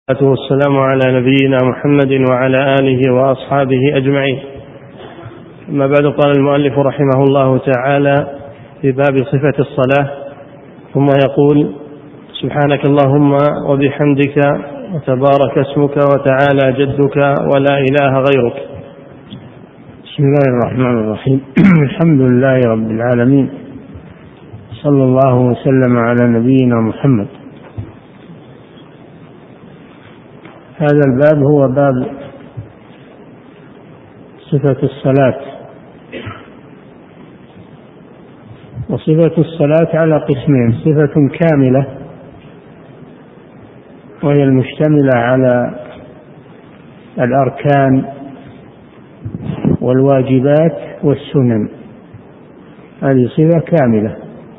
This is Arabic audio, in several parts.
والسلام على نبينا محمد وعلى آله وأصحابه أجمعين. أما بعد، قال المؤلف رحمه الله تعالى في باب صفة الصلاة، ثم يقول: سبحانك اللهم وبحمدك وتبارك اسمك وتعالى جدك ولا إله غيرك. بسم الله الرحمن الرحيم. الحمد لله رب العالمين، صلى الله وسلم على نبينا محمد. هذا الباب هو باب صفة الصلاة. وصفة الصلاة على قسمين: صفة كاملة وهي المشتملة على الأركان والواجبات والسنن، هذه صفة كاملة.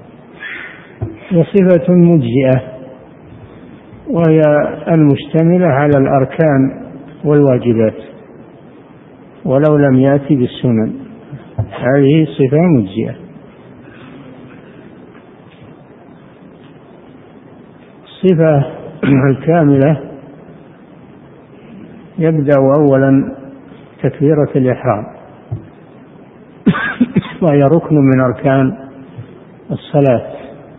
وصفة مجزئة وهي المشتملة على الأركان والواجبات ولو لم يأتي بالسنن، هذه صفة مجزئة. الصفة الكاملة يبدأ أولا تكبيرة الإحرام، وهي ركن من أركان الصلاة.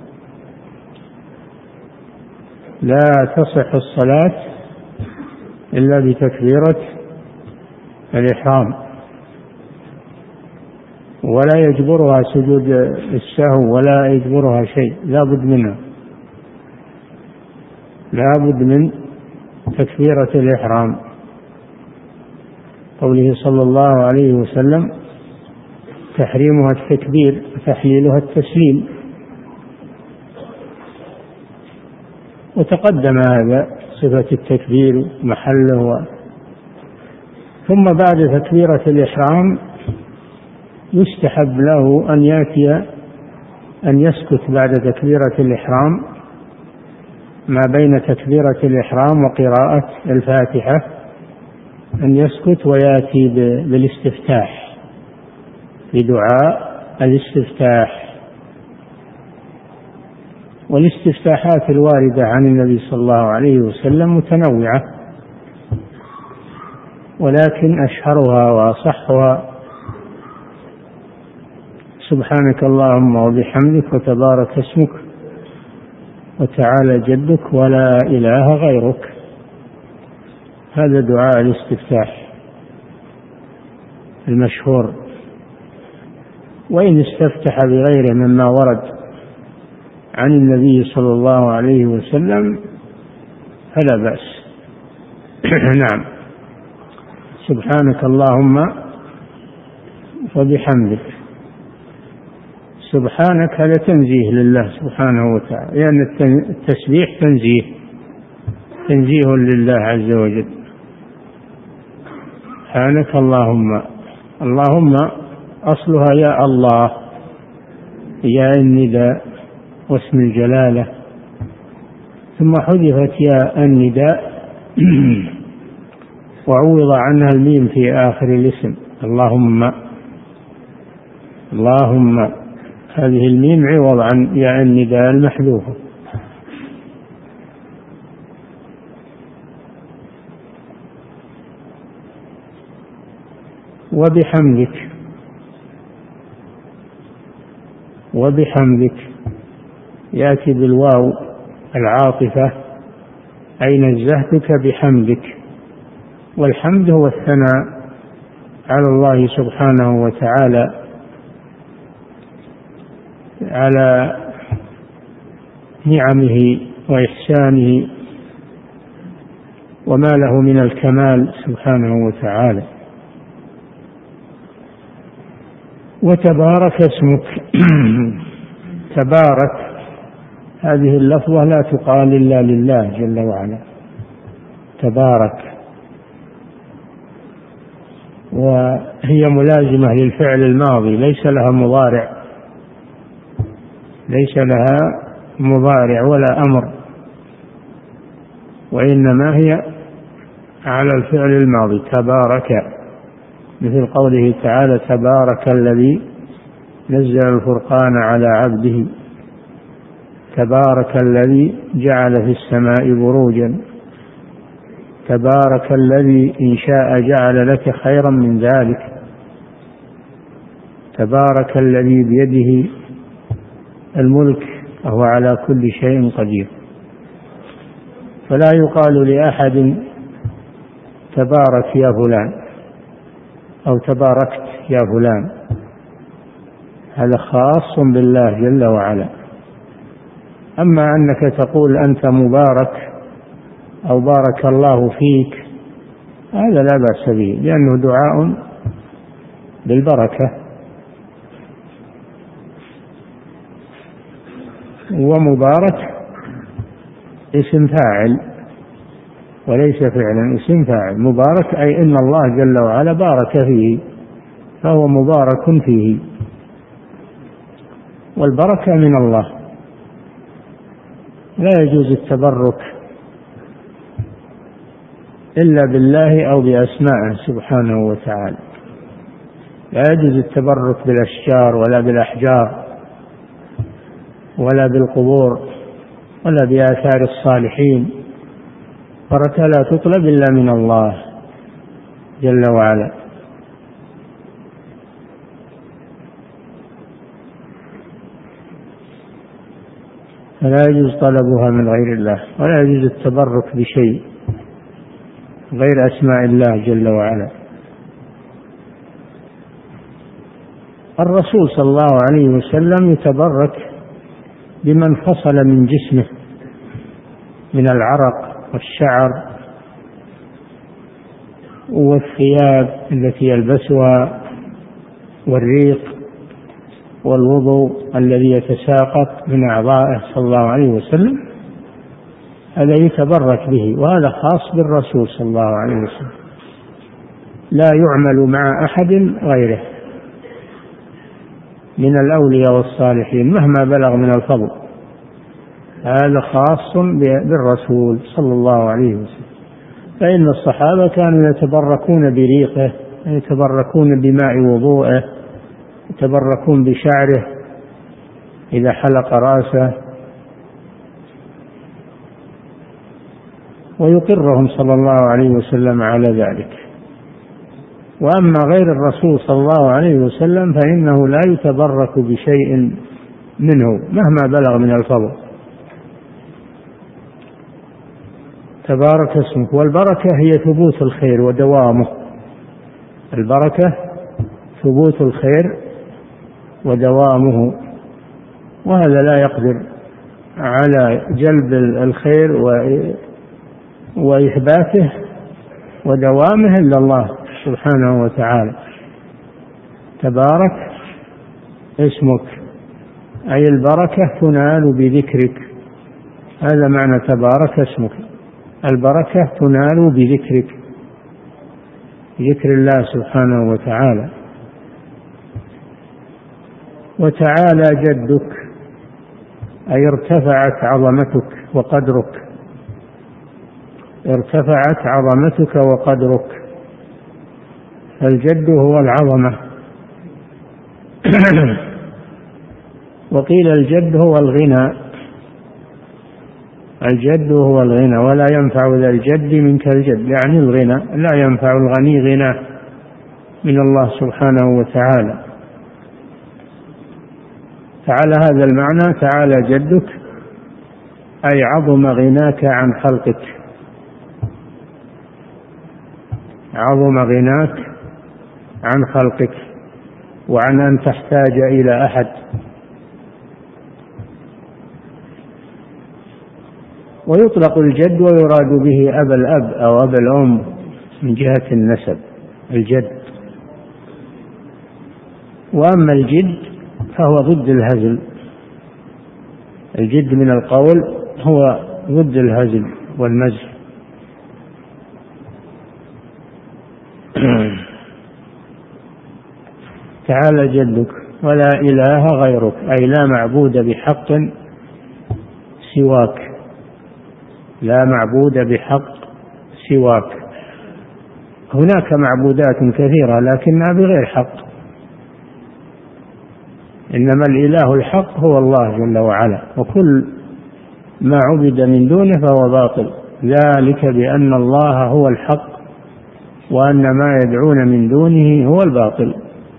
لا تصح الصلاة إلا بتكبيرة الإحرام، ولا يجبرها سجود السهو ولا يجبرها شيء، لا بد منها، لا بد من تكبيرة الإحرام. قوله صلى الله عليه وسلم: تحريمها التكبير وتحليلها التسليم. وتقدم هذا صفة التكبير محله. ثم بعد تكبيرة الإحرام يستحب له أن يأتي أن يسكت بعد تكبيرة الإحرام، ما بين تكبيرة الإحرام وقراءة الفاتحة، أن يسكت ويأتي بالاستفتاح، بدعاء الاستفتاح. والاستفتاحات الواردة عن النبي صلى الله عليه وسلم متنوعة، ولكن أشهرها وأصحها: سبحانك اللهم وبحمدك وتبارك اسمك وتعالى جدك ولا إله غيرك. هذا دعاء الاستفتاح المشهور. وإن استفتح بغيره مما ورد عن النبي صلى الله عليه وسلم فلا بأس. نعم. سبحانك اللهم وبحمدك. سبحانك هذا تنزيه لله سبحانه وتعالى، لأن التسبيح تنزيه لله عز وجل. سبحانك اللهم، اللهم أصلها يا الله، يا النداء واسم الجلالة، ثم حذفت يا النداء وعوض عنها الميم في آخر الاسم. اللهم، اللهم، هذه الميم عوض عن يا النداء المحذوفة. وبحمدك، وبحمدك يأتي بالواو العاطفة: أي نزهتك بحمدك. والحمد هو الثناء على الله سبحانه وتعالى على نعمه وإحسانه وما له من الكمال سبحانه وتعالى. وتبارك اسمك. تبارك هذه اللفظة لا تقال إلا لله جل وعلا، تبارك، وهي ملازمة للفعل الماضي، ليس لها مضارع، ليس لها مضارع ولا أمر، وإنما هي على الفعل الماضي. تبارك، مثل قوله تعالى: تبارك الذي نزل الفرقان على عبده، تبارك الذي جعل في السماء بروجا. تبارك الذي إن شاء جعل لك خيرا من ذلك، تبارك الذي بيده الملك وهو على كل شيء قدير. فلا يقال لأحد تبارك يا فلان أو تباركت يا فلان، هذا خاص بالله جل وعلا. أما أنك تقول أنت مبارك أو بارك الله فيك، هذا لا بأس به، لأنه دعاء بالبركة. ومبارك اسم فاعل وليس فعلا، اسم فاعل. مبارك أي إن الله جل وعلا بارك فيه فهو مبارك فيه، والبركة من الله. لا يجوز التبرك إلا بالله أو بأسمائه سبحانه وتعالى. لا يجوز التبرك بالأشجار ولا بالأحجار ولا بالقبور ولا بآثار الصالحين. بركة لا تطلب إلا من الله جل وعلا. فلا يجوز طلبها من غير الله، ولا يجوز التبرك بشيء غير أسماء الله جل وعلا. الرسول صلى الله عليه وسلم يتبرك بمن فصل من جسمه من العرق والشعر والثياب التي يلبسها والريق والوضوء الذي يتساقط من أعضائه صلى الله عليه وسلم، هذا يتبرك به، وهذا خاص بالرسول صلى الله عليه وسلم، لا يعمل مع أحد غيره من الأولياء والصالحين مهما بلغ من الفضل. هذا خاص بالرسول صلى الله عليه وسلم. فإن الصحابة كانوا يتبركون بريقه، يتبركون بماء وضوءه، يتبركون بشعره إذا حلق رأسه، ويقرهم صلى الله عليه وسلم على ذلك. وأما غير الرسول صلى الله عليه وسلم فإنه لا يتبرك بشيء منه مهما بلغ من الفضل. تبارك اسمك. والبركة هي ثبوت الخير ودوامه. البركة ثبوت الخير ودوامه، وهذا لا يقدر على جلب الخير وإثباته ودوامه إلا الله سبحانه وتعالى. تبارك اسمك أي البركة تنال بذكرك، هذا معنى تبارك اسمك. البركة تنال بذكرك، ذكر الله سبحانه وتعالى. وتعالى جدك أي ارتفعت عظمتك وقدرك، ارتفعت عظمتك وقدرك. الجد هو العظمة. وقيل الجد هو الغنى، الجد هو الغنى. ولا ينفع ذا الجد منك الجد، يعني الغنى، لا ينفع الغني غنى من الله سبحانه وتعالى. تعالى هذا المعنى، تعالى جدك أي عظم غناك عن خلقك، عظم غناك عن خلقك وعن أن تحتاج إلى أحد. ويطلق الجد ويراد به أبا الأب أو أبا الأم من جهة النسب، الجد. وأما الجد فهو ضد الهزل، الجد من القول هو ضد الهزل والمزح. تعالى جدك ولا إله غيرك، أي لا معبود بحق سواك، لا معبود بحق سواك. هناك معبودات كثيرة لكنها بغير حق، إنما الإله الحق هو الله جل وعلا، وكل ما عبد من دونه فهو باطل ذلك بأن الله هو الحق وأن ما يدعون من دونه هو الباطل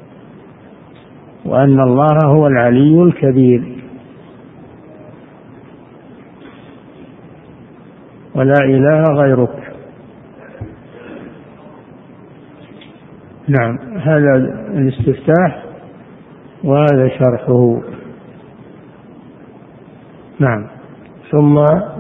وأن الله هو العلي الكبير ولا إله غيرك. نعم، هذا الاستفتاح وهذا شرحه. نعم. ثم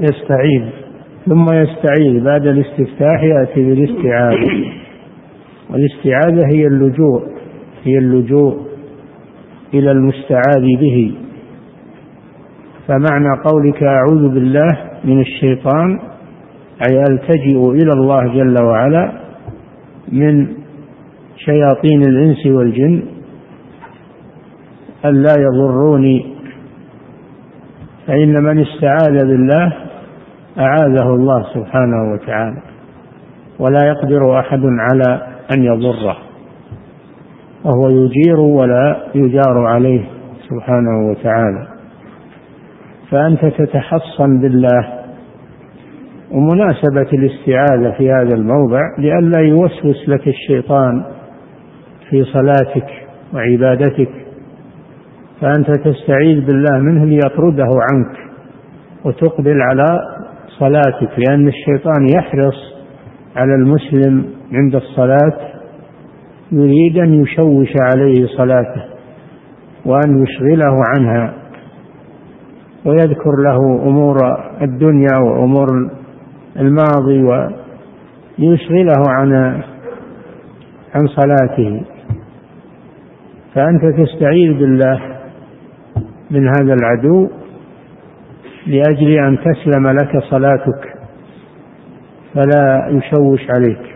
يستعيذ بعد الاستفتاح يأتي بالاستعاذة، والاستعاذة هي اللجوء إلى المستعاذ به. فمعنى قولك أعوذ بالله من الشيطان أي ألتجئ إلى الله جل وعلا من شياطين الإنس والجن ألا يضروني، فإن من استعاذ بالله أعاذه الله سبحانه وتعالى، ولا يقدر أحد على أن يضره، وهو يجير ولا يجار عليه سبحانه وتعالى. فأنت تتحصن بالله. ومناسبة الاستعاذة في هذا الموضع لئلا يوسوس لك الشيطان في صلاتك وعبادتك، فأنت تستعيذ بالله منه ليطرده عنك وتقبل على صلاتك، لأن الشيطان يحرص على المسلم عند الصلاة، يريد أن يشوش عليه صلاته وأن يشغله عنها ويذكر له أمور الدنيا وأمور الماضي ويشغله عن صلاته. فأنت تستعيذ بالله من هذا العدو لأجل أن تسلم لك صلاتك فلا يشوش عليك.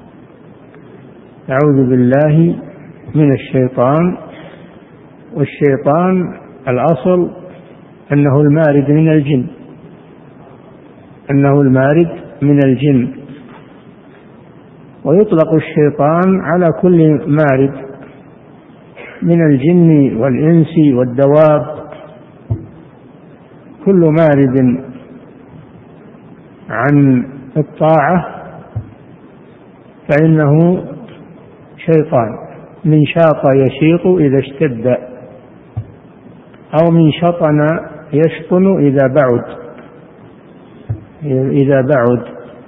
أعوذ بالله من الشيطان. والشيطان الأصل أنه المارد من الجن، ويطلق الشيطان على كل مارد من الجن والإنس والدواب، كل مارد عن الطاعة فإنه شيطان. من شاط يشيط إذا اشتد، أو من شطن يشطن إذا بعد.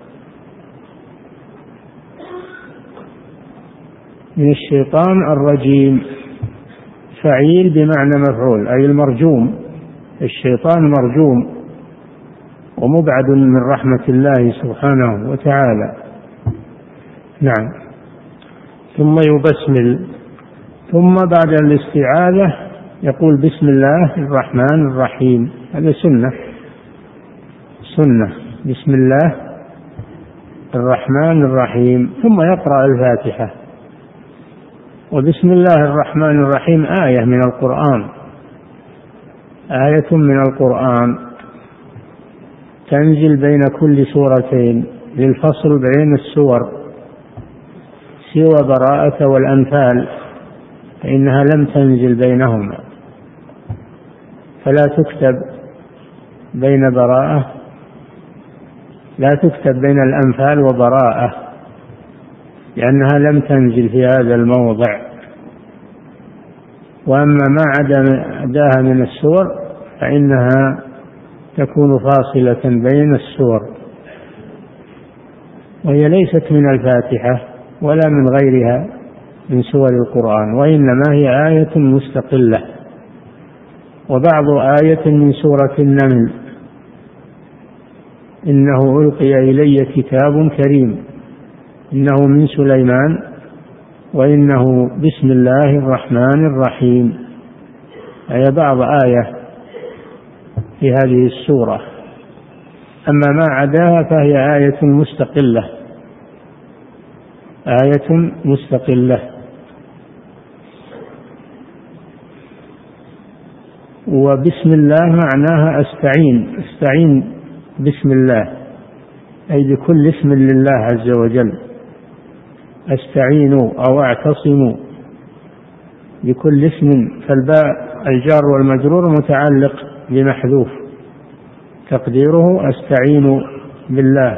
من الشيطان الرجيم، فعيل بمعنى مفعول أي المرجوم. الشيطان مرجوم ومبعد من رحمة الله سبحانه وتعالى. نعم. ثم يبسمل. ثم بعد الاستعاذة يقول بسم الله الرحمن الرحيم. هذا سنة بسم الله الرحمن الرحيم، ثم يقرأ الفاتحة. وبسم الله الرحمن الرحيم آية من القرآن تنزل بين كل سورتين للفصل بين السور، سوى براءة والأنفال فإنها لم تنزل بينهما، فلا تكتب بين الأنفال وبراءة، لأنها لم تنزل في هذا الموضع. وأما ما عداها من السور فإنها تكون فاصلة بين السور، وهي ليست من الفاتحة ولا من غيرها من سور القرآن، وإنما هي آية مستقلة. وبعض آية من سورة النمل: إنه ألقي إلي كتاب كريم إنه من سليمان وإنه بسم الله الرحمن الرحيم، أي بعض آية في هذه السورة. أما ما عداها فهي آية مستقلة. وبسم الله معناها استعين بسم الله، أي بكل اسم لله عز وجل. استعينوا أو اعتصموا بكل اسم، فالباء الجار والمجرور متعلق بمحذوف تقديره استعين بالله،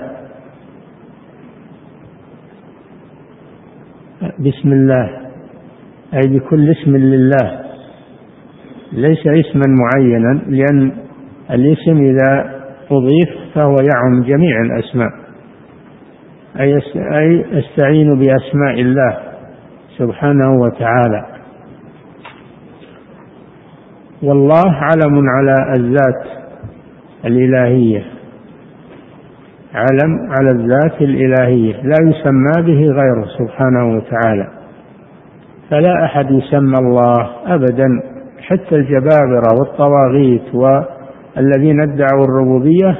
بسم الله، أي بكل اسم لله، ليس اسما معينا، لأن الاسم إذا أضيف فهو يعم جميع الأسماء، أي استعين بأسماء الله سبحانه وتعالى. والله علم على الذات الإلهية، علم على الذات الإلهية لا يسمى به غيره سبحانه وتعالى، فلا أحد يسمى الله أبدا، حتى الجبابرة والطواغيت والذين ادعوا الربوبية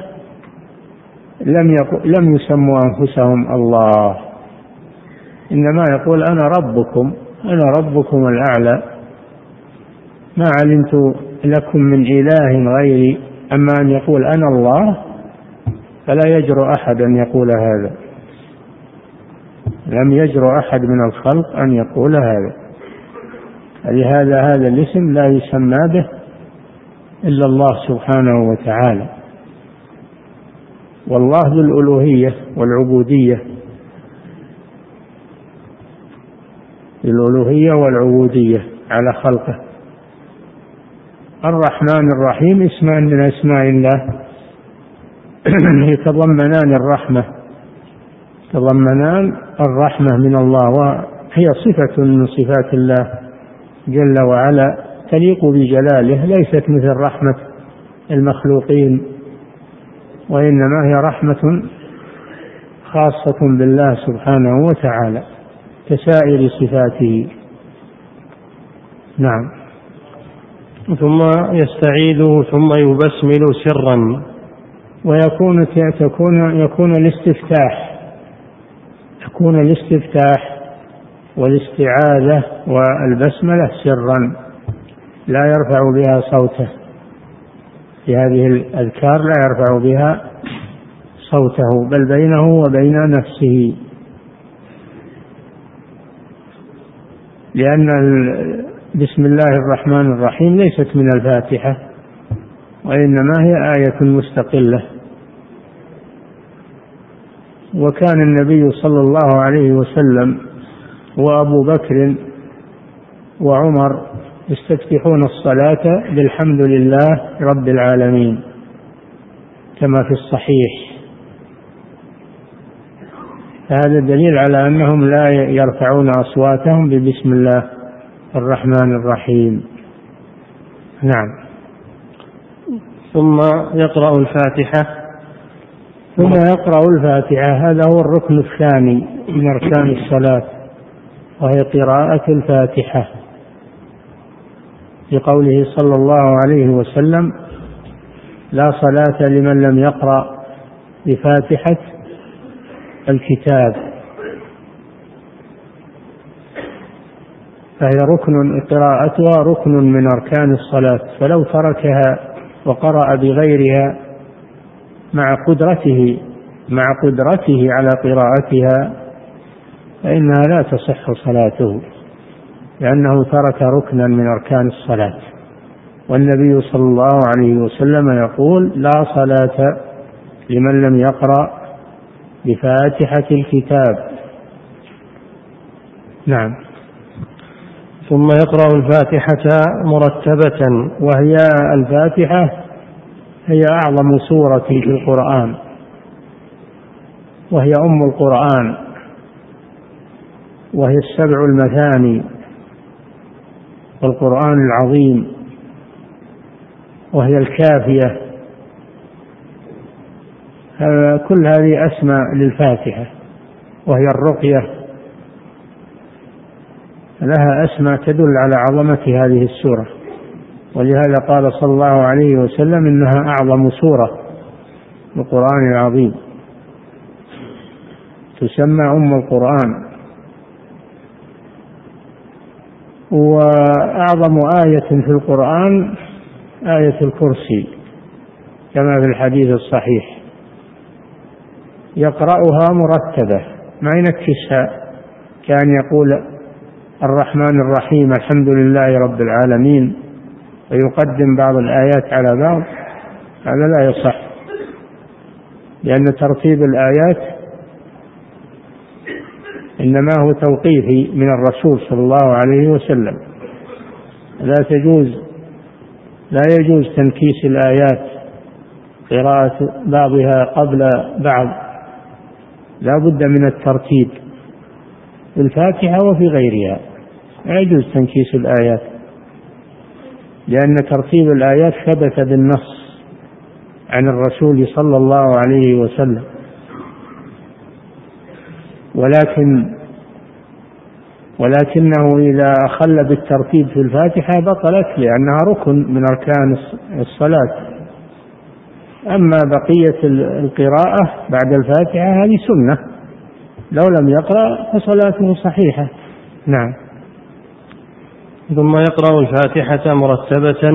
لم يسموا أنفسهم الله، إنما يقول أنا ربكم، أنا ربكم الأعلى، ما علمت لكم من إله غيري. أما أن يقول أنا الله فلا يجرؤ أحد أن يقول هذا، لم يجرؤ أحد من الخلق أن يقول هذا، لهذا هذا الاسم لا يسمى به إلا الله سبحانه وتعالى. والله ذو الألوهية والعبودية، الألوهية والعبودية على خلقه. الرحمن الرحيم اسمان من أسماء الله يتضمنان الرحمة، يتضمنان الرحمة من الله، وهي صفة من صفات الله جل وعلا تليق بجلاله، ليست مثل رحمة المخلوقين، وإنما هي رحمة خاصة بالله سبحانه وتعالى كسائر صفاته. نعم. ثم يستعيذ ثم يبسمل سرا، يكون الاستفتاح والاستعاذة والبسملة سرا، لا يرفع بها صوته، في هذه الأذكار لا يرفع بها صوته، بل بينه وبين نفسه، لأن بسم الله الرحمن الرحيم ليست من الفاتحة، وإنما هي آية مستقلة. وكان النبي صلى الله عليه وسلم وأبو بكر وعمر يستفتحون الصلاة بالحمد لله رب العالمين كما في الصحيح، هذا دليل على أنهم لا يرفعون أصواتهم ببسم الله الرحمن الرحيم. نعم. ثم يقرأ الفاتحة، هذا هو الركن الثاني من أركان الصلاة، وهي قراءة الفاتحة، لقوله صلى الله عليه وسلم لا صلاة لمن لم يقرأ بفاتحة الكتاب، فهي قراءتها ركن من أركان الصلاة، فلو تركها وقرأ بغيرها مع قدرته على قراءتها فإنها لا تصح صلاته، لأنه ترك ركنا من أركان الصلاة. والنبي صلى الله عليه وسلم يقول لا صلاة لمن لم يقرأ بفاتحة الكتاب. نعم. ثم يقرأ الفاتحة مرتبة، وهي الفاتحة هي أعظم سورة في القرآن، وهي أم القرآن، وهي 7 المثاني والقرآن العظيم، وهي الكافية. كل هذه أسماء للفاتحة، وهي الرقية، لها أسماء تدل على عظمة هذه السورة، ولهذا قال صلى الله عليه وسلم إنها أعظم سورة في القرآن العظيم، تسمى أم القرآن. وأعظم آية في القرآن آية الكرسي كما في الحديث الصحيح، يقرأها مرتبة ما ينكسها، كان يقول الرحمن الرحيم الحمد لله رب العالمين ويقدم بعض الآيات على بعض، هذا لا يصح، لأن ترتيب الآيات إنما هو توقيفي من الرسول صلى الله عليه وسلم. لا يجوز تنكيس الآيات، قراءة بعضها قبل بعض، لا بد من الترتيب في الفاتحة وفي غيرها. لا يجوز تنكيس الآيات، لأن ترتيب الآيات ثبت بالنص عن الرسول صلى الله عليه وسلم، ولكنه إذا أخل بالترتيب في الفاتحة بطلت، لأنها ركن من أركان الصلاة. أما بقية القراءة بعد الفاتحة هذه سنة، لو لم يقرأ فصلاته صحيحة. نعم. ثم يقرأ الفاتحة مرتبة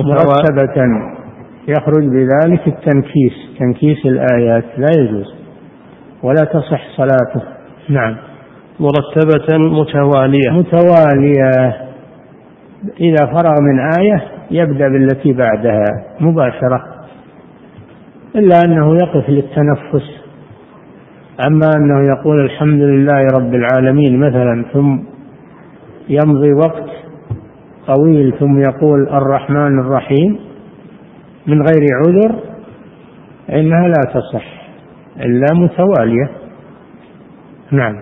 يخرج بذلك التنكيس، تنكيس الآيات لا يجوز ولا تصح صلاته. نعم. مرتبة متوالية. إذا فرغ من آية يبدأ بالتي بعدها مباشرة، إلا أنه يقف للتنفس. أما أنه يقول الحمد لله رب العالمين مثلا ثم يمضي وقت طويل ثم يقول الرحمن الرحيم من غير عذر، إنها لا تصح إلا متوالية. نعم.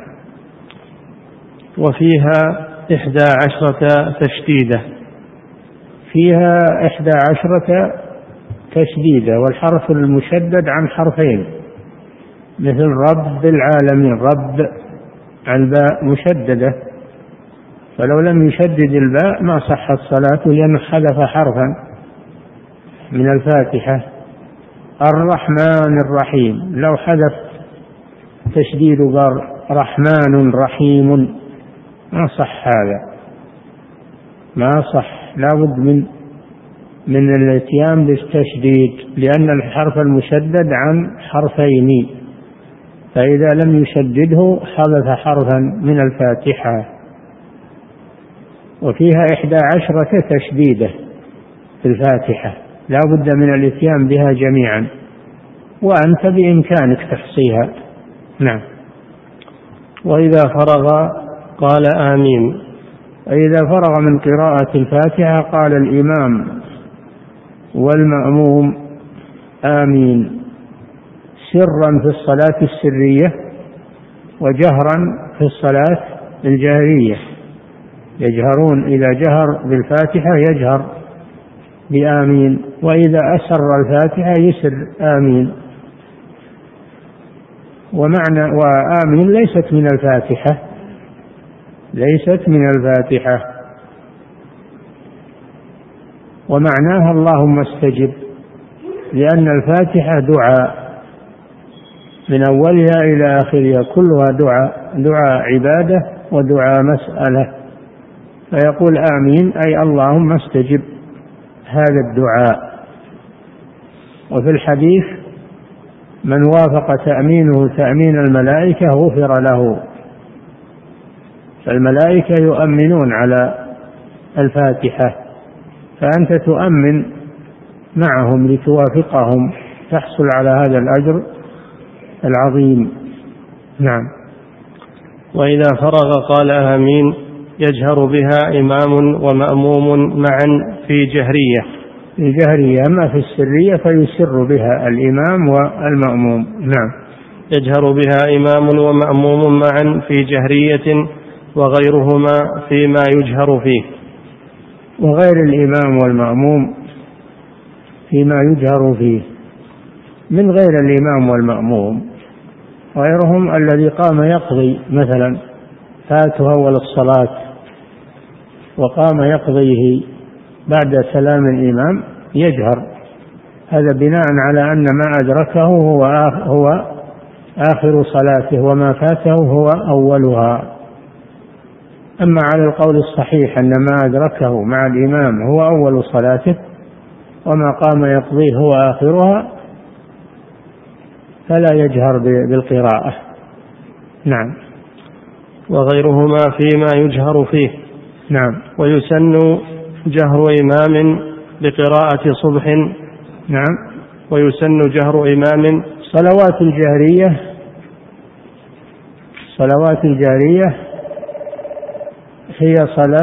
وفيها 11 تشديدة. فيها 11 تشديدة، والحرف المشدد عن حرفين، مثل رب العالمين، رب الباء مشددة، فلو لم يشدد الباء ما صحت صلاته لأنه حذف حرفا من الفاتحة. الرحمن الرحيم لو حذف تشديد رحمن رحيم ما صح، هذا ما صح، لا بد من الاتيان بالتشديد، لأن الحرف المشدد عن حرفين، فإذا لم يشدده حذف حرفا من الفاتحة. وفيها 11 تشديدة في الفاتحة، لا بد من الاتيان بها جميعا، وأنت بإمكانك تحصيها. نعم. وإذا فرغ قال آمين. وإذا فرغ من قراءة الفاتحة قال الإمام والمأموم آمين، سرا في الصلاة السرية وجهرا في الصلاة الجهرية. يجهرون، إذا جهر بالفاتحة يجهر بآمين، وإذا أسر الفاتحة يسر آمين. وآمين ليست من الفاتحة، ومعناها اللهم استجب، لأن الفاتحة دعاء من أولها إلى آخرها، كلها دعاء عبادة ودعاء مسألة، فيقول آمين أي اللهم استجب هذا الدعاء. وفي الحديث من وافق تأمينه تأمين الملائكة غفر له، فالملائكة يؤمنون على الفاتحة، فأنت تؤمن معهم لتوافقهم، تحصل على هذا الأجر العظيم. نعم. وإذا فرغ قال آمين، يجهر بها إمام ومأموم معا في جهرية، أما في السرية فيسر بها الإمام والمأموم. نعم. يجهر بها إمام ومأموم معا في جهرية، وغيرهما فيما يجهر فيه. وغير الإمام والمأموم فيما يجهر فيه، من غير الإمام والمأموم غيرهم الذي قام يقضي مثلا فاته أول الصلاة وقام يقضيه بعد سلام الإمام يجهر، هذا بناء على أن ما أدركه هو آخر صلاته وما فاته هو أولها. أما على القول الصحيح أن ما أدركه مع الإمام هو أول صلاته وما قام يقضيه هو آخرها فلا يجهر بالقراءة. نعم. وغيرهما فيما يجهر فيه. نعم. ويسن جهر إمام بقراءة صبح. نعم. ويسن جهر إمام الصلوات الجهرية هي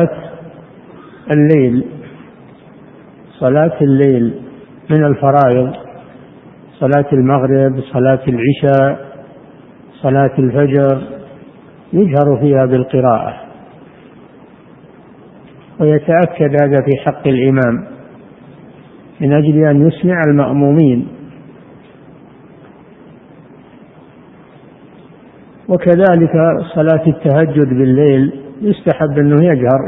صلاة الليل من الفرائض، صلاة المغرب، صلاة العشاء، صلاة الفجر، يجهر فيها بالقراءة، ويتأكد هذا في حق الإمام من أجل أن يسمع المأمومين. وكذلك صلاة التهجد بالليل يستحب أنه يجهر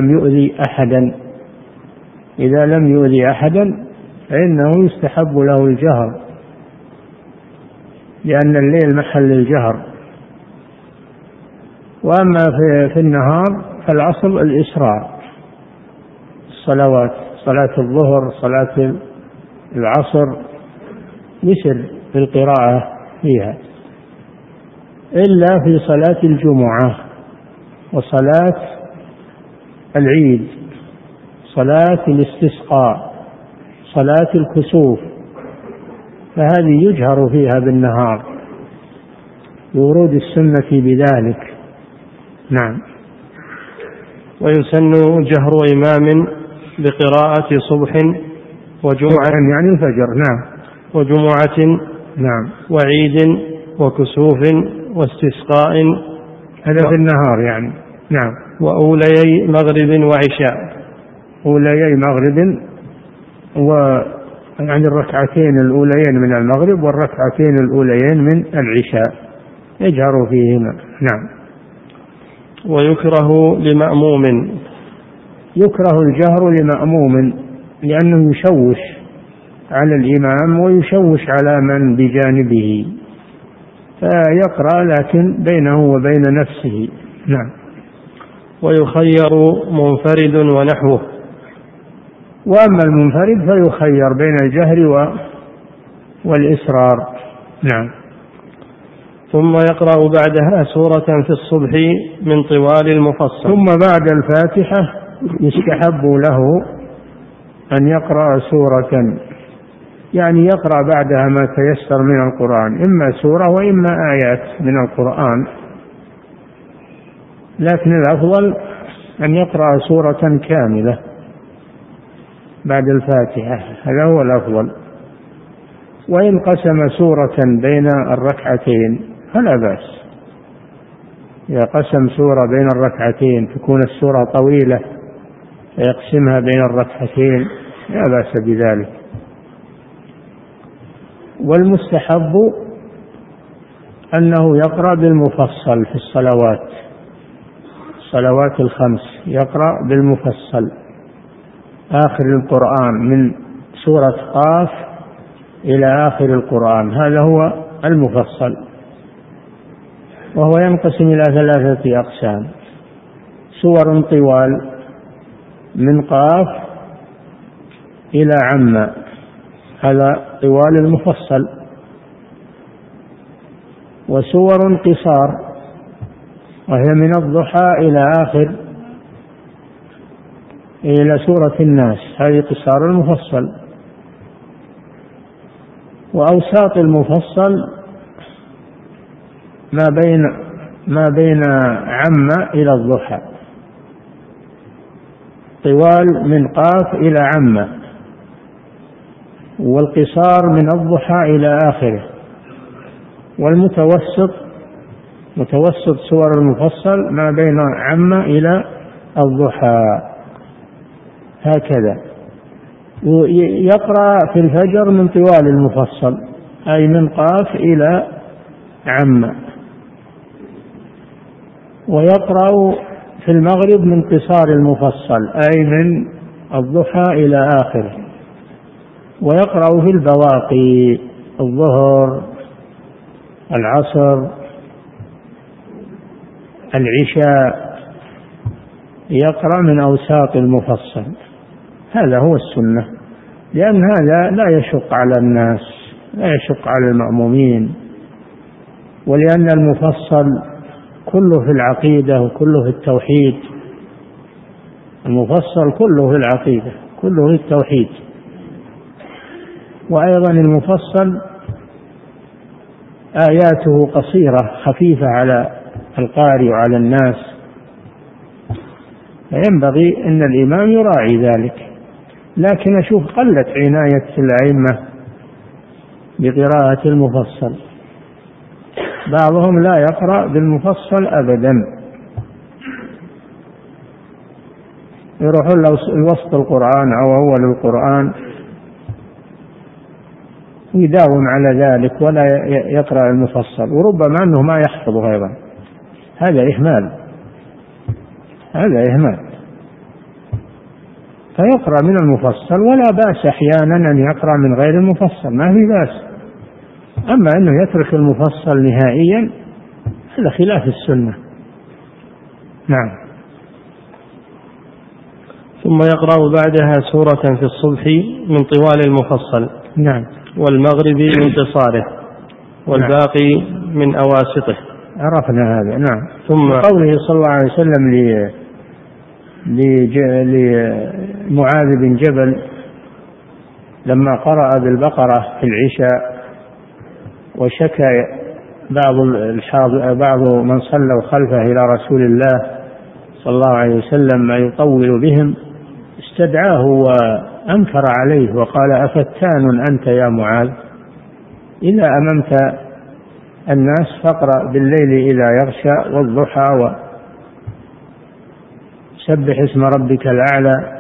إذا لم يؤذي أحدا فإنه يستحب له الجهر، لأن الليل محل الجهر. وأما في النهار فالأصل الإسرار، الصلوات، صلاة الظهر، صلاة العصر، يسر في القراءة فيها، إلا في صلاة الجمعة وصلاة العيد، صلاة الاستسقاء، صلاة الكسوف، فهذه يجهر فيها بالنهار لورود السنة بذلك. نعم. ويسن جهر إمام بقراءة صبح وجمعة، يعني الفجر، نعم، وجمعة، نعم، وعيد وكسوف واستسقاء، هذا في النهار يعني، نعم، وأوليي مغرب وعشاء، أوليي مغرب يعني الركعتين الأوليين من المغرب والركعتين الأوليين من العشاء يجهر فيهما. نعم. ويكره لمأموم، يكره الجهر لمأموم لأنه يشوش على الإمام ويشوش على من بجانبه، فيقرأ لكن بينه وبين نفسه. نعم. ويخير منفرد ونحوه، وأما المنفرد فيخير بين الجهر والإسرار. نعم. ثم يقرأ بعدها سورة في الصبح من طوال المفصل. ثم بعد الفاتحة يستحب له أن يقرأ سورة، يعني يقرأ بعدها ما تيسر من القرآن، إما سورة وإما آيات من القرآن، لكن الأفضل أن يقرأ سورة كاملة بعد الفاتحة، هذا هو الأفضل. وإن قسم سورة بين الركعتين فلا بأس، إذا قسم سورة بين الركعتين تكون السورة طويلة فيقسمها بين الركعتين لا بأس بذلك. والمستحب أنه يقرأ بالمفصل في الصلوات الخمس، يقرأ بالمفصل آخر القرآن من سورة قاف إلى آخر القرآن، هذا هو المفصل، وهو ينقسم إلى 3 أقسام: سور طوال من قاف إلى عم، هذا طوال المفصل، وسور قصار وهي من الضحى إلى سورة الناس، هذه قصار المفصل. وأوساط المفصل ما بين عم إلى الضحى، طوال من قاف إلى عم، والقصار من الضحى إلى آخره، والمتوسط متوسط سور المفصل ما بين عم إلى الضحى، هكذا. يقرأ في الفجر من طوال المفصل أي من قاف إلى عم، ويقرأ في المغرب من قصار المفصل أي من الضحى إلى آخره، ويقرأ في البواقي الظهر، العصر، العشاء، يقرأ من أوساط المفصل، هذا هو السنة، لأن هذا لا يشق على الناس، لا يشق على المأمومين، ولأن المفصل كله في العقيدة وكله في التوحيد، المفصل كله في العقيدة كله في التوحيد. وأيضا المفصل آياته قصيرة خفيفة على القارئ وعلى الناس، فينبغي أن الإمام يراعي ذلك. لكن أشوف قلت عناية الأئمة بقراءة المفصل، بعضهم لا يقرأ بالمفصل أبدا، يروحون لوسط القرآن أو أول القرآن يداوم على ذلك ولا يقرأ المفصل، وربما أنه ما يحفظه أيضا. هذا إهمال، هذا إهمال. فيقرأ من المفصل، ولا بأس أحيانا أن يقرأ من غير المفصل، ما في بأس. أما أنه يترك المفصل نهائيا هذا خلاف السنة. نعم. ثم يقرأ بعدها سورة في الصبح من طوال المفصل. نعم. والمغرب من قصاره، والباقي من أواسطه. عرفنا هذا. نعم. ثم قوله صلى الله عليه وسلم لمعاذ بن جبل لما قرأ بالبقرة في العشاء وشكى بعض من صلوا خلفه إلى رسول الله صلى الله عليه وسلم ما يطول بهم، استدعاه وأنكر عليه وقال: أفتان أنت يا معاذ؟ إذا أممت الناس فاقرأ بالليل إذا يغشى والضحى وسبح اسم ربك الأعلى.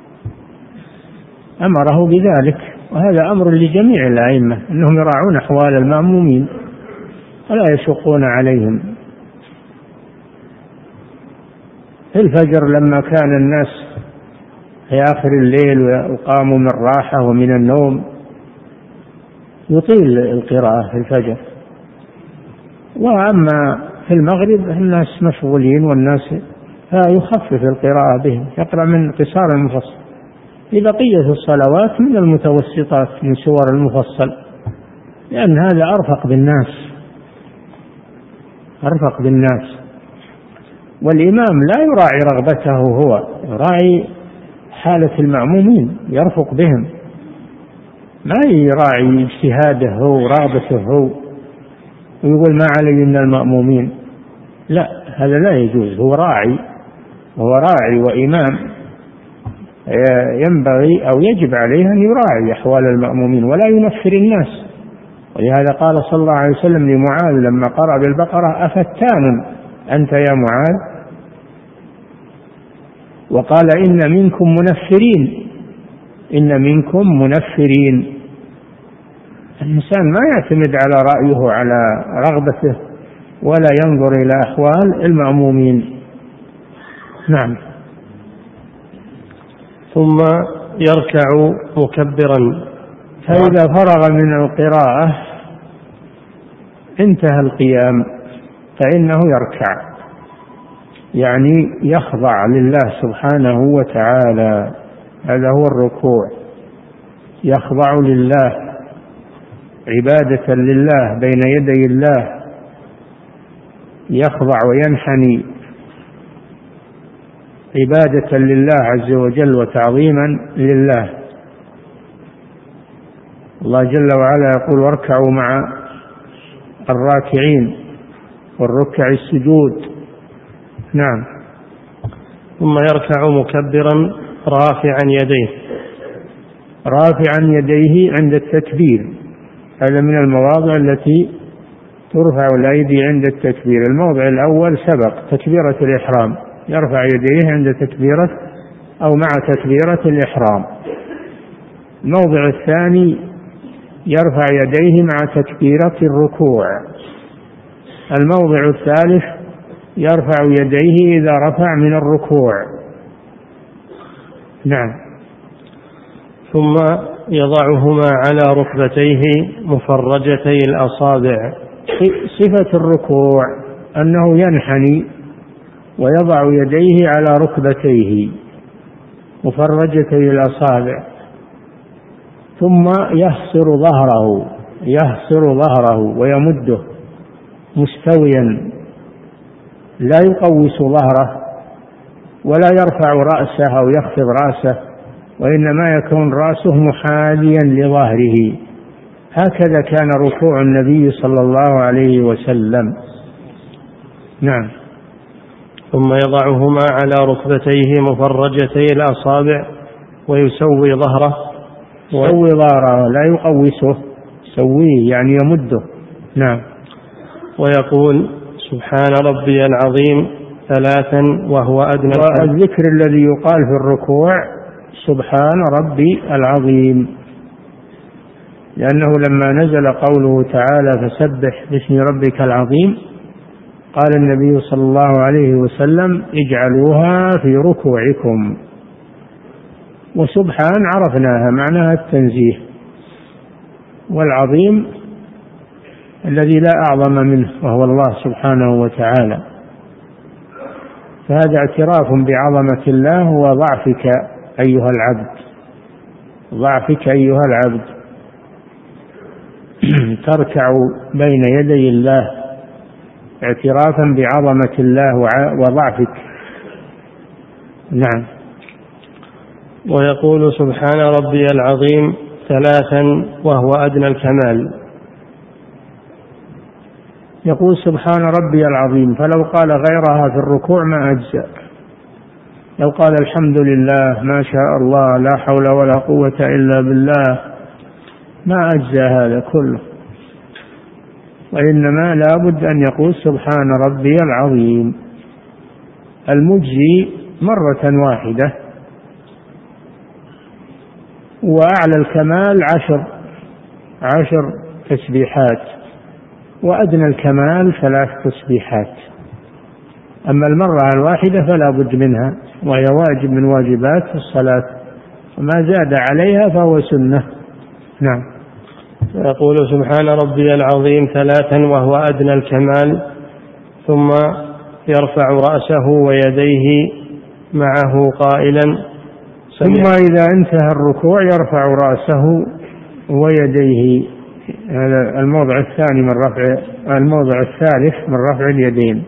أمره بذلك، وهذا أمر لجميع الأئمة أنهم يراعون أحوال المأمومين ولا يشقون عليهم. في الفجر لما كان الناس في آخر الليل وقاموا من الراحة ومن النوم يطيل القراءة في الفجر، وأما في المغرب الناس مشغولين والناس فيخفف القراءة بهم، يقرأ من قصار المفصل. في بقية الصلوات من المتوسطات من سور المفصل، لأن هذا أرفق بالناس، أرفق بالناس. والإمام لا يراعي رغبته هو، يراعي حالة المأمومين، يرفق بهم، ما يراعي اجتهاده هو ورغبته هو ويقول ما علي من المأمومين. لا، هذا لا يجوز. هو راعي، هو راعي وإمام، ينبغي أو يجب عليه أن يراعي أحوال المأمومين ولا ينفر الناس. ولهذا قال صلى الله عليه وسلم لمعاذ لما قرأ بالبقرة: أفتان أنت يا معاذ؟ وقال: إن منكم منفرين، إن منكم منفرين. الإنسان ما يعتمد على رأيه على رغبته ولا ينظر إلى أحوال المأمومين. نعم. ثم يركع مكبرا، فإذا فرغ من القراءة انتهى القيام فإنه يركع، يعني يخضع لله سبحانه وتعالى، هذا هو الركوع، يخضع لله عبادة لله بين يدي الله، يخضع وينحني عبادة لله عز وجل وتعظيما لله. الله جل وعلا يقول: واركعوا مع الراكعين والركع السجود. نعم. ثم يركع مكبرا رافعا يديه، رافعا يديه عند التكبير، هذا من المواضع التي ترفع الأيدي عند التكبير. الموضع الأول سبق تكبيرة الإحرام، يرفع يديه عند تكبيرة أو مع تكبيرة الإحرام. الموضع الثاني يرفع يديه مع تكبيرة الركوع. الموضع الثالث يرفع يديه إذا رفع من الركوع. نعم. ثم يضعهما على ركبتيه مفرجتي الأصابع. صفة الركوع أنه ينحني ويضع يديه على ركبتيه مفرجتي الأصابع، ثم يحصر ظهره ويمده مستويا، لا يقوس ظهره ولا يرفع رأسه أو يخفض رأسه، وإنما يكون رأسه محاذيا لظهره هكذا كان ركوع النبي صلى الله عليه وسلم. نعم. ثم يضعهما على ركبتيه مفرجتي الأصابع ويسوي ظهره. يسوي ظهره لا يقوسه، يسويه يعني يمده. نعم. ويقول سبحان ربي العظيم 3 وهو أدنى. والذكر الذي يقال في الركوع سبحان ربي العظيم، لأنه لما نزل قوله تعالى فسبح باسم ربك العظيم قال النبي صلى الله عليه وسلم اجعلوها في ركوعكم. وسبحان عرفناها معناها التنزيه، والعظيم الذي لا أعظم منه وهو الله سبحانه وتعالى. فهذا اعتراف بعظمة الله وضعفك أيها العبد، ضعفك أيها العبد تركع بين يدي الله اعترافا بعظمة الله وضعفك. نعم. ويقول سبحان ربي العظيم 3 وهو أدنى الكمال. يقول سبحان ربي العظيم، فلو قال غيرها في الركوع ما أجزأ. لو قال الحمد لله ما شاء الله لا حول ولا قوة إلا بالله ما أجزأ هذا كله، وإنما لا بد أن يقول سبحان ربي العظيم. المجزي مرة واحدة، وأعلى الكمال 10 تسبيحات، وأدنى الكمال 3 تسبيحات. أما المرة الواحدة فلا بد منها، وهي واجب من واجبات الصلاة، وما زاد عليها فهو سنة. نعم. يقول سبحان ربي العظيم 3 وهو أدنى الكمال، ثم يرفع رأسه ويديه معه قائلا ثم إذا انتهى الركوع يرفع رأسه ويديه. هذا الموضع الثالث من رفع اليدين،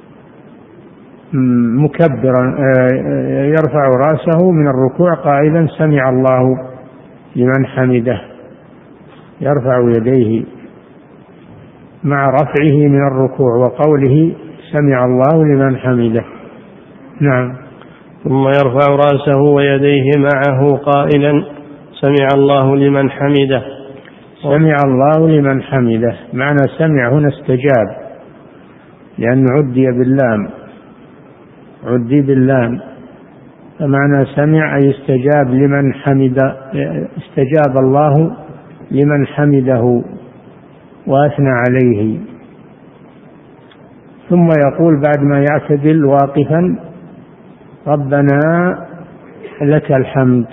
مكبرا يرفع رأسه من الركوع قائلا سمع الله لمن حمده، يرفع يديه مع رفعه من الركوع وقوله سمع الله لمن حمده. نعم. ثم يرفع رأسه ويديه معه قائلا سمع الله لمن حمده. سمع الله لمن حمده، معنى سمع هنا استجاب، لأنه عدي باللام، فمعنى سمع أي استجاب لمن حمد، استجاب الله لمن حمده وأثنى عليه. ثم يقول بعد ما يعتدل واقفا ربنا لك الحمد.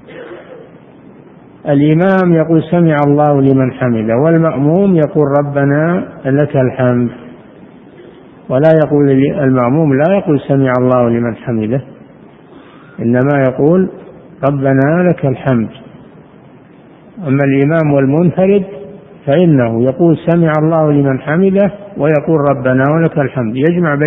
الإمام يقول سمع الله لمن حمده، والمأموم يقول ربنا لك الحمد، ولا يقول المأموم لا يقول سمع الله لمن حمده، إنما يقول ربنا لك الحمد. أما الإمام والمنفرد فإنه يقول سمع الله لمن حمده ويقول ربنا ولك الحمد،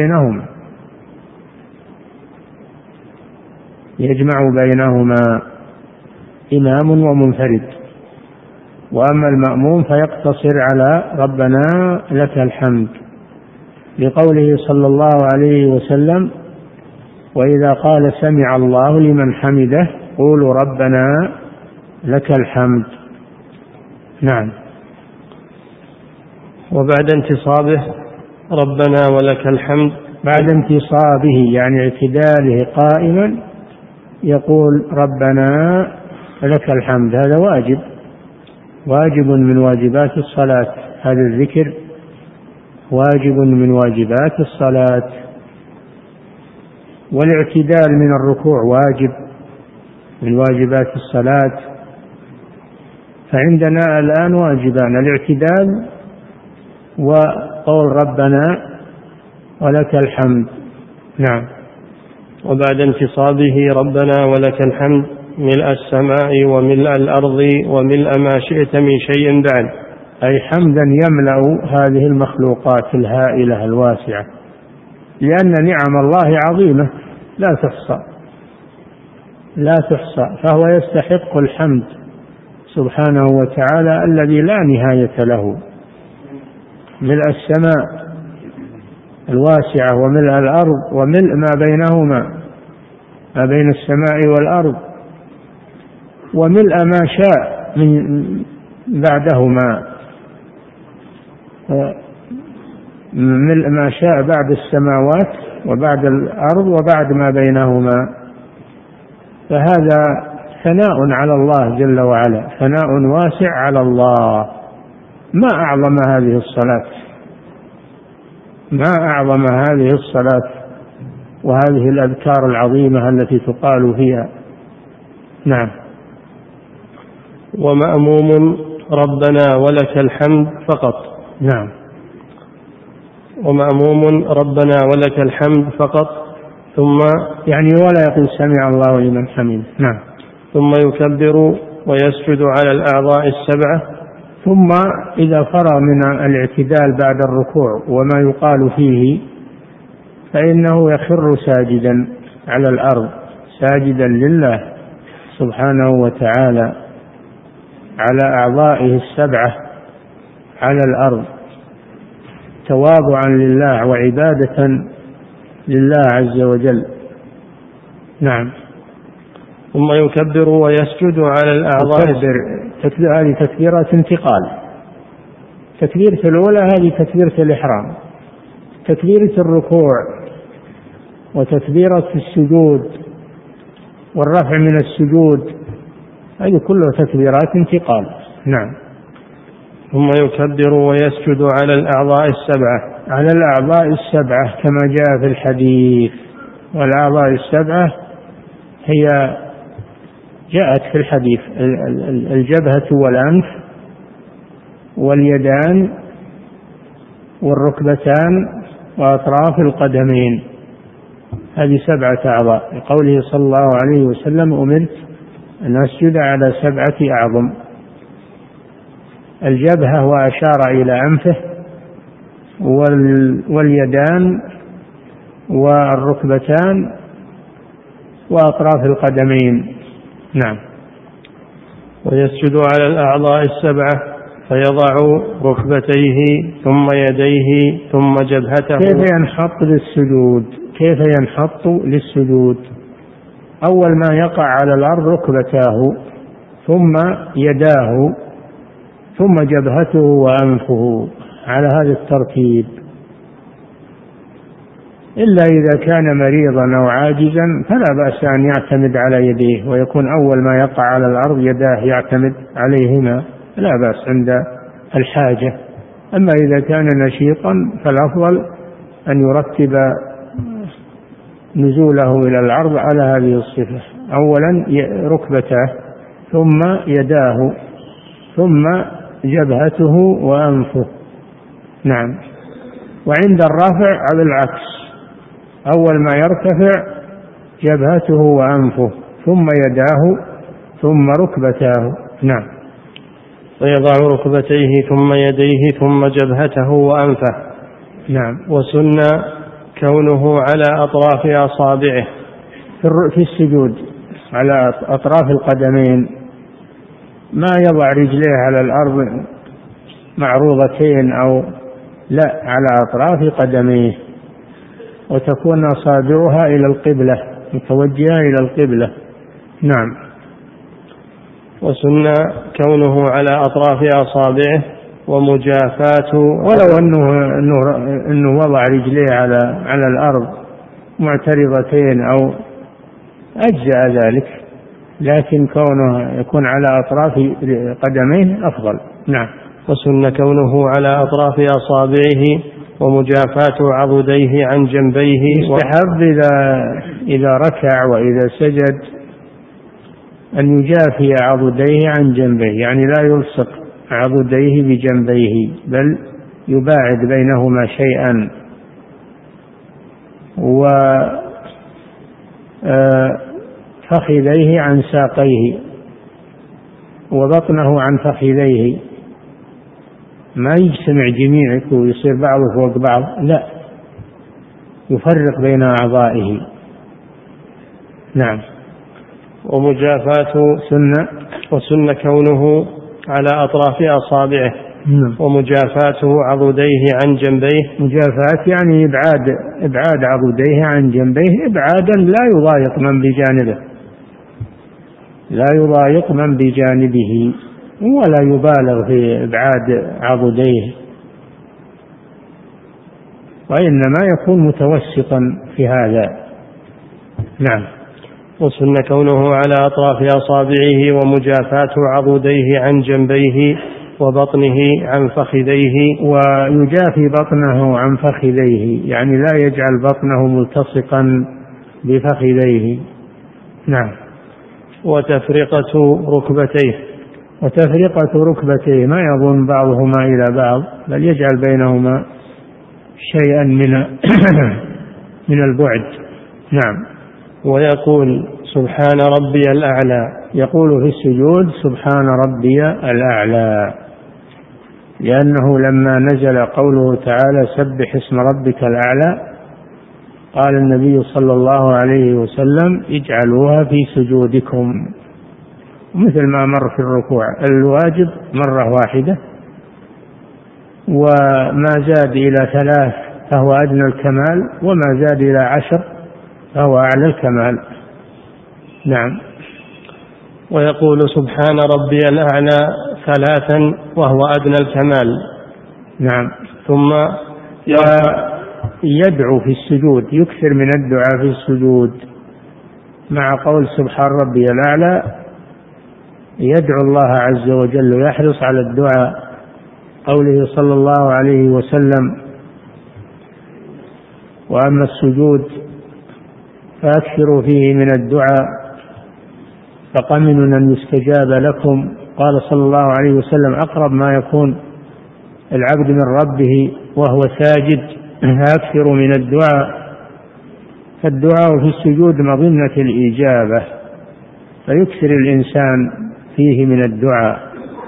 يجمع بينهما إمام ومنفرد. وأما المأموم فيقتصر على ربنا لك الحمد، لقوله صلى الله عليه وسلم وإذا قال سمع الله لمن حمده قولوا ربنا لك الحمد. نعم. وبعد انتصابه ربنا ولك الحمد، بعد انتصابه يعني اعتداله قائما يقول ربنا لك الحمد. هذا واجب من واجبات الصلاة، هذا الذكر واجب من واجبات الصلاة. والاعتدال من الركوع واجب من واجبات الصلاة. فعندنا الآن واجبان: الاعتدال وقول ربنا ولك الحمد. نعم. وبعد انتصابه ربنا ولك الحمد ملء السماء وملء الأرض وملء ما شئت من شيء بعد، أي حمدا يملأ هذه المخلوقات الهائلة الواسعة، لأن نعم الله عظيمة لا تحصى، فهو يستحق الحمد سبحانه وتعالى الذي لا نهاية له، ملء السماء الواسعة وملء الأرض وملء ما بينهما، ما بين السماء والأرض، وملء ما شاء من بعدهما، ملء ما شاء بعد السماوات وبعد الأرض وبعد ما بينهما. فهذا ثناء على الله جل وعلا، ثناء واسع على الله. ما أعظم هذه الصلاة، ما أعظم هذه الصلاة وهذه الأذكار العظيمة التي تقال فيها. نعم. ومأموم ربنا ولك الحمد فقط. نعم. ومأموم ربنا ولك الحمد فقط، ثم يعني ولا يقول سمع الله لمن حمده. نعم. ثم يكبر ويسجد على الأعضاء السبعة، ثم إذا فرغ من الاعتدال بعد الركوع وما يقال فيه فإنه يخر ساجدا على الأرض، ساجدا لله سبحانه وتعالى على أعضائه السبعة على الأرض، تواضعا لله وعبادة لله عز وجل. نعم. ثم يكبر ويسجد على الأعضاء. هذه تكبيرة انتقال. تكبيرة الأولى هذه تكبيرة الإحرام، تكبيرة الركوع وتكبيرة السجود والرفع من السجود، هذه كلها تكبيرات انتقال. نعم. ثم يكبر ويسجد على الأعضاء السبعة، على الأعضاء السبعة كما جاء في الحديث. والأعضاء السبعة هي جاءت في الحديث: الجبهة والأنف واليدان والركبتان وأطراف القدمين، هذه 7 أعضاء، لقوله صلى الله عليه وسلم: أمرت أن أسجد على 7 أعظم. الجبهة وأشار إلى أنفه، واليدان والركبتان وأطراف القدمين. نعم. ويسجد على الأعضاء السبعة فيضع ركبتيه ثم يديه ثم جبهته. كيف ينحط للسجود؟ كيف ينحط للسجود؟ أول ما يقع على الأرض ركبتاه ثم يداه ثم جبهته وأنفه، على هذا الترتيب، إلا إذا كان مريضا أو عاجزا فلا بأس أن يعتمد على يديه، ويكون أول ما يقع على الأرض يداه يعتمد عليهما، لا بأس عند الحاجة. أما إذا كان نشيطا فالأفضل أن يرتب نزوله إلى الأرض على هذه الصفة: أولا ركبته ثم يداه ثم جبهته وأنفه. نعم. وعند الرفع على العكس: أول ما يرتفع جبهته وأنفه ثم يداه ثم ركبتاه. نعم. ويضع ركبتيه ثم يديه ثم جبهته وأنفه. نعم. وسن كونه على أطراف أصابعه في السجود على أطراف القدمين، ما يضع رجليه على الأرض معروضتين أو لا، على أطراف قدميه، وتكون أصابعها إلى القبلة، متوجهة إلى القبلة. نعم. وسن كونه على أطراف أصابعه ومجافاة، ولو أنه وضع رجليه على الأرض معترضتين أو أجزأ ذلك، لكن كونه يكون على أطراف قدميه أفضل. نعم. وسن كونه على أطراف أصابعه ومجافاة عضديه عن جنبيه. يستحب إذا ركع وإذا سجد أن يجافي عضديه عن جنبيه، يعني لا يلصق عضديه بجنبيه، بل يباعد بينهما شيئا، وفخذيه عن ساقيه وبطنه عن فخذيه، ما يجتمع جميعه ويصير بعضه فوق بعض، لا، يفرق بين أعضائه. نعم. ومجافاة سنة، وسن كونه على أطراف أصابعه، ومجافاته عضديه عن جنبيه. مجافاة يعني إبعاد عضديه عن جنبيه إبعادا لا يضايق من بجانبه، لا يضايق من بجانبه، ولا يبالغ في إبعاد عضديه، وإنما يكون متوسطا في هذا. نعم. وسن كونه على أطراف أصابعه ومجافاة عضديه عن جنبيه وبطنه عن فخذيه. ويجافي بطنه عن فخذيه، يعني لا يجعل بطنه ملتصقا بفخذيه. نعم. وتفرقة ركبتيه. وتفرقة ركبتيه، ما يضم بعضهما إلى بعض، بل يجعل بينهما شيئا من البعد. نعم. ويقول سبحان ربي الأعلى. يقول في السجود سبحان ربي الأعلى، لأنه لما نزل قوله تعالى سبح اسم ربك الأعلى قال النبي صلى الله عليه وسلم اجعلوها في سجودكم، مثل ما مر في الركوع، الواجب مرة واحدة، وما زاد إلى 3 فهو أدنى الكمال، وما زاد إلى 10 فهو أعلى الكمال. نعم. ويقول سبحان ربي الأعلى 3 وهو أدنى الكمال. نعم. ثم يدعو في السجود، يكثر من الدعاء في السجود، مع قول سبحان ربي الأعلى يدعو الله عز وجل ويحرص على الدعاء، قوله صلى الله عليه وسلم وأما السجود فأكثروا فيه من الدعاء فقمن أن يستجاب لكم. قال صلى الله عليه وسلم أقرب ما يكون العبد من ربه وهو ساجد فأكثروا من الدعاء، فالدعاء في السجود مظنة الإجابة، فيكثر الإنسان فيه من الدعاء،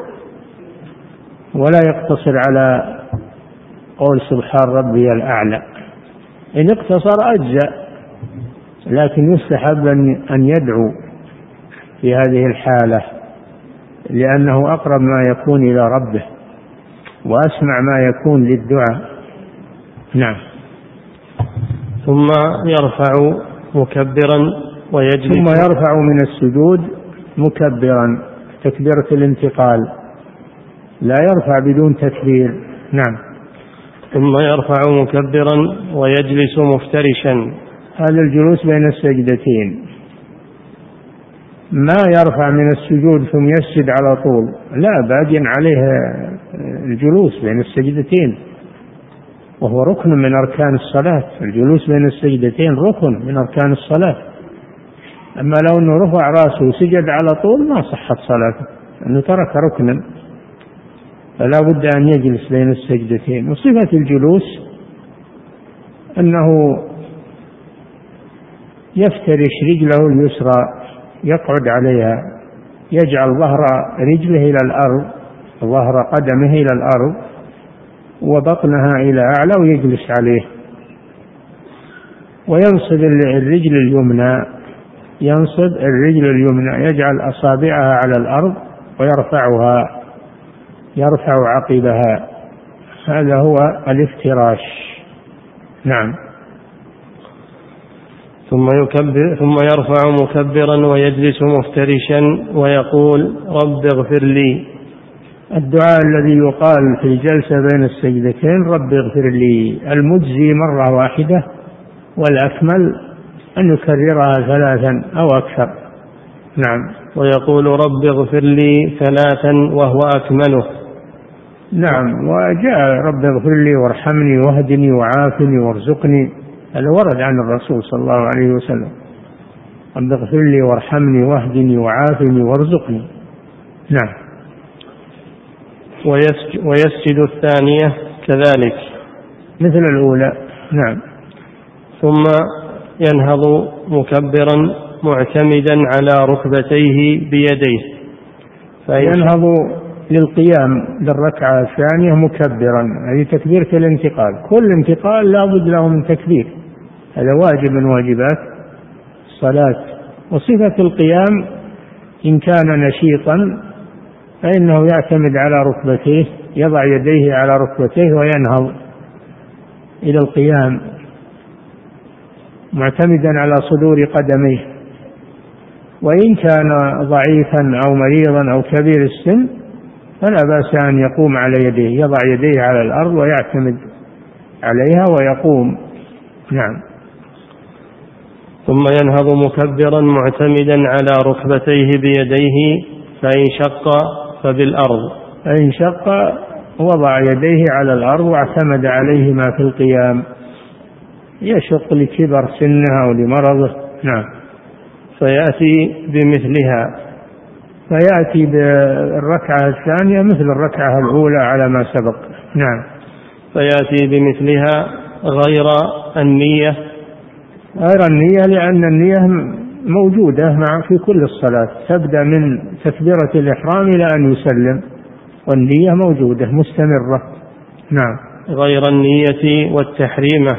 ولا يقتصر على قول سبحان ربي الأعلى، إن اقتصر أجزأ، لكن يستحب أن يدعو في هذه الحالة، لأنه أقرب ما يكون إلى ربه وأسمع ما يكون للدعاء. نعم. ثم يرفع مكبرا ويجلس. ثم يرفع من السجود مكبرا، تكبيرة الانتقال، لا يرفع بدون تكبير. نعم. ثم يرفع مكبرا ويجلس مفترشا. هذا الجلوس بين السجدتين، ما يرفع من السجود ثم يسجد على طول، لا، باقي عليه الجلوس بين السجدتين، وهو ركن من أركان الصلاة. الجلوس بين السجدتين ركن من أركان الصلاة، أما لو أنه رفع رأسه وسجد على طول ما صحت صلاته، أنه ترك ركنا، فلا بد أن يجلس بين السجدتين. وصفة الجلوس أنه يفترش رجله اليسرى يقعد عليها، يجعل ظهر رجله إلى الأرض، ظهر قدمه إلى الأرض، وبطنها إلى أعلى، ويجلس عليه، وينصب الرجل اليمنى، ينصب الرجل اليمنى، يجعل أصابعها على الأرض ويرفعها، يرفع عقبها، هذا هو الافتراش. نعم. ثم يرفع مكبرا ويجلس مفترشا ويقول رب اغفر لي. الدعاء الذي يقال في الجلسة بين السجدتين رب اغفر لي المجزي مرة واحدة، والأكمل أن يكررها 3 أو أكثر. نعم. ويقول رب اغفر لي 3 وهو أكمله. نعم. وجاء رب اغفر لي وارحمني واهدني وعافني وارزقني، هذا ورد عن الرسول صلى الله عليه وسلم، رب اغفر لي وارحمني واهدني وعافني وارزقني. نعم. ويسجد الثانية كذلك مثل الأولى. نعم. ثم ينهض مكبرا معتمدا على ركبتيه بيديه، ينهض للقيام للركعة الثانية مكبرا، هذه تكبيرة الانتقال، كل انتقال لا بد له من تكبير، هذا واجب من واجبات الصلاة، وصفة القيام إن كان نشيطا فإنه يعتمد على ركبتيه، يضع يديه على ركبتيه وينهض إلى القيام معتمدا على صدور قدميه. وإن كان ضعيفا أو مريضا أو كبير السن فلا بأس أن يقوم على يديه، يضع يديه على الأرض ويعتمد عليها ويقوم. نعم. ثم ينهض مكبرا معتمدا على ركبتيه بيديه، فإن شق فبالأرض. فإن شق وضع يديه على الأرض واعتمد عليهما في القيام، يشق لكبر سنه أو لمرضه. نعم. فيأتي بمثلها، فيأتي بالركعة الثانية مثل الركعة الأولى على ما سبق. نعم. فيأتي بمثلها غير النية. غير النية لأن النية موجودة في كل الصلاة، تبدأ من تكبيرة الإحرام إلى أن يسلم، والنية موجودة مستمرة. نعم. غير النية والتحريمة.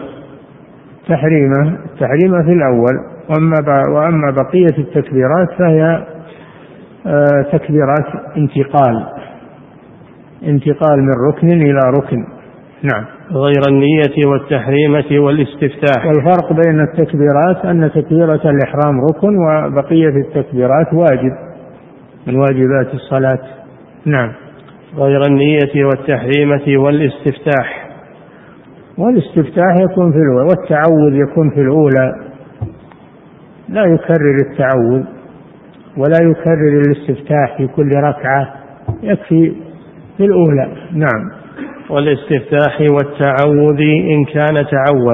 التحريمة في الأول، وأما بقية التكبيرات فهي تكبيرات انتقال من ركن إلى ركن. نعم. غير النية والتحريمة والاستفتاح. والفرق بين التكبيرات أن تكبيرة الإحرام ركن وبقية التكبيرات واجب من واجبات الصلاة. نعم. غير النية والتحريمة والاستفتاح. والاستفتاح يكون في الأولى، والتعوذ يكون في الأولى، لا يكرر التعوذ ولا يكرر الاستفتاح في كل ركعة، يكفي في الأولى. نعم. والاستفتاح والتعوذ إن كان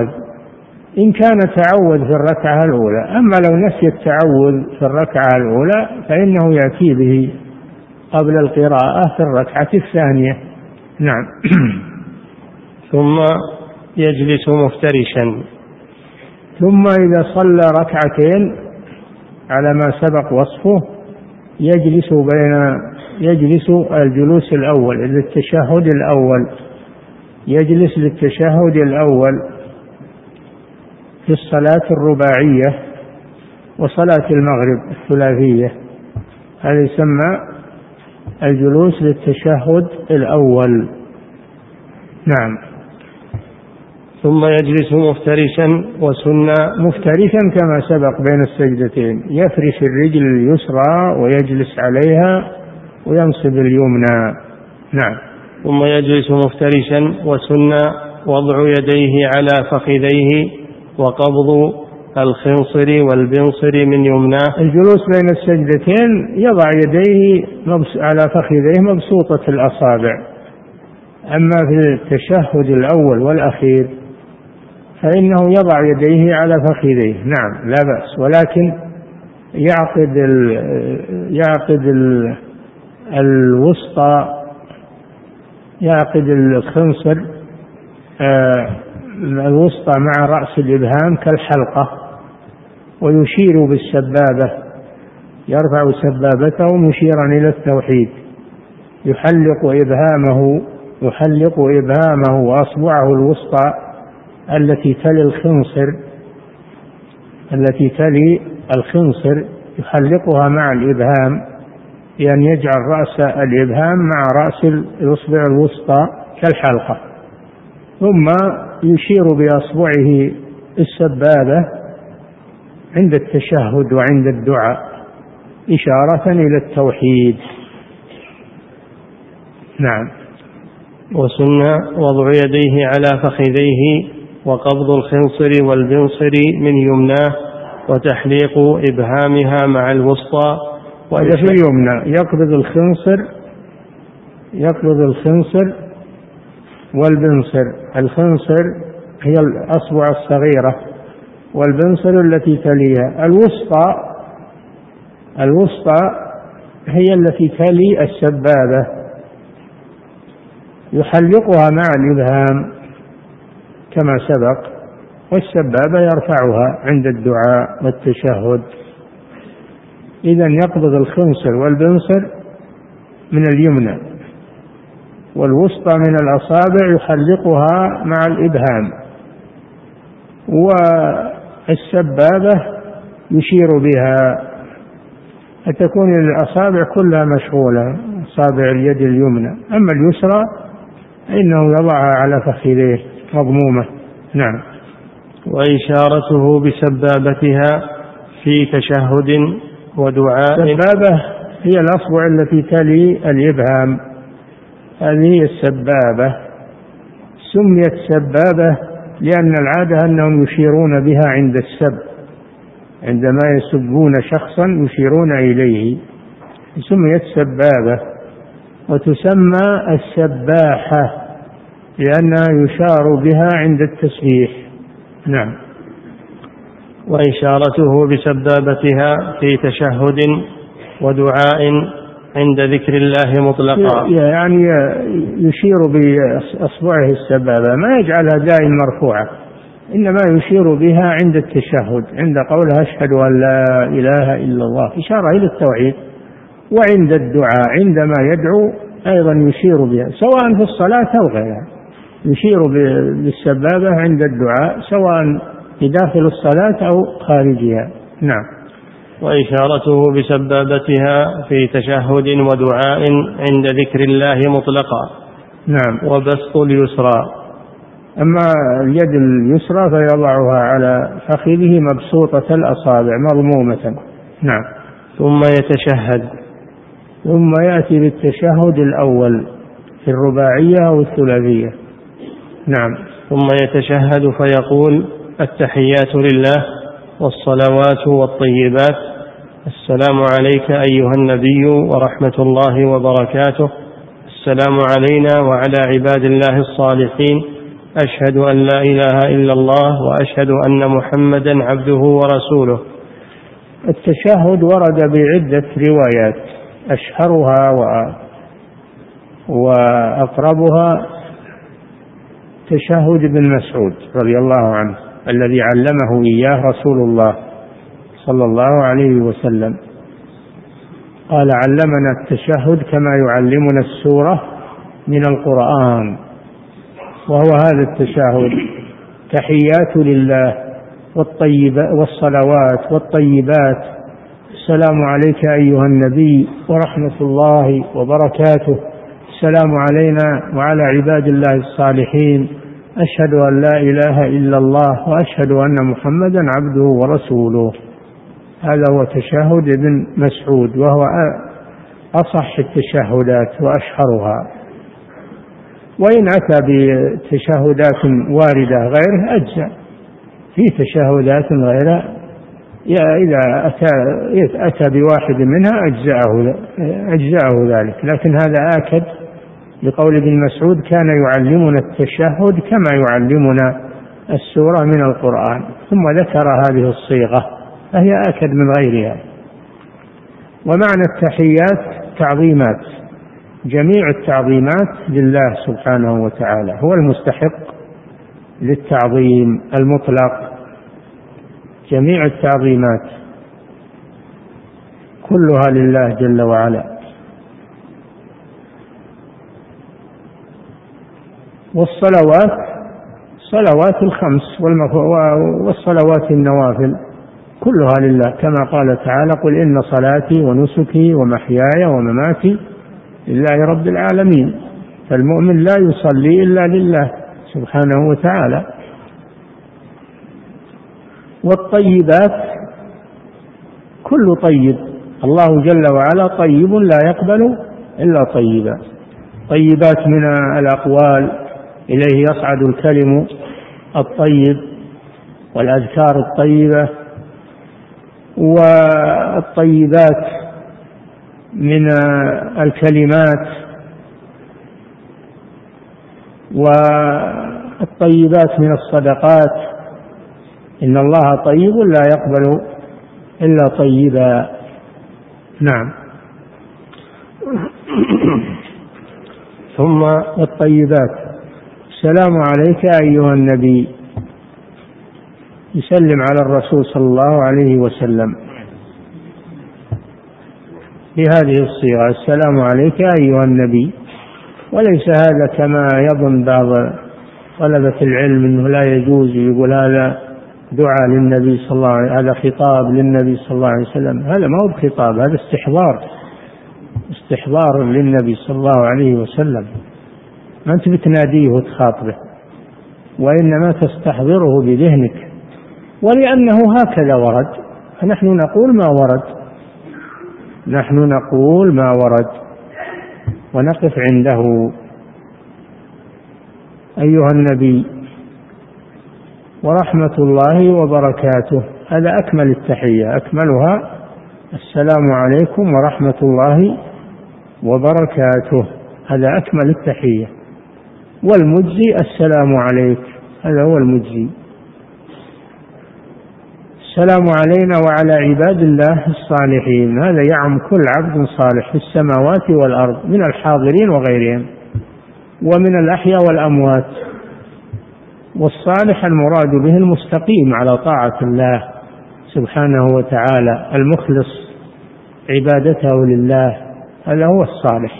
تعوذ في الركعة الأولى. أما لو نسي التعوذ في الركعة الأولى فإنه يأتي به قبل القراءة في الركعة الثانية. نعم. ثم يجلس مفترشا. ثم إذا صلى ركعتين على ما سبق وصفه يجلس الجلوس الأول للتشهد الأول، يجلس للتشهد الأول في الصلاة الرباعية وصلاة المغرب الثلاثية، هذا يسمى الجلوس للتشهد الأول. نعم. ثم يجلس مفترشا وسنة. مفترشا كما سبق بين السجدتين، يفرش الرجل اليسرى ويجلس عليها وينصب اليمنى. نعم. ثم يجلس مفترشا وسنة وضع يديه على فخذيه وقبض الخنصر والبنصر من يمناه. الجلوس بين السجدتين يضع يديه على فخذيه مبسوطة الأصابع. أما في التشهد الأول والأخير فإنه يضع يديه على فخذيه. نعم، لا بأس، ولكن يعقد الخنصر الوسطى مع رأس الإبهام كالحلقة، ويشير بالسبابة، يرفع سبابته مشيرا إلى التوحيد، يحلق إبهامه وأصبعه الوسطى التي تلي الخنصر يحلقها مع الإبهام، بأن يجعل رأس الإبهام مع رأس الإصبع الوسطى كالحلقة، ثم يشير بأصبعه السبابة عند التشهد وعند الدعاء إشارة إلى التوحيد. نعم. وسنة وضع يديه على فخذيه وقبض الخنصر والبنصر من يمناه وتحليق إبهامها مع الوسطى. وإذا في اليمنى يقبض الخنصر والبنصر. الخنصر هي الأصبع الصغيرة، والبنصر التي تليها. الوسطى هي التي تلي السبابة، يحلقها مع الإبهام كما سبق، والسبابة يرفعها عند الدعاء والتشهد. إذن يقبض الخنصر والبنصر من اليمنى، والوسطى من الأصابع يحلقها مع الإبهام، والسبابة يشير بها فتكون الأصابع كلها مشغولة، أصابع اليد اليمنى، أما اليسرى إنه يضعها على فخذيه مضمومة. نعم. وإشارته بسبابتها في تشهد ودعاء. السبابة هي الأصبع التي تلي الإبهام، هذه هي السبابة. سميت سبابة لأن العادة أنهم يشيرون بها عند السب، عندما يسبون شخصا يشيرون إليه، سميت سبابة. وتسمى السباحة لأنها يشار بها عند التسبيح. نعم. وإشارته بسبابتها في تشهد ودعاء عند ذكر الله مطلقا، يعني يشير بأصبعه السبابة، ما يجعلها دائما مرفوعة، إنما يشير بها عند التشهد، عند قولها أشهد أن لا إله إلا الله، إشارة إلى التوحيد. وعند الدعاء عندما يدعو أيضا يشير بها، سواء في الصلاة أو غيرها، يشير بالسبابة عند الدعاء سواء في داخل الصلاة أو خارجها. نعم. وإشارته بسبابتها في تشهد ودعاء عند ذكر الله مطلقا. نعم. وبسط اليسرى. أما اليد اليسرى فيضعها على فخذه مبسوطة الأصابع مضمومة. نعم. ثم يتشهد. ثم يأتي بالتشهد الأول في الرباعية أو الثلاثية. نعم. ثم يتشهد فيقول: التحيات لله والصلوات والطيبات، السلام عليك أيها النبي ورحمة الله وبركاته، السلام علينا وعلى عباد الله الصالحين، أشهد أن لا إله إلا الله وأشهد أن محمدا عبده ورسوله. التشهد ورد بعدة روايات، أشهرها وأقربها تشهد ابن مسعود رضي الله عنه الذي علمه إياه رسول الله صلى الله عليه وسلم، قال: علمنا التشهد كما يعلمنا السورة من القرآن. وهو هذا التشهد: تحيات لله والصلوات والطيبات، السلام عليك أيها النبي ورحمة الله وبركاته، السلام علينا وعلى عباد الله الصالحين، أشهد أن لا إله إلا الله وأشهد أن محمدا عبده ورسوله. هذا هو تشهد ابن مسعود، وهو أصح التشهدات وأشهرها. وإن أتى بتشهدات واردة غيره أجزأ، في تشهدات غيره إذا أتى بواحد منها أجزأه ذلك، لكن هذا آكد لقول ابن مسعود: كان يعلمنا التشهد كما يعلمنا السورة من القرآن، ثم ذكر هذه الصيغة فهي آكد من غيرها. ومعنى التحيات تعظيمات، جميع التعظيمات لله سبحانه وتعالى، هو المستحق للتعظيم المطلق، جميع التعظيمات كلها لله جل وعلا. والصلوات، صلوات الخمس والصلوات النوافل كلها لله، كما قال تعالى: قل إن صلاتي ونسكي ومحياي ومماتي لله رب العالمين. فالمؤمن لا يصلي إلا لله سبحانه وتعالى. والطيبات كل طيب، الله جل وعلا طيب لا يقبل إلا طيبا. طيبات من الأقوال، إليه يصعد الكلم الطيب والأذكار الطيبة، والطيبات من الكلمات، والطيبات من الصدقات. إن الله طيب لا يقبل إلا طيبا. نعم. ثم الطيبات: السلام عليك أيها النبي، يسلم على الرسول صلى الله عليه وسلم بهذه الصيغة: السلام عليك أيها النبي. وليس هذا كما يظن بعض طلبة العلم أنه لا يجوز، يقول هذا دعاء للنبي صلى الله عليه وسلم، هذا خطاب للنبي صلى الله عليه وسلم، هذا ما هو بخطاب، هذا استحضار للنبي صلى الله عليه وسلم. ما أنت بتناديه وتخاطبه، وإنما تستحضره بذهنك، ولأنه هكذا ورد فنحن نقول ما ورد، نحن نقول ما ورد ونقف عنده. أيها النبي ورحمة الله وبركاته، هذا أكمل التحية، أكملها السلام عليكم ورحمة الله وبركاته، هذا أكمل التحية. والمجزي السلام عليك، هذا هو المجزي. السلام علينا وعلى عباد الله الصالحين، هذا يعم كل عبد صالح في السماوات والأرض من الحاضرين وغيرهم ومن الأحياء والأموات. والصالح المراد به المستقيم على طاعة الله سبحانه وتعالى، المخلص عبادته لله، هذا هو الصالح.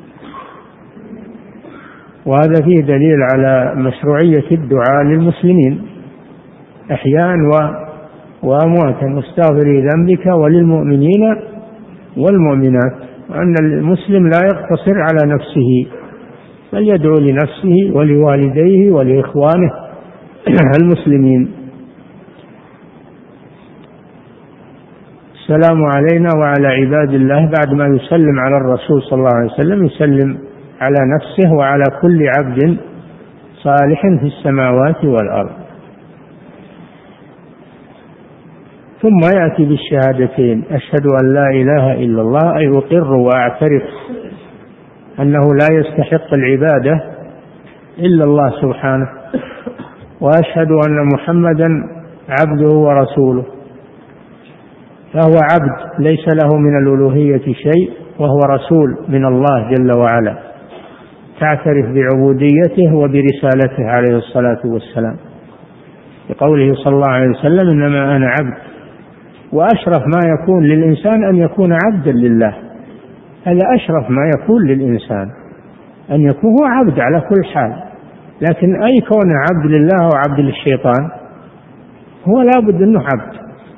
وهذا فيه دليل على مشروعية الدعاء للمسلمين أحياء وأمواتا، واستغفري ذنبك وللمؤمنين والمؤمنات، وأن المسلم لا يقتصر على نفسه بل يدعو لنفسه ولوالديه ولإخوانه المسلمين. السلام علينا وعلى عباد الله، بعد ما يسلم على الرسول صلى الله عليه وسلم يسلم على نفسه وعلى كل عبد صالح في السماوات والأرض. ثم يأتي بالشهادتين، أشهد أن لا إله إلا الله، أي أقر وأعترف أنه لا يستحق العبادة إلا الله سبحانه، وأشهد أن محمدا عبده ورسوله. فهو عبد ليس له من الألوهية شيء، وهو رسول من الله جل وعلا، تعترف بعبوديته وبرسالته عليه الصلاة والسلام، بقوله صلى الله عليه وسلم إنما أنا عبد. وأشرف ما يكون للإنسان أن يكون عبدا لله، هذا أشرف ما يكون للإنسان، أن يكون هو عبد على كل حال. لكن أي كون عبد لله وعبد للشيطان، هو لا بد أنه عبد،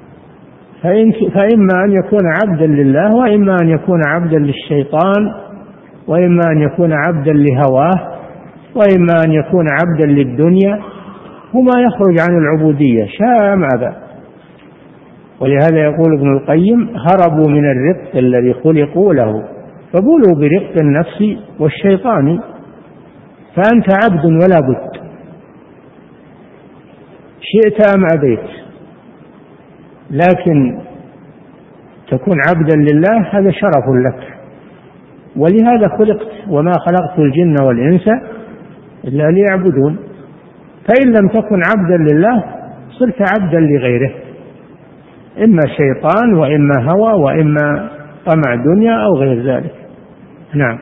فإما أن يكون عبدا لله، وإما أن يكون عبدا للشيطان، وإما أن يكون عبدا لهواه، وإما أن يكون عبدا للدنيا، وما يخرج عن العبودية شاء ماذا. ولهذا يقول ابن القيم هربوا من الرق الذي خلقوا له فبولوا برق النفس والشيطان، فأنت عبد ولا بد، شئت أم أبيت، لكن تكون عبدا لله هذا شرف لك، ولهذا خلقت، وما خلقت الجن والإنس إلا ليعبدون. فإن لم تكن عبدا لله صرت عبدا لغيره، إما شيطان وإما هوى وإما طمع دنيا أو غير ذلك. نعم.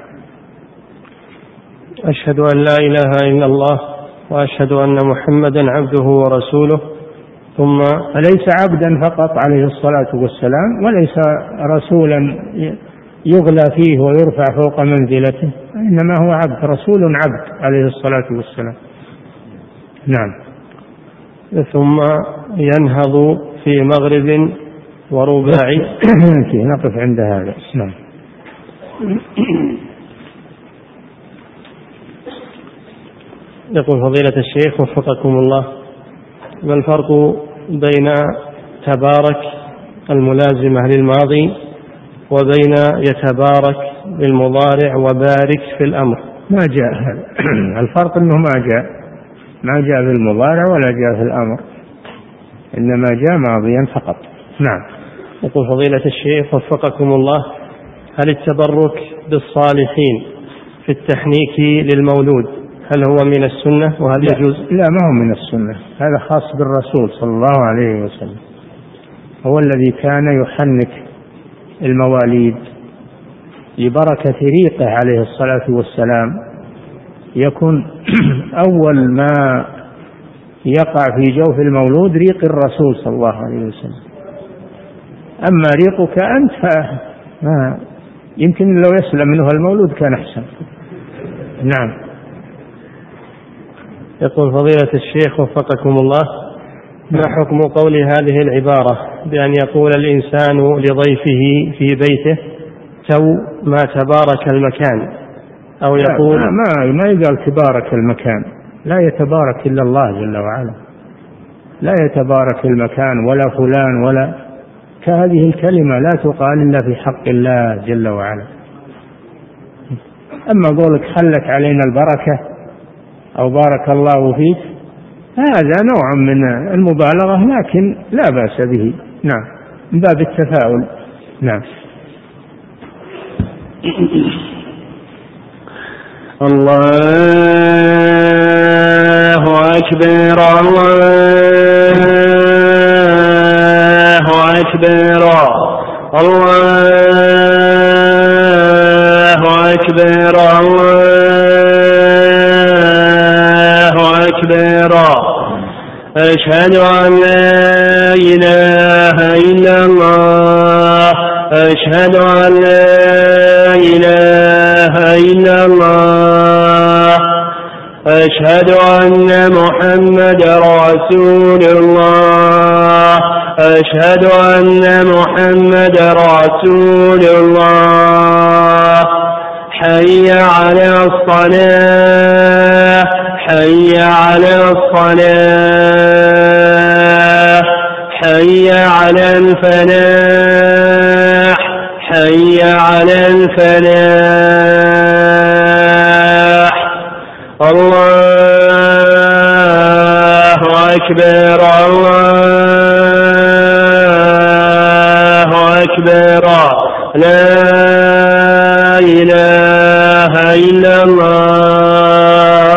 أشهد أن لا إله إلا الله وأشهد أن محمدا عبده ورسوله. ثم ليس عبدا فقط عليه الصلاة والسلام، وليس رسولا يغلى فيه ويرفع فوق منزلته، إنما هو عبد، رسول عبد عليه الصلاة والسلام. نعم. ثم ينهض في مغرب ورباع. نقف عند هذا. نعم. يقول فضيلة الشيخ وفقكم الله، ما الفرق بين تبارك الملازمة للماضي وبين يتبارك بالمضارع وبارك في الأمر؟ ما جاء هذا. الفرق أنه ما جاء في المضارع ولا جاء في الأمر، إنما جاء ماضيا فقط. نعم. يقول فضيلة الشيخ وفقكم الله، هل التبرك بالصالحين في التحنيك للمولود هل هو من السنة وهل يجوز؟ لا، ما هو من السنة، هذا خاص بالرسول صلى الله عليه وسلم، هو الذي كان يحنك المواليد لبركة ريقه عليه الصلاة والسلام، يكون أول ما يقع في جوف المولود ريق الرسول صلى الله عليه وسلم. أما ريقك أنت يمكن لو يسلم منه المولود كان أحسن. نعم. يقول فضيلة الشيخ وفقكم الله، ما حكم قول هذه العبارة بأن يقول الإنسان لضيفه في بيته تو ما تبارك المكان، أو يقول ما يقال تبارك المكان، لا يتبارك إلا الله جل وعلا، لا يتبارك المكان ولا فلان، ولا كهذه الكلمة لا تقال إلا في حق الله جل وعلا. أما قولك حلت علينا البركة أو بارك الله فيك هذا نوع من المبالغة، لكن لا بأس به، نعم، من باب التفاؤل. نعم. الله أكبر الله أكبر الله أكبر الله أكبر أشهد أن لا إله إلا الله أشهد أن لا إله إلا الله أشهد أن محمد رسول الله أشهد أن محمد رسول الله حي على الصلاة حي على الصلاة حي على الفلاح حي على الفلاح الله أكبر الله أكبر لا إله إلا الله.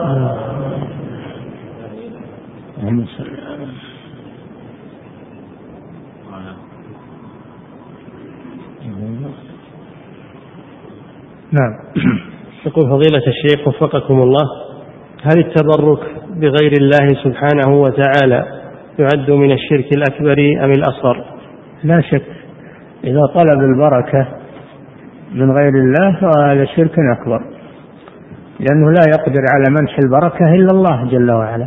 نعم. يقول فضيلة الشيخ وفقكم الله، هل التبرك بغير الله سبحانه وتعالى يعد من الشرك الأكبر أم الأصغر؟ لا شك، إذا طلب البركة من غير الله فهذا شرك أكبر، لأنه لا يقدر على منح البركة إلا الله جل وعلا،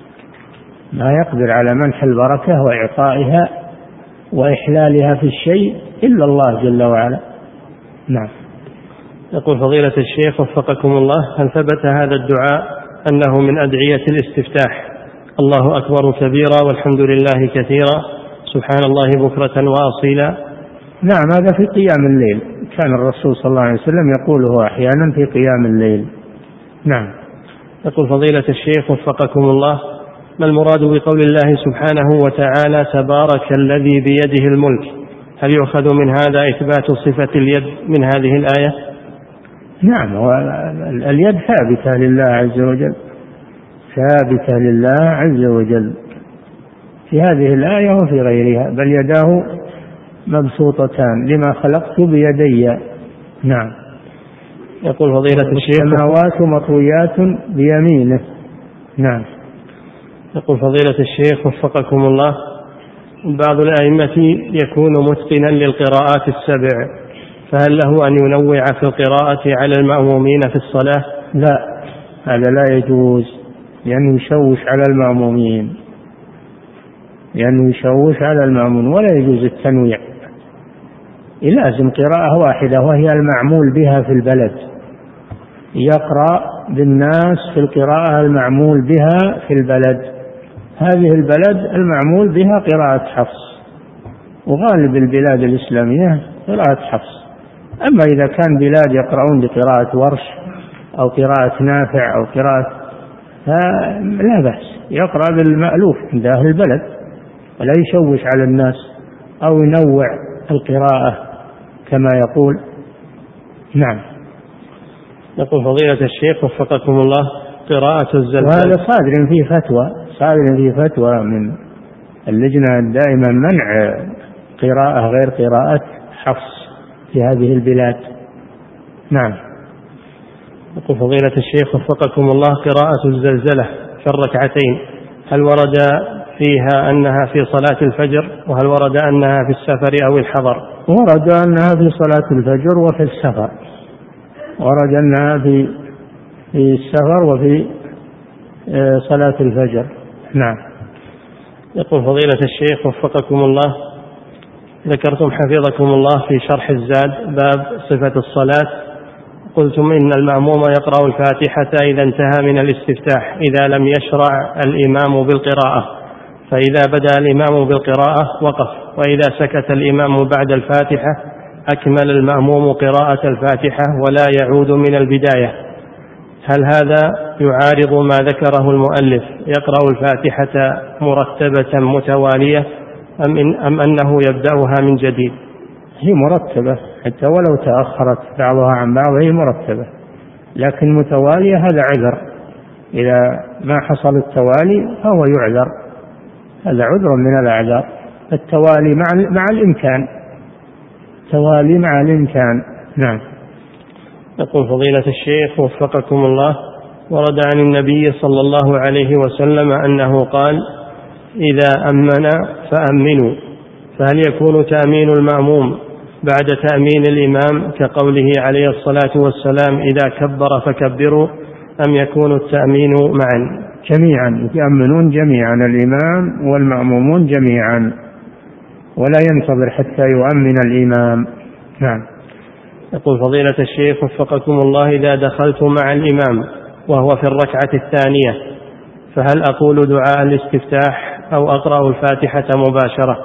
لا يقدر على منح البركة وإعطائها وإحلالها في الشيء إلا الله جل وعلا. نعم. يقول فضيلة الشيخ وفقكم الله، هل ثبت هذا الدعاء أنه من أدعية الاستفتاح الله أكبر كبيرا والحمد لله كثيرا سبحان الله بكرة وأصيلا؟ نعم، هذا في قيام الليل، كان الرسول صلى الله عليه وسلم يقوله أحيانا في قيام الليل. نعم. يقول فضيلة الشيخ وفقكم الله، ما المراد بقول الله سبحانه وتعالى تبارك الذي بيده الملك؟ هل يؤخذ من هذا إثبات صفة اليد من هذه الآية؟ نعم، اليد ثابتة لله عز وجل، ثابتة لله عز وجل في هذه الآية وفي غيرها، بل يداه مبسوطتان لما خلقت بيدي. نعم. يقول فضيلة الشيخ السماوات مطويات بيمينه. نعم. يقول فضيلة الشيخ وفقكم الله، بعض الأئمة يكون متقنا للقراءات السبع، فهل له أن ينوع في القراءة على المأمومين في الصلاة؟ لا، هذا لا يجوز، لأنه يشوش على المأمومين، لأنه يشوش على المأمومين، ولا يجوز التنويع، يلازم قراءة واحدة وهي المعمول بها في البلد، يقرأ بالناس في القراءة المعمول بها في البلد، هذه البلد المعمول بها قراءة حفص، وغالب البلاد الإسلامية قراءة حفص. أما إذا كان بلاد يقرؤون بقراءة ورش أو قراءة نافع أو قراءة، لا بأس، يقرأ بالمألوف عند أهل البلد ولا يشوش على الناس أو ينوع القراءة كما يقول. نعم. يقول فضيلة الشيخ وفقكم الله، قراءة الزلزال، وهذا صادر في فتوى من اللجنة الدائمة منع قراءة غير قراءة حفص في هذه البلاد. نعم. يقول فضيلة الشيخ وفقكم الله، قراءة الزلزلة في الركعتين هل ورد فيها أنها في صلاة الفجر، وهل ورد أنها في السفر أو الحضر؟ ورد أنها في صلاة الفجر وفي السفر، ورد أنها في السفر وفي صلاة الفجر. نعم. يقول فضيلة الشيخ وفقكم الله، ذكرتم حفظكم الله في شرح الزاد باب صفة الصلاة، قلتم إن المأموم يقرأ الفاتحة إذا انتهى من الاستفتاح إذا لم يشرع الإمام بالقراءة، فإذا بدأ الإمام بالقراءة وقف، وإذا سكت الإمام بعد الفاتحة أكمل المأموم قراءة الفاتحة ولا يعود من البداية. هل هذا يعارض ما ذكره المؤلف يقرأ الفاتحة مرتبة متوالية أم أنه يبدأها من جديد؟ هي مرتبة حتى ولو تأخرت بعضها عن بعض هي مرتبة، لكن متوالية هذا عذر، إذا ما حصل التوالي فهو يعذر، هذا عذر من الأعذار. التوالي مع الإمكان، توالي مع الإمكان. نعم. يقول فضيلة الشيخ وفقكم الله، ورد عن النبي صلى الله عليه وسلم أنه قال إذا أمن فأمنوا، فهل يكون تأمين المأموم بعد تأمين الإمام كقوله عليه الصلاة والسلام إذا كبر فكبروا، أم يكون التأمين معا؟ جميعا، يأمنون جميعا الإمام والمأمومون جميعا، ولا ينتظر حتى يؤمن الإمام. نعم. يقول فضيلة الشيخ وفقكم الله، إذا دخلت مع الإمام وهو في الركعة الثانية فهل أقول دعاء الاستفتاح أو أقرأ الفاتحة مباشرة؟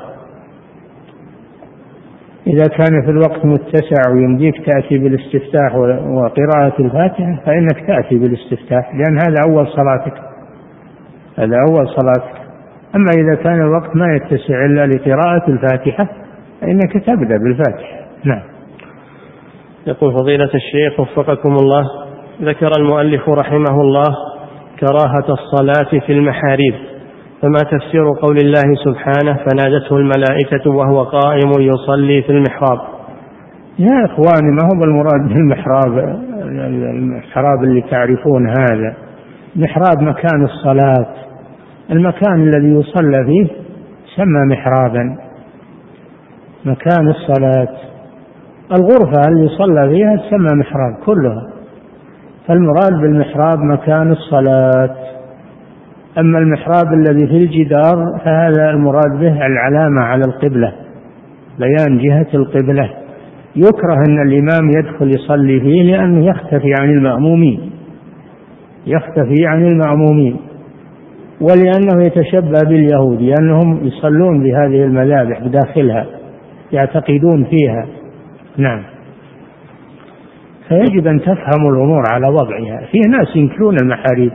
إذا كان في الوقت متسع ويمديك تأتي بالاستفتاح وقراءة الفاتحة فإنك تأتي بالاستفتاح، لأن هذا أول صلاتك، هذا أول صلاتك. أما إذا كان الوقت ما يتسع إلا لقراءة الفاتحة فإنك تبدأ بالفاتحة. نعم. يقول فضيلة الشيخ وفقكم الله، ذكر المؤلف رحمه الله كراهة الصلاة في المحاريب، فما تفسير قول الله سبحانه فنادته الملائكة وهو قائم يصلي في المحراب؟ يا إخواني، ما هو المراد بالمحراب المحراب اللي تعرفون هذا، محراب مكان الصلاة، المكان الذي يصلى فيه سمى محرابا، مكان الصلاة. الغرفة اللي يصلى فيها تسمى محراب كلها، فالمراد بالمحراب مكان الصلاة. أما المحراب الذي في الجدار فهذا المراد به العلامة على القبلة، بيان جهة القبلة. يكره أن الإمام يدخل يصلي فيه لأنه يختفي عن المأمومين، يختفي عن المأمومين، ولأنه يتشبه باليهود لأنهم يصلون بهذه المذابح بداخلها، يعتقدون فيها. نعم. فيجب أن تفهموا الأمور على وضعها. فيه ناس ينكرون المحاريب،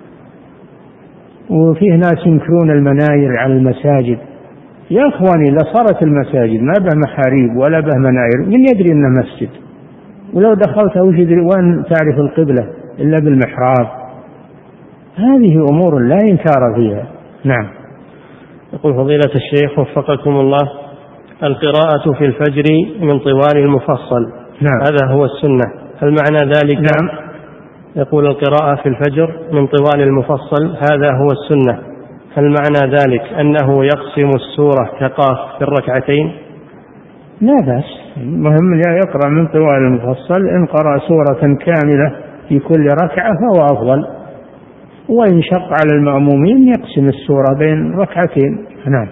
وفيه ناس ينكرون المناير على المساجد. يا أخواني، إذا صارت المساجد ما به محاريب ولا به مناير، من يدري أنه مسجد؟ ولو دخلت وش يدري وين تعرف القبلة إلا بالمحراب؟ هذه أمور لا إنكار فيها. نعم. يقول فضيلة الشيخ وفقكم الله، القراءة في الفجر من طوال المفصل، نعم، هذا هو السنة، هل معنى ذلك؟ نعم. يقول القراءة في الفجر من طوال المفصل هذا هو السنة، هل معنى ذلك أنه يقسم السورة كقاف في الركعتين؟ لا بأس، المهم لا يقرأ من طوال المفصل. إن قرأ سورة كاملة في كل ركعة فهو أفضل، وإن شق على المأمومين يقسم السورة بين ركعتين. نعم.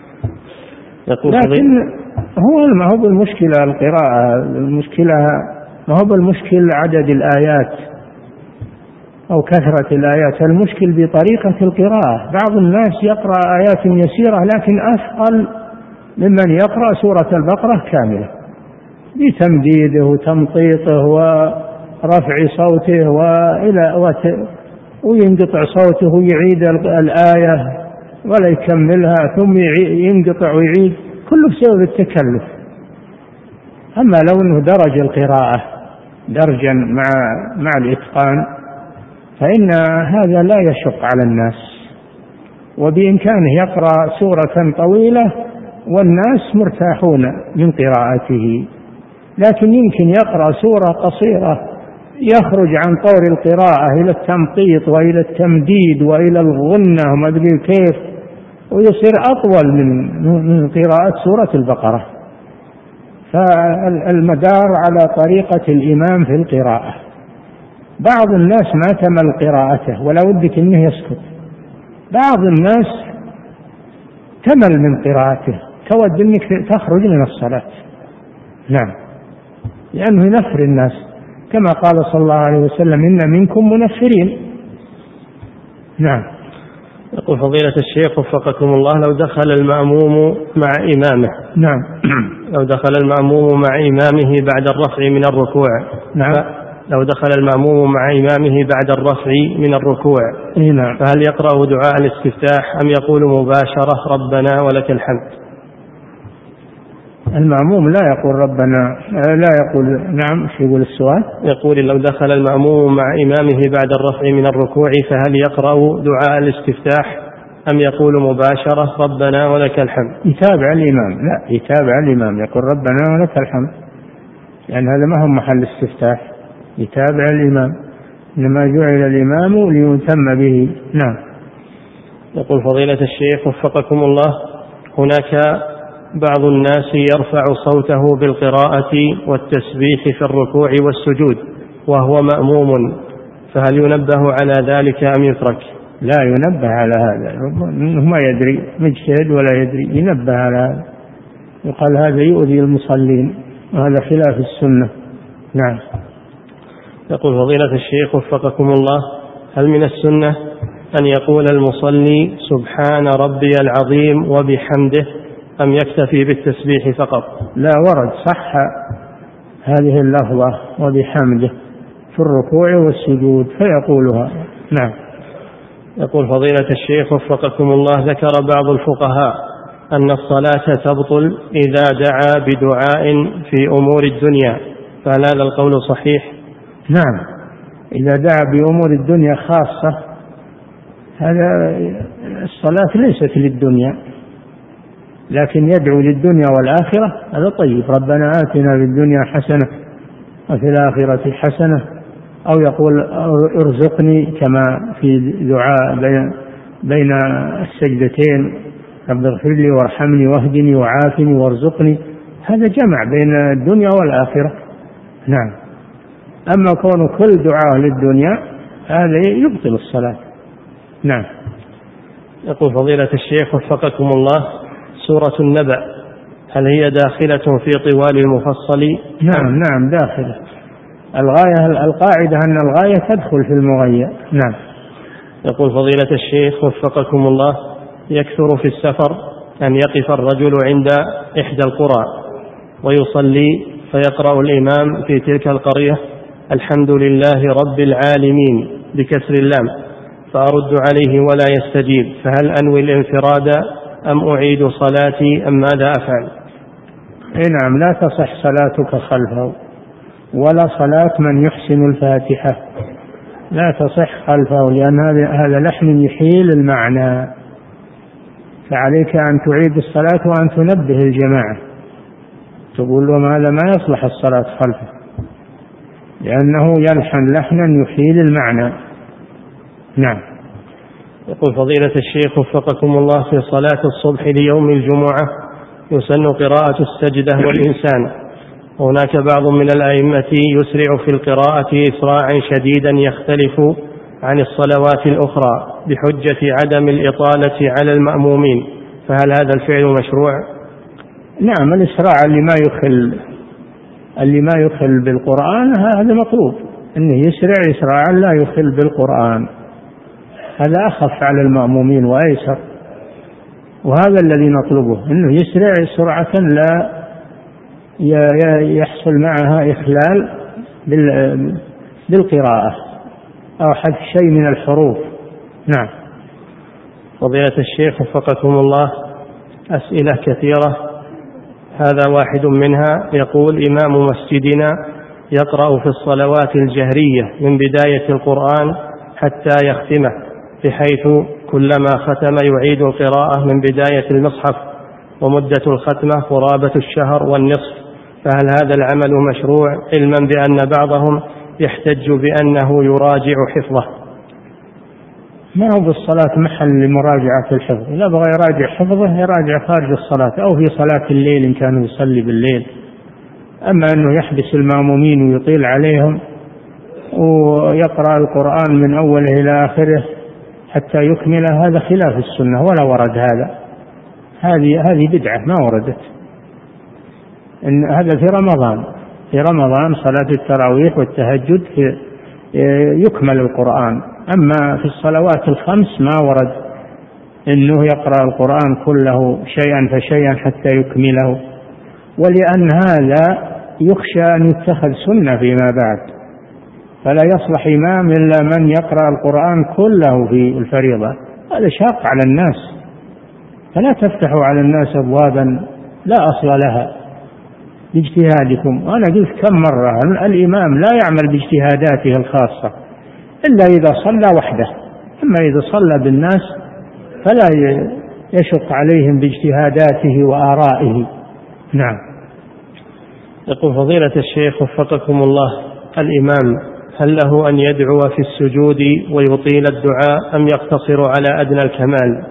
لكن ما هو بالمشكلة القراءة، المشكلة ما هو بالمشكلة عدد الآيات أو كثرة الآيات، المشكل بطريقة القراءة. بعض الناس يقرأ آيات يسيرة لكن أثقل ممن يقرأ سورة البقرة كاملة بتمديده وتمطيطه ورفع صوته وينقطع صوته ويعيد الآية ولا يكملها ثم ينقطع ويعيد، كله بسبب التكلف. أما لو أنه درج القراءة درجا مع الإتقان فإن هذا لا يشق على الناس، وبإمكانه يقرأ سورة طويلة والناس مرتاحون من قراءته، لكن يمكن يقرأ سورة قصيرة يخرج عن طور القراءة إلى التمطيط وإلى التمديد وإلى الغنة وما أدري كيف، ويصير أطول من قراءة سورة البقرة. فالمدار على طريقة الإمام في القراءة. بعض الناس ما تمل قراءته ولا ودك أنه يسكت، بعض الناس تمل من قراءته، تود أنك تخرج من الصلاة. نعم، لأنه ينفر الناس كما قال صلى الله عليه وسلم: إن منكم منفرين. نعم. يقول فضيلة الشيخ وفقكم الله: لو دخل المأموم مع إمامه. نعم. لو دخل المأموم مع إمامه بعد الرفع من الركوع. نعم. لو دخل المأموم مع إمامه بعد الرفع من الركوع. نعم. فهل يقرأ دعاء الاستفتاح أم يقول مباشرة ربنا ولك الحمد؟ المأموم لا يقول ربنا، لا يقول. نعم. شو يقول السؤال؟ يقول: لو دخل المأموم مع إمامه بعد الرفع من الركوع فهل يقرأ دعاء الاستفتاح أم يقول مباشرة ربنا ولك الحمد؟ يتابع الإمام. لا، يتابع الإمام، يقول ربنا ولك الحمد، لأن هذا ما هو محل استفتاح. يتابع الإمام، إنما جعل الإمام ليتم به. نعم. يقول فضيلة الشيخ وفقكم الله: هناك بعض الناس يرفع صوته بالقراءة والتسبيح في الركوع والسجود وهو مأموم، فهل ينبه على ذلك أم يترك؟ لا ينبه على هذا، ما يدري، مجتهد ولا يدري، ينبه على هذا، يقال هذا يؤذي المصلين وهذا خلاف السنة. نعم. يقول فضيلة الشيخ وفقكم الله: هل من السنة أن يقول المصلي سبحان ربي العظيم وبحمده أم يكتفي بالتسبيح فقط؟ لا، ورد صح هذه اللفظة وبحمده في الركوع والسجود فيقولها. نعم. يقول فضيلة الشيخ وفقكم الله: ذكر بعض الفقهاء أن الصلاة تبطل إذا دعا بدعاء في أمور الدنيا، فهل هذا القول صحيح؟ نعم، إذا دعا بأمور الدنيا خاصة، هذا الصلاة ليست للدنيا، لكن يدعو للدنيا والآخرة هذا طيب: ربنا آتنا في الدنيا حسنة وفي الآخرة حسنة، أو يقول ارزقني كما في دعاء بين السجدتين: رب اغفر لي وارحمني واهدني وعافني وارزقني. هذا جمع بين الدنيا والآخرة. نعم. أما كون كل دعاء للدنيا هذا يبطل الصلاة. نعم. يقول فضيلة الشيخ وفقكم الله: سورة النبأ هل هي داخلة في طوال المفصل؟ نعم. نعم، داخلة. القاعدة أن الغاية تدخل في المغية. نعم. يقول فضيلة الشيخ وفقكم الله: يكثر في السفر أن يقف الرجل عند إحدى القرى ويصلي فيقرأ الإمام في تلك القرية الحمد لله رب العالمين بكسر اللام، فأرد عليه ولا يستجيب، فهل أنوي الانفراد أم أعيد صلاتي أم ماذا أفعل؟ نعم، لا تصح صلاتك خلفه ولا صلاة من يحسن الفاتحة، لا تصح خلفه، لأن هذا لحن يحيل المعنى، فعليك أن تعيد الصلاة وأن تنبه الجماعة، تقول لهم هذا ما يصلح الصلاة خلفه، لأنه يلحن لحنا يحيل المعنى. نعم. يقول فضيلة الشيخ وفقكم الله: في صلاة الصبح ليوم الجمعة يسن قراءة السجدة والإنسان، هناك بعض من الأئمة يسرع في القراءة إسراعا شديدا يختلف عن الصلوات الأخرى بحجة عدم الإطالة على المأمومين، فهل هذا الفعل مشروع؟ نعم، الإسراع اللي ما يخل بالقرآن هذا مطلوب، أنه يسرع إسراعا لا يخل بالقرآن، هذا أخف على المأمومين وأيسر، وهذا الذي نطلبه، أنه يسرع سرعة لا يحصل معها إخلال بالقراءة أو حذف شيء من الحروف. نعم. فضيلة الشيخ وفقكم الله: أسئلة كثيرة، هذا واحد منها يقول: إمام مسجدنا يقرأ في الصلوات الجهرية من بداية القرآن حتى يختمه، بحيث كلما ختم يعيد القراءة من بداية المصحف، ومدة الختمة قرابة الشهر والنصف، فهل هذا العمل مشروع، علما بأن بعضهم يحتج بأنه يراجع حفظه؟ ما هو بالصلاة محل لمراجعة الحفظ، إذا بغى يراجع حفظه يراجع خارج الصلاة أو في صلاة الليل إن كان يصلي بالليل، أما أنه يحبس المأمومين ويطيل عليهم ويقرأ القرآن من أوله إلى آخره حتى يكمل، هذا خلاف السنة ولا ورد هذا. هذه بدعة ما وردت. إن هذا في رمضان صلاة التراويح والتهجد يكمل القرآن، أما في الصلوات الخمس ما ورد إنه يقرأ القرآن كله شيئا فشيئا حتى يكمله، ولأن هذا يخشى أن يتخذ سنة فيما بعد، فلا يصلح إمام إلا من يقرأ القرآن كله في الفريضة، هذا شاق على الناس، فلا تفتحوا على الناس أبوابا لا أصل لها باجتهادكم. وأنا قلت كم مرة الإمام لا يعمل باجتهاداته الخاصة إلا إذا صلى وحده، أما إذا صلى بالناس فلا يشق عليهم باجتهاداته وآرائه. نعم. يقول فضيلة الشيخ وفقكم الله، الإمام هل له أن يدعو في السجود ويطيل الدعاء أم يقتصر على أدنى الكمال؟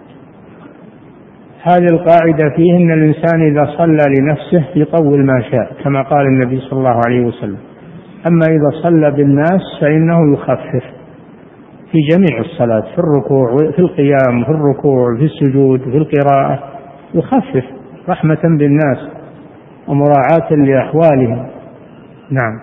هذه القاعدة فيه أن الإنسان إذا صلى لنفسه يطول ما شاء كما قال النبي صلى الله عليه وسلم، أما إذا صلى بالناس فإنه يخفف في جميع الصلاة، في الركوع في القيام في الركوع في السجود في القراءة، يخفف رحمة بالناس ومراعاة لأحوالهم. نعم.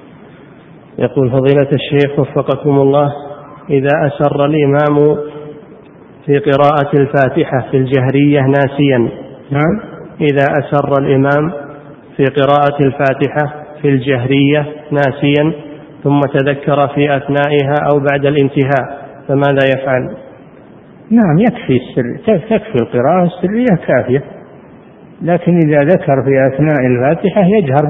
يقول فضيلة الشيخ وفقكم الله، إذا أسر الإمام في قراءة الفاتحة في الجهرية ناسيا. نعم. إذا أسر الإمام في قراءة الفاتحة في الجهرية ناسيا ثم تذكر في أثنائها أو بعد الانتهاء فماذا يفعل؟ نعم، يكفي السر، تكفي القراءة السرية كافية، لكن إذا ذكر في أثناء الفاتحة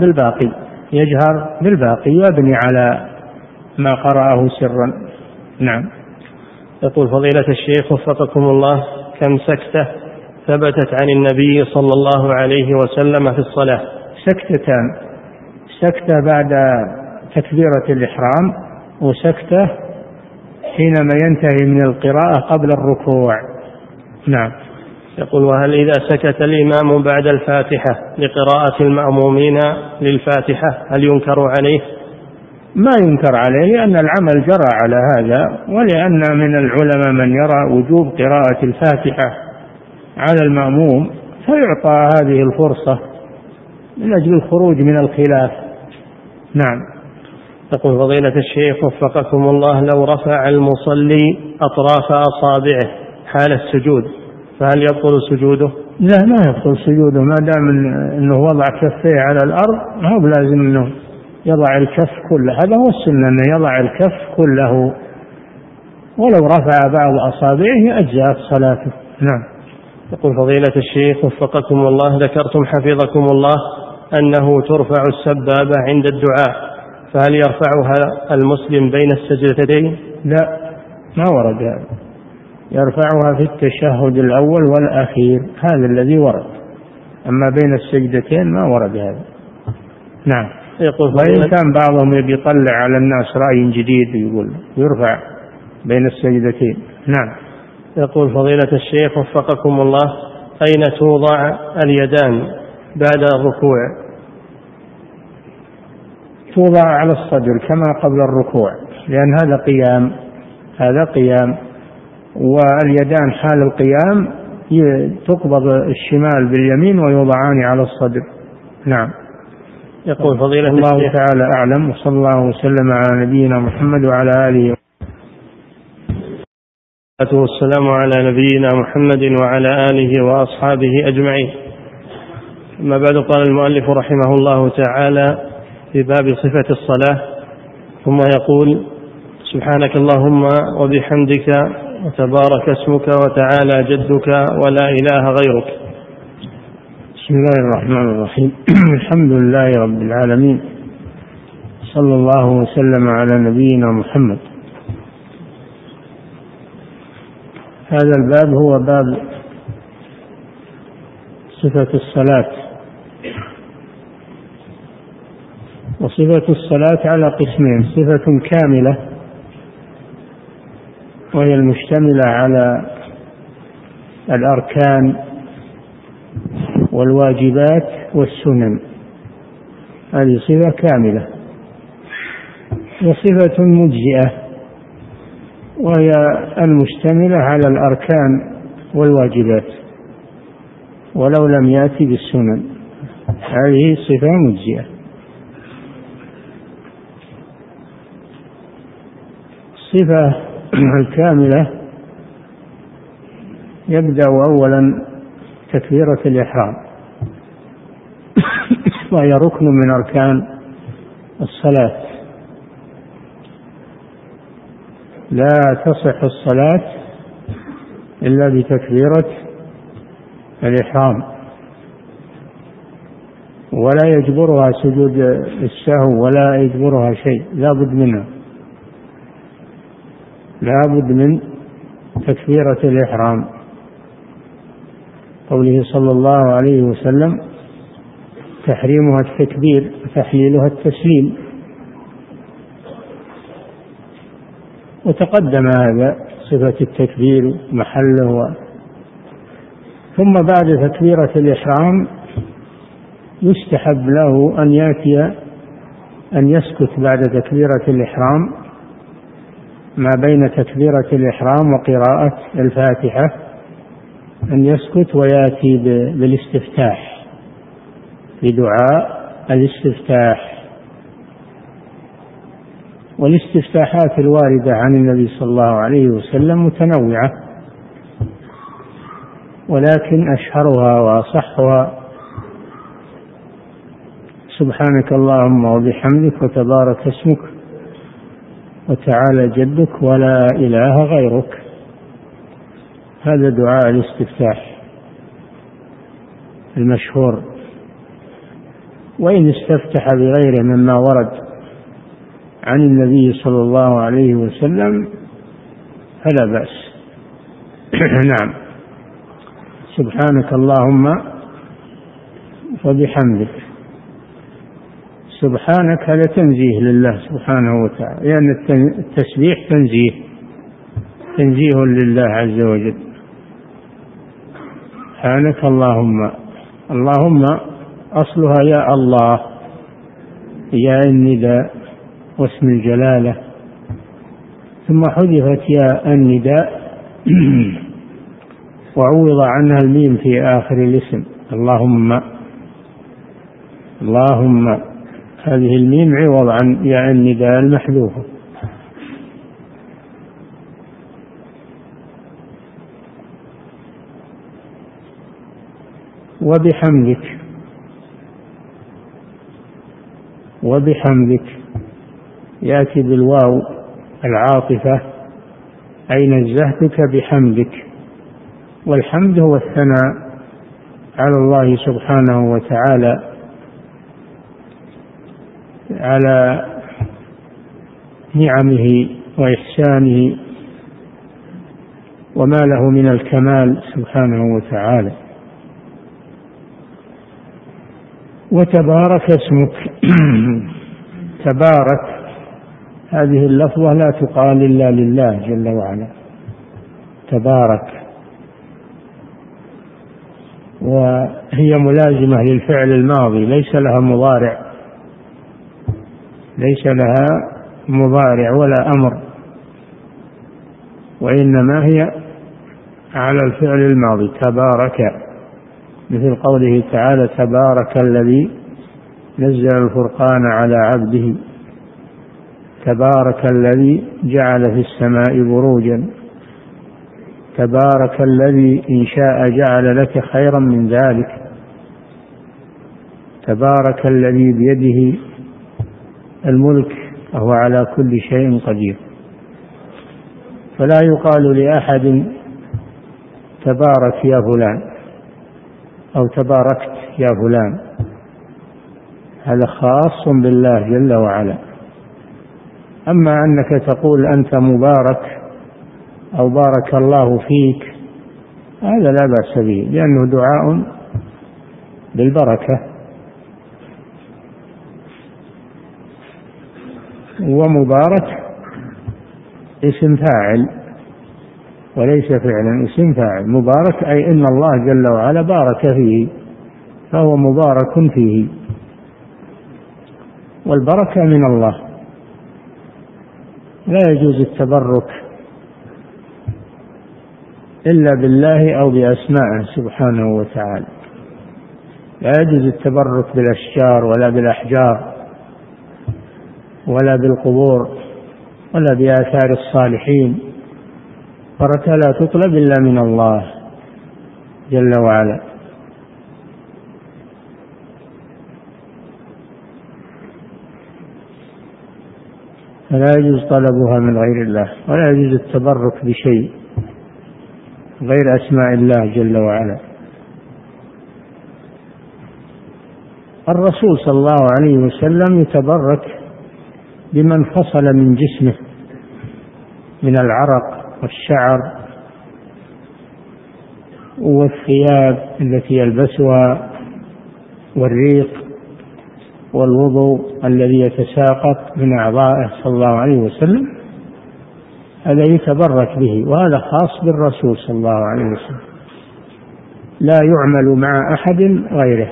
يجهر بالباقي ويبني على ما قرأه سرا. نعم. يقول فضيلة الشيخ وفقكم الله، كم سكتة ثبتت عن النبي صلى الله عليه وسلم في الصلاة؟ سكتتان، سكتة بعد تكبيرة الإحرام وسكتة حينما ينتهي من القراءة قبل الركوع. نعم. يقول وهل إذا سكت الإمام بعد الفاتحة لقراءة المأمومين للفاتحة هل ينكر عليه؟ ما ينكر عليه، لأن العمل جرى على هذا، ولأن من العلماء من يرى وجوب قراءة الفاتحة على المأموم فيعطى هذه الفرصة من أجل الخروج من الخلاف. نعم. يقول فضيلة الشيخ وفقكم الله، لو رفع المصلي أطراف أصابعه حال السجود فهل يبطل سجوده؟ لا، ما يبطل سجوده ما دام أنه وضع كفيه على الأرض، ما هو لازم أنه يضع الكف كله، هذا هو السنة أنه يضع الكف كله، ولو رفع بعض أصابعه أجزأت صلاته. نعم. يقول فضيلة الشيخ وفقكم الله، ذكرتم حفظكم الله أنه ترفع السبابة عند الدعاء، فهل يرفعها المسلم بين السجدتين؟ لا، ما ورد هذا، يرفعها في التشهد الأول والأخير، هذا الذي ورد، أما بين السجدتين ما ورد هذا. نعم. وإن كان بعضهم يطلع على الناس رأي جديد يقول يرفع بين السجدتين. نعم. يقول فضيلة الشيخ وفقكم الله، أين توضع اليدان بعد الركوع؟ توضع على الصدر كما قبل الركوع، لأن هذا قيام واليدان حال القيام تقبض الشمال باليمين ويوضعان على الصدر. نعم. يقول فضيلة الله تعالى أعلم، وصلى الله وسلم على نبينا محمد وعلى آله والسلام على نبينا محمد وعلى آله وأصحابه أجمعين. أما بعد، قال المؤلف رحمه الله تعالى في باب صفة الصلاة، ثم يقول: سبحانك اللهم وبحمدك وتبارك اسمك وتعالى جدك ولا إله غيرك. بسم الله الرحمن الرحيم. الحمد لله رب العالمين، صلى الله وسلم على نبينا محمد. هذا الباب هو باب صفة الصلاة. وصفة الصلاة على قسمين: صفة كاملة وهي المشتملة على الأركان والواجبات والسنن، هذه صفة كاملة. وصفة مجزئة وهي المشتملة على الأركان والواجبات. ولو لم يأتي بالسنن. هذه صفة مجزئة. الصفة الكاملة يبدأ أولا تكبيرة الإحرام، وهي ركن من أركان الصلاة. لا تصح الصلاة إلا بتكبيرة الإحرام، ولا يجبرها سجود السهو ولا يجبرها شيء، لا بد منها، لا بد من تكبيرة الإحرام. قوله صلى الله عليه وسلم: تحريمها التكبير وتحليلها التسليم. وتقدم هذا صفة التكبير محله. ثم بعد تكبيرة الإحرام يستحب له أن يأتي أن يسكت بعد تكبيرة الإحرام ما بين تكبيرة الإحرام وقراءة الفاتحة، أن يسكت ويأتي بالاستفتاح، بدعاء الاستفتاح. والاستفتاحات الواردة عن النبي صلى الله عليه وسلم متنوعة، ولكن أشهرها وأصحها: سبحانك اللهم وبحمدك وتبارك اسمك وتعالى جدك ولا إله غيرك. هذا دعاء الاستفتاح المشهور. وإن استفتح بغيره مما ورد عن النبي صلى الله عليه وسلم فلا بأس. نعم. سبحانك اللهم وبحمدك. سبحانك هذا تنزيه لله سبحانه وتعالى، لأن التسبيح تنزيه لله عز وجل. سبحانك اللهم. اللهم أصلها يا الله، يا النداء واسم الجلالة، ثم حذفت يا النداء وعوض عنها الميم في آخر الاسم. اللهم. اللهم هذه الميم عوض عن يا النداء المحذوفة. وبحمدك. وبحمدك يأتي بالواو العاطفة، أي نزهتك بحمدك. والحمد هو الثناء على الله سبحانه وتعالى على نعمه وإحسانه وما له من الكمال سبحانه وتعالى. وتبارك اسمك. تبارك هذه اللفظة لا تقال إلا لله جل وعلا. تبارك، وهي ملازمة للفعل الماضي، ليس لها مضارع، ليس لها مضارع ولا أمر، وإنما هي على الفعل الماضي. تبارك، مثل قوله تعالى: تبارك الذي نزل الفرقان على عبده، تبارك الذي جعل في السماء بروجا، تبارك الذي إن شاء جعل لك خيرا من ذلك، تبارك الذي بيده الملك وهو على كل شيء قدير. فلا يقال لأحد تبارك يا فلان أو تباركت يا فلان، هذا خاص بالله جل وعلا. أما أنك تقول أنت مبارك أو بارك الله فيك، هذا لا بأس به، لأنه دعاء بالبركة. ومبارك اسم فاعل وليس فعلا، اسم فاعل. مبارك أي إن الله جل وعلا بارك فيه، فهو مبارك فيه، والبركة من الله. لا يجوز التبرك إلا بالله أو بأسمائه سبحانه وتعالى. لا يجوز التبرك بالأشجار ولا بالأحجار ولا بالقبور ولا بآثار الصالحين. البركة لا تطلب إلا من الله جل وعلا. فلا يجوز طلبها من غير الله، ولا يجوز التبرك بشيء غير أسماء الله جل وعلا. الرسول صلى الله عليه وسلم يتبرك بمن فصل من جسمه من العرق والشعر والثياب التي يلبسها والريق والوضوء الذي يتساقط من أعضائه صلى الله عليه وسلم، هذا يتبرك به، وهذا خاص بالرسول صلى الله عليه وسلم، لا يعمل مع أحد غيره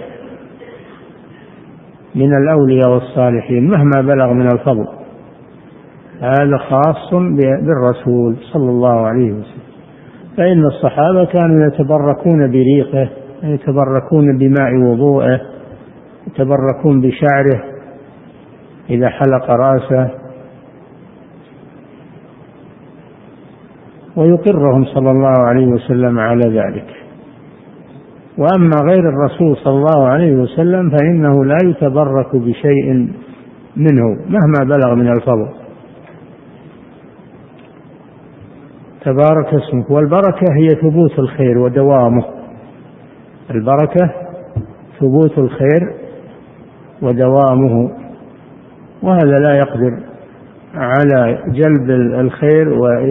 من الأولياء والصالحين مهما بلغ من الفضل. هذا خاص بالرسول صلى الله عليه وسلم. فإن الصحابة كانوا يتبركون بريقه، يتبركون بماء وضوءه، يتبركون بشعره إذا حلق رأسه، ويقرهم صلى الله عليه وسلم على ذلك. وأما غير الرسول صلى الله عليه وسلم فإنه لا يتبرك بشيء منه مهما بلغ من الفضل. تبارك اسمك. والبركة هي ثبوت الخير ودوامه. البركة ثبوت الخير ودوامه، وهذا لا يقدر على جلب الخير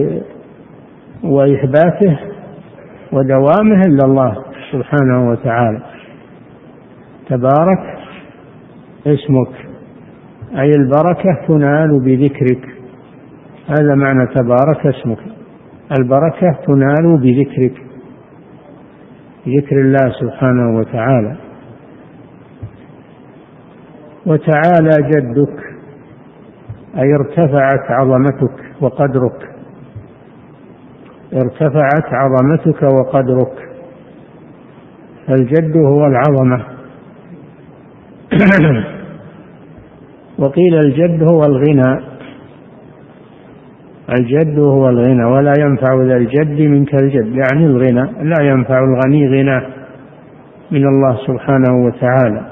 وإثباته ودوامه إلا الله سبحانه وتعالى. تبارك اسمك، أي البركة تنال بذكرك. هذا معنى تبارك اسمك، البركة تنال بذكرك، ذكر الله سبحانه وتعالى. وتعالى جدك، أي ارتفعت عظمتك وقدرك، ارتفعت عظمتك وقدرك. الجد هو العظمة. وقيل الجد هو الغنى، الجد هو الغنى، ولا ينفع ذا الجد منك الجد، يعني الغنى، لا ينفع الغني غنى من الله سبحانه وتعالى.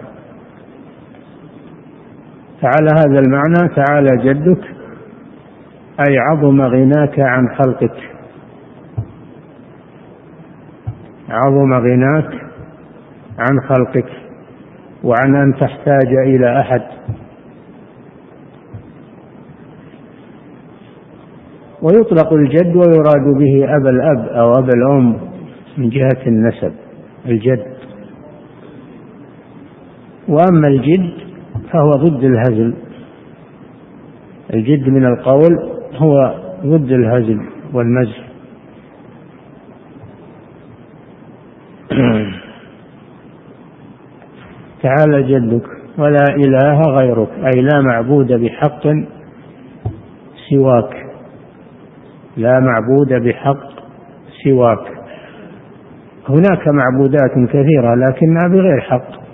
تعالى هذا المعنى، تعالى جدك أي عظم غناك عن خلقك، عظم غناك عن خلقك وعن أن تحتاج إلى أحد. ويطلق الجد ويراد به أبا الأب أو أبا الأم من جهة النسب، الجد. وأما الجد فهو ضد الهزل، الجد من القول هو ضد الهزل والمزح. تعالى جدك ولا إله غيرك، أي لا معبود بحق سواك، لا معبود بحق سواك. هناك معبودات كثيرة لكنها بغير حق،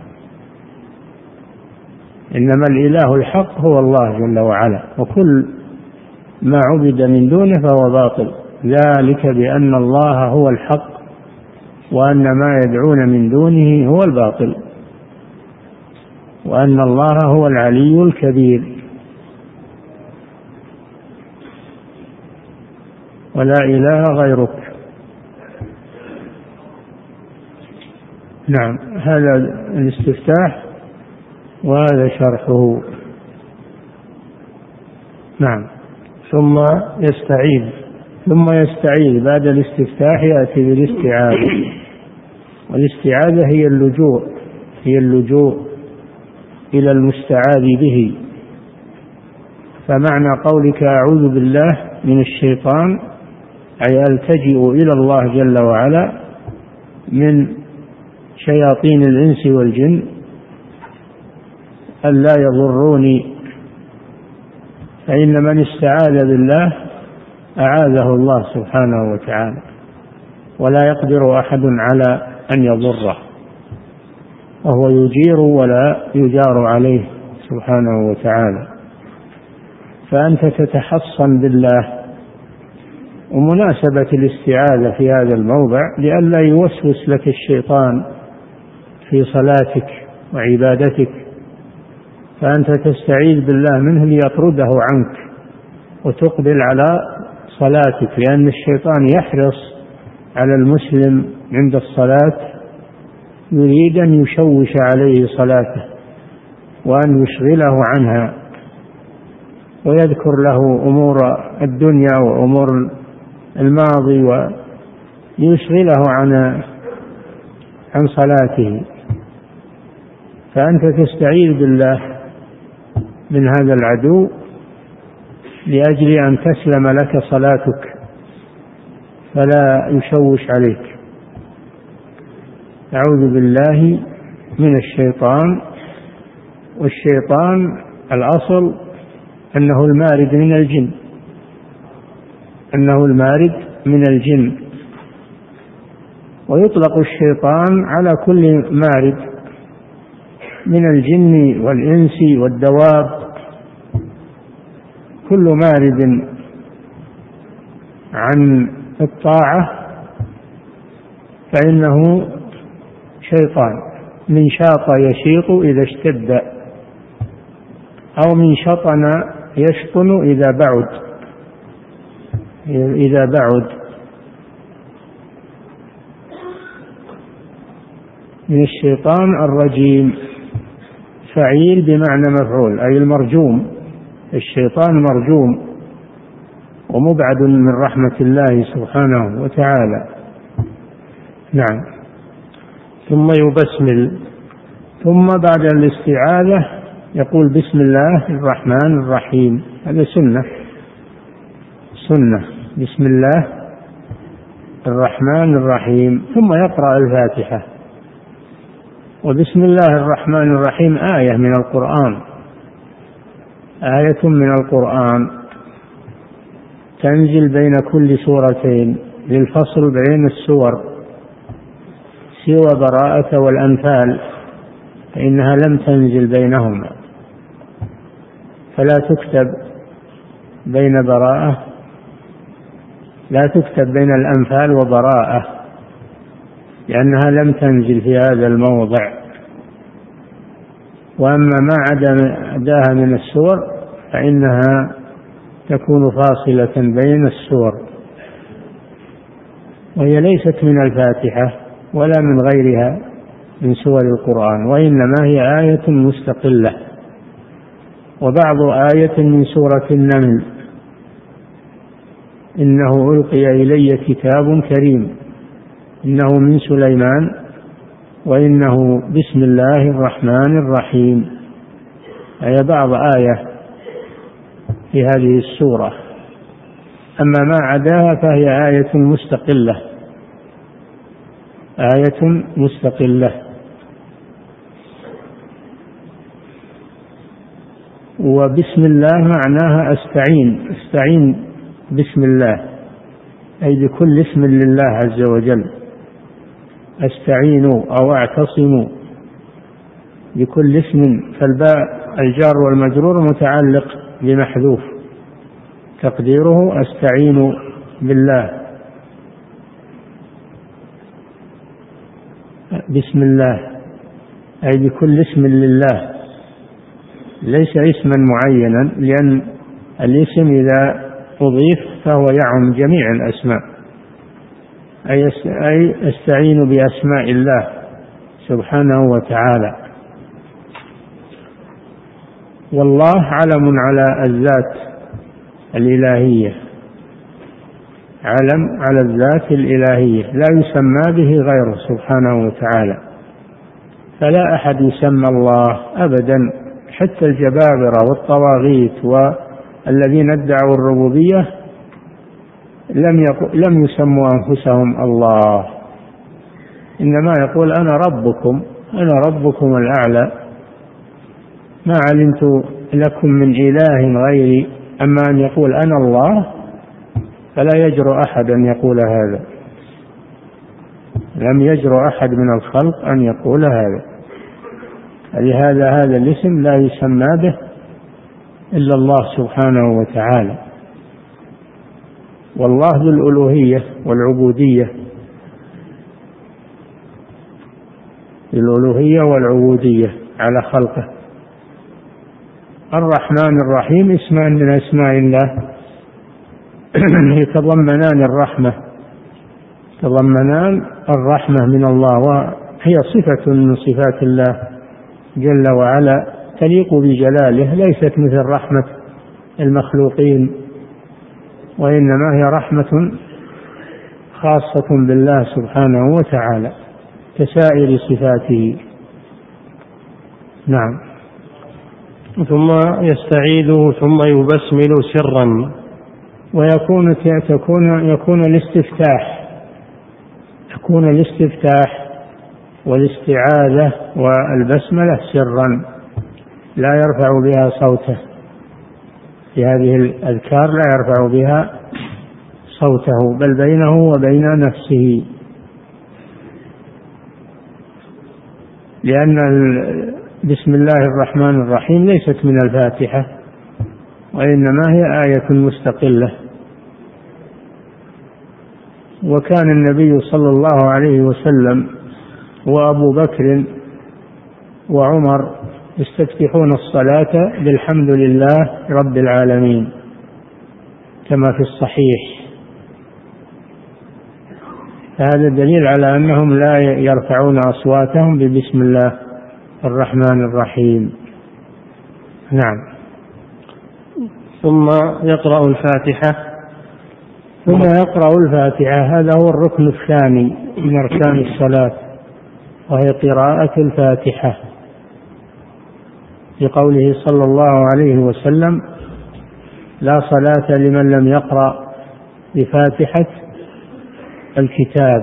إنما الإله الحق هو الله جل وعلا، وكل ما عبد من دونه فهو باطل، ذلك بأن الله هو الحق وأن ما يدعون من دونه هو الباطل، وأن الله هو العلي الكبير. ولا إله غيرك. نعم، هذا الاستفتاح وهذا شرحه. نعم. ثم يستعيذ بعد الاستفتاح يأتي بالاستعاذة، والاستعاذة هي اللجوء إلى المستعاذ به. فمعنى قولك أعوذ بالله من الشيطان أي ألتجئ إلى الله جل وعلا من شياطين الإنس والجن ألا يضروني، فإن من استعاذ بالله أعاذه الله سبحانه وتعالى، ولا يقدر أحد على أن يضره. وهو يجير ولا يجار عليه سبحانه وتعالى. فأنت تتحصن بالله. ومناسبة الاستعاذة في هذا الموضع لئلا يوسوس لك الشيطان في صلاتك وعبادتك، فأنت تستعيذ بالله منه ليطرده عنك وتقبل على صلاتك، لأن الشيطان يحرص على المسلم عند الصلاة، يريد أن يشوش عليه صلاته وأن يشغله عنها ويذكر له أمور الدنيا وأمور الماضي ويشغله عن صلاته. فأنت تستعيذ بالله من هذا العدو لأجل أن تسلم لك صلاتك فلا يشوش عليك. أعوذ بالله من الشيطان. والشيطان الأصل أنه المارد من الجن، أنه المارد من الجن، ويطلق الشيطان على كل مارد من الجن والإنس والدواب، كل مارد عن الطاعة فإنه شيطان. من شاط يشيط إذا اشتد، أو من شطن يشطن إذا بعد. من الشيطان الرجيم، فعيل بمعنى مفعول، أي المرجوم. الشيطان مرجوم ومبعد من رحمة الله سبحانه وتعالى. نعم. ثم يبسمل، ثم بعد الاستعاذة يقول بسم الله الرحمن الرحيم. هذا سنة بسم الله الرحمن الرحيم، ثم يقرأ الفاتحة. وبسم الله الرحمن الرحيم آية من القرآن، آية من القرآن تنزل بين كل سورتين للفصل بين السور، سوى براءة والأنفال فإنها لم تنزل بينهما، فلا تكتب بين براءة، لا تكتب بين الأنفال وبراءة، لأنها لم تنزل في هذا الموضع. وأما ما عداها من السور فإنها تكون فاصلة بين السور، وهي ليست من الفاتحة ولا من غيرها من سور القرآن، وإنما هي آية مستقلة. وبعض آية من سورة النمل: إنه ألقي إلي كتاب كريم إنه من سليمان وإنه بسم الله الرحمن الرحيم، أي بعض آية في هذه السورة. أما ما عداها فهي آية مستقلة، آية مستقلة. وبسم الله معناها استعين بسم الله، أي بكل اسم لله عز وجل. استعينوا أو اعتصموا بكل اسم، فالباء الجار والمجرور متعلق بمحذوف تقديره استعين بالله. بسم الله أي بكل اسم لله، ليس اسما معينا، لأن الاسم إذا أضيف فهو يعم جميع الأسماء. أي استعين بأسماء الله سبحانه وتعالى. والله علم على الذات الإلهية، علم على الذات الإلهية لا يسمى به غيره سبحانه وتعالى، فلا أحد يسمى الله أبدا، حتى الجبابرة والطواغيت والذين ادعوا الربوبية لم يسموا أنفسهم الله، إنما يقول أنا ربكم الأعلى، ما علمت لكم من إله غيري. أما أن يقول أنا الله فلا يجرؤ أحد أن يقول هذا، لم يجرؤ أحد من الخلق أن يقول هذا. لهذا هذا الاسم لا يسمى به إلا الله سبحانه وتعالى. والله ذو الألوهية والعبودية، الألوهية والعبودية على خلقه. الرحمن الرحيم اسمان من أسماء الله يتضمنان الرحمة، يتضمنان الرحمة من الله، وهي صفة من صفات الله جل وعلا تليق بجلاله، ليست مثل رحمة المخلوقين، وإنما هي رحمة خاصة بالله سبحانه وتعالى كسائر صفاته. نعم. ثم يستعيذ ثم يبسمل سرا، يكون الاستفتاح والاستعاذة والبسملة سرا، لا يرفع بها صوته، في هذه الأذكار لا يرفع بها صوته، بل بينه وبين نفسه، لأن بسم الله الرحمن الرحيم ليست من الفاتحة، وإنما هي آية مستقلة. وكان النبي صلى الله عليه وسلم وأبو بكر وعمر يستفتحون الصلاة بالحمد لله رب العالمين كما في الصحيح. هذا دليل على أنهم لا يرفعون أصواتهم ببسم الله الرحمن الرحيم. نعم. ثم يقرأ الفاتحة. هذا هو الركن الثاني من أركان الصلاة، وهي قراءة الفاتحة، لقوله صلى الله عليه وسلم: لا صلاة لمن لم يقرأ بفاتحة الكتاب.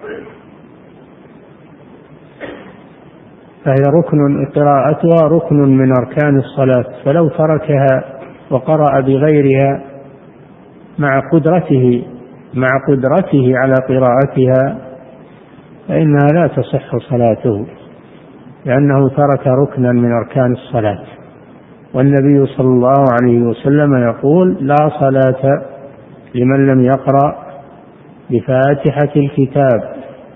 فهي قراءتها ركن من أركان الصلاة، فلو تركها وقرأ بغيرها مع قدرته على قراءتها فإنها لا تصح صلاته، لأنه ترك ركنا من أركان الصلاة. والنبي صلى الله عليه وسلم يقول: لا صلاة لمن لم يقرأ بفاتحة الكتاب.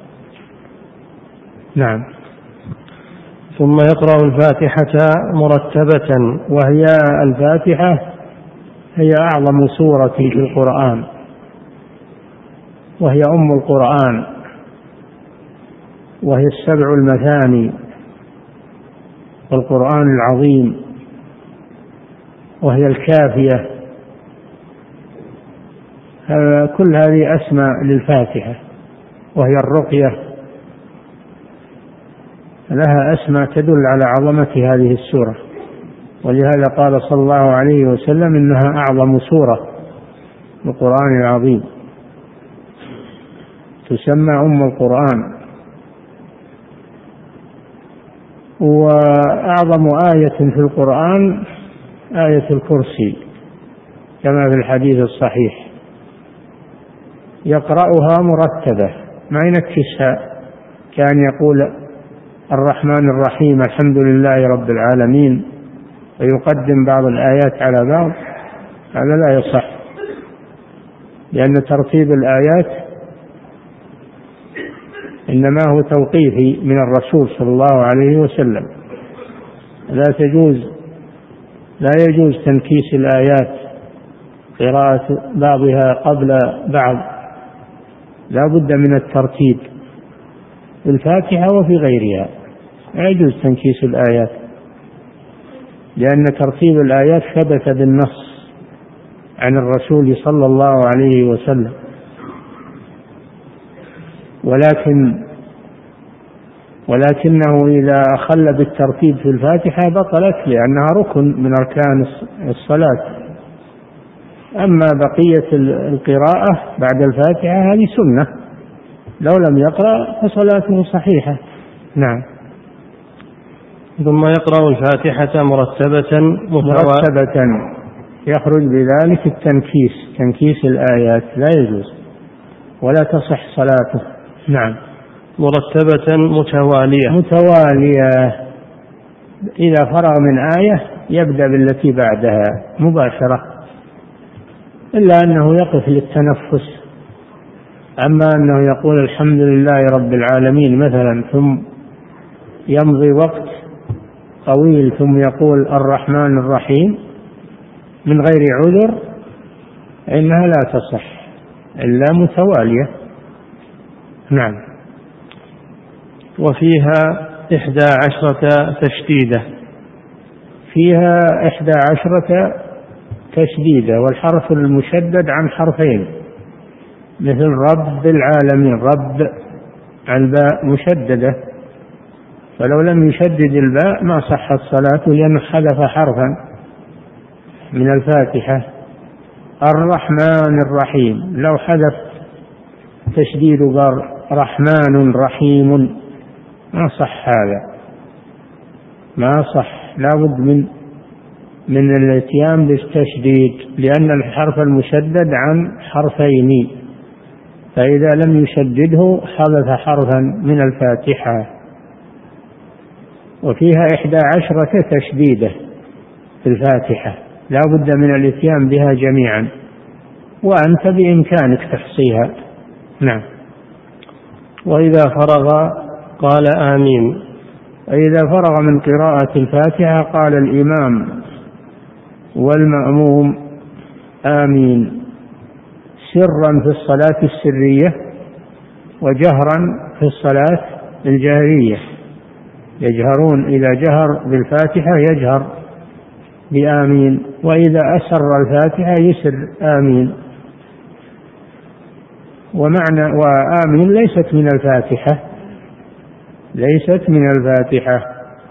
نعم. ثم يقرأ الفاتحة مرتبة، وهي الفاتحة هي أعظم سورة في القرآن، وهي أم القرآن، وهي 7 المثاني والقرآن العظيم، وهي الكافية. كل هذه أسماء للفاتحة، وهي الرقية، لها أسماء تدل على عظمة هذه السورة، ولهذا قال صلى الله عليه وسلم: إنها أعظم سورة في القرآن العظيم، تسمى أم القرآن. وأعظم آية في القرآن آية الكرسي كما في الحديث الصحيح، يقرأها مرتبة ما ينكسها، كان يقول الرحمن الرحيم الحمد لله رب العالمين ويقدم بعض الآيات على بعض، هذا لا يصح، لأن ترتيب الآيات إنما هو توقيفي من الرسول صلى الله عليه وسلم. لا يجوز تنكيس الآيات، قراءة بعضها قبل بعض، لا بد من الترتيب في الفاتحة وفي غيرها، لا يجوز تنكيس الآيات، لأن ترتيب الآيات ثبت بالنص عن الرسول صلى الله عليه وسلم، ولكنه إذا أخل بالترتيب في الفاتحة بطلت، لأنها ركن من أركان الصلاة. أما بقية القراءة بعد الفاتحة هذه سنة، لو لم يقرأ فصلاته صحيحة. نعم. ثم يقرأ الفاتحة مرتبة يخرج بذلك تنكيس الآيات، لا يجوز ولا تصح صلاته. نعم. مرتبة متوالية، إذا فرغ من آية يبدأ بالتي بعدها مباشرة، إلا أنه يقف للتنفس. أما أنه يقول الحمد لله رب العالمين مثلا ثم يمضي وقت طويل ثم يقول الرحمن الرحيم من غير عذر إنها لا تصح إلا متوالية. نعم. وفيها 11 تشديدة. فيها 11 تشديدة، والحرف المشدد عن حرفين، مثل رب العالمين، رب الباء مشددة، فلو لم يشدد الباء ما صحت صلاته لأنه حذف حرفا من الفاتحة. الرحمن الرحيم لو حذف تشديد قال رحمن رحيم ما صح، هذا ما صح، لا بد من الاتيان بالتشديد، لأن الحرف المشدد عن حرفين، فإذا لم يشدده حذف حرفا من الفاتحة. وفيها 11 تشديدة في الفاتحة، لا بد من الاتيان بها جميعا، وأنت بإمكانك تحصيها. نعم. وإذا فرغ قال آمين. وإذا فرغ من قراءة الفاتحة قال الإمام والمأموم آمين، سرا في الصلاة السرية وجهرا في الصلاة الجهرية. يجهرون، إذا جهر بالفاتحة يجهر بآمين، وإذا أسر الفاتحة يسر آمين. ومعنى وآمين ليست من الفاتحة، ليست من الفاتحة،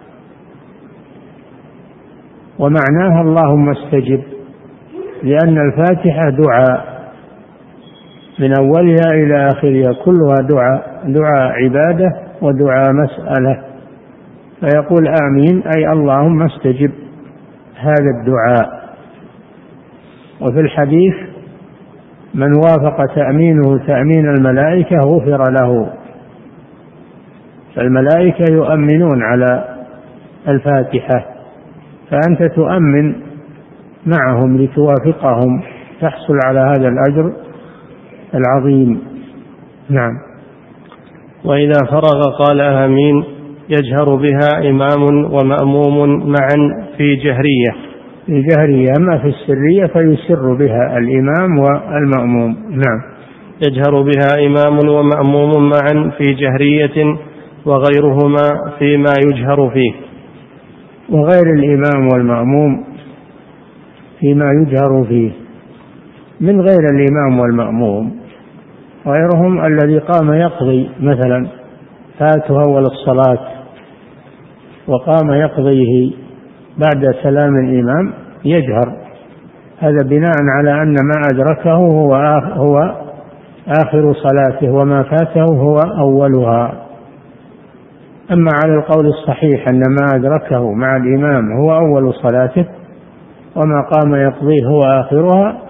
ومعناها اللهم استجب، لأن الفاتحة دعاء من أولها إلى آخرها، كلها دعاء عبادة ودعاء مسألة، فيقول آمين أي اللهم استجب هذا الدعاء. وفي الحديث من وافق تأمينه تأمين الملائكة غفر له، فالملائكة يؤمنون على الفاتحة، فأنت تؤمن معهم لتوافقهم تحصل على هذا الأجر العظيم. نعم. وإذا فرغ قال آمين، يجهر بها إمام ومأموم معا في جهرية، أما في السرية فيسر بها الإمام والمأموم. نعم. يجهر بها إمام ومأموم معا في جهرية وغيرهما فيما يجهر فيه. وغير الإمام والمأموم فيما يجهر فيه، من غير الإمام والمأموم غيرهم الذي قام يقضي مثلا فاته أول الصلاة وقام يقضيه بعد سلام الإمام يجهر، هذا بناء على أن ما أدركه هو آخر صلاته وما فاته هو أولها. أما على القول الصحيح أن ما أدركه مع الإمام هو أول صلاته وما قام يقضيه هو آخرها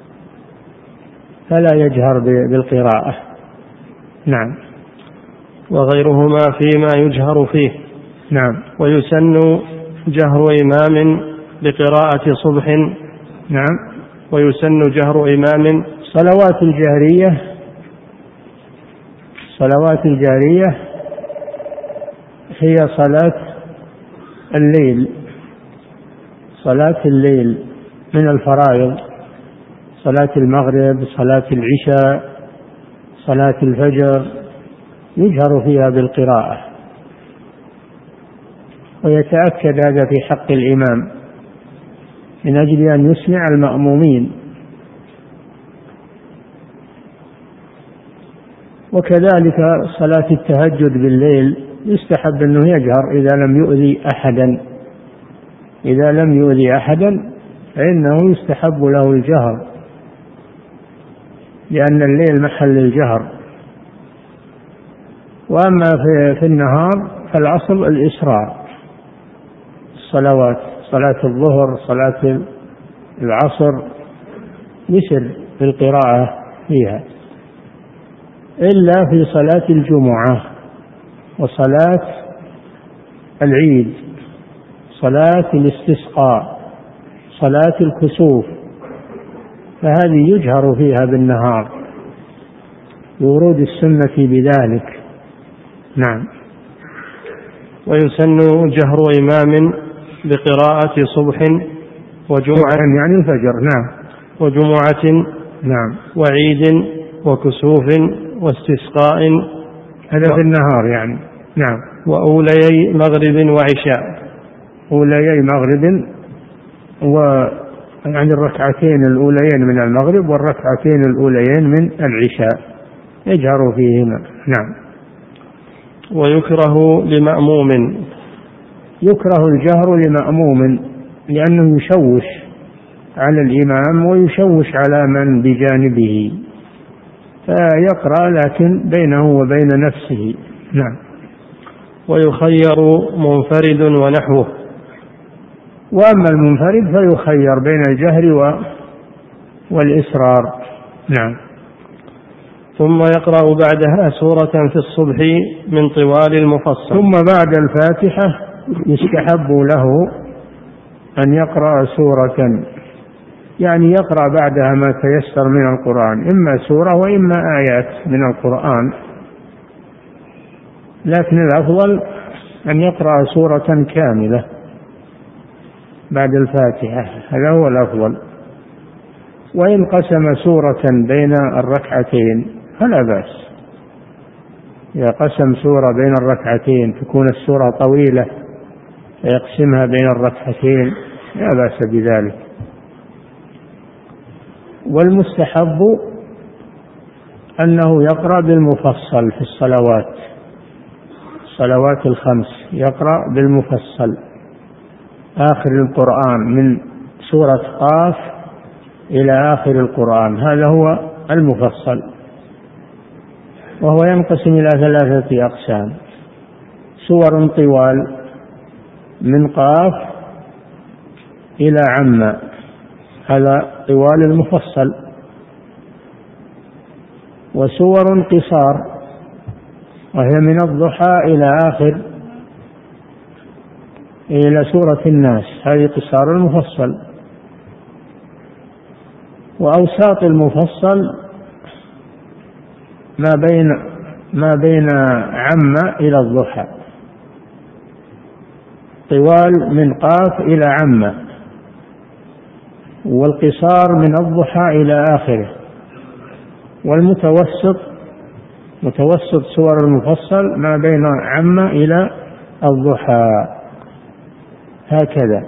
فلا يجهر بالقراءة. نعم. وغيرهما فيما يجهر فيه. نعم. ويسن جهر إمام بقراءة صبح. نعم. ويسن جهر إمام. صلوات الجهرية هي صلاة الليل من الفرائض، صلاة المغرب، صلاة العشاء، صلاة الفجر، يجهر فيها بالقراءة، ويتأكد هذا في حق الإمام من أجل أن يسمع المأمومين. وكذلك صلاة التهجد بالليل يستحب أنه يجهر إذا لم يؤذي أحدا فإنه يستحب له الجهر، لأن الليل محل الجهر. وأما في النهار فالأصل الإسراء، الصلوات، صلاة الظهر، صلاة العصر يسر في القراءة فيها، إلا في صلاة الجمعة وصلاة العيد صلاة الاستسقاء، صلاة الكسوف، فهذه يجهر فيها بالنهار لورود السنة بذلك. نعم. ويسن جهر إمام بقراءة صبح وجمعة، يعني الفجر. نعم. وجمعة، نعم. وعيد وكسوف واستسقاء، هذا في النهار يعني. نعم. وأوليي مغرب وعشاء. أوليي مغرب، يعني الركعتين الأوليين من المغرب والركعتين الأوليين من العشاء يجهر فيهما. نعم. ويكره لمأموم، يكره الجهر لمأموم لأنه يشوش على الإمام ويشوش على من بجانبه، فيقرأ لكن بينه وبين نفسه. نعم. ويخير منفرد ونحوه. وأما المنفرد فيخير بين الجهر والإسرار. نعم. ثم يقرأ بعدها سورة في الصبح من طوال المفصل. ثم بعد الفاتحة يستحب له أن يقرأ سورة، يعني يقرأ بعدها ما تيسر من القرآن، إما سورة وإما آيات من القرآن، لكن الأفضل أن يقرأ سورة كاملة بعد الفاتحة، هذا هو الأفضل. وإن قسم سورة بين الركعتين فلا بأس، إذا قسم سورة بين الركعتين تكون السورة طويلة فيقسمها بين الركعتين لا بأس بذلك. والمستحب أنه يقرأ بالمفصل في الصلوات الخمس، يقرأ بالمفصل آخر القرآن من سورة قاف إلى آخر القرآن، هذا هو المفصل، وهو ينقسم إلى 3 أقسام: سور طوال من قاف إلى عم، هذا طوال المفصل، وسور قصار وهي من الضحى إلى آخر إلى سورة الناس، هذه قصار المفصل. وأوساط المفصل ما بين عم إلى الضحى، طوال من قاف إلى عم، والقصار من الضحى إلى آخره، متوسط سور المفصل ما بين عم إلى الضحى، هكذا.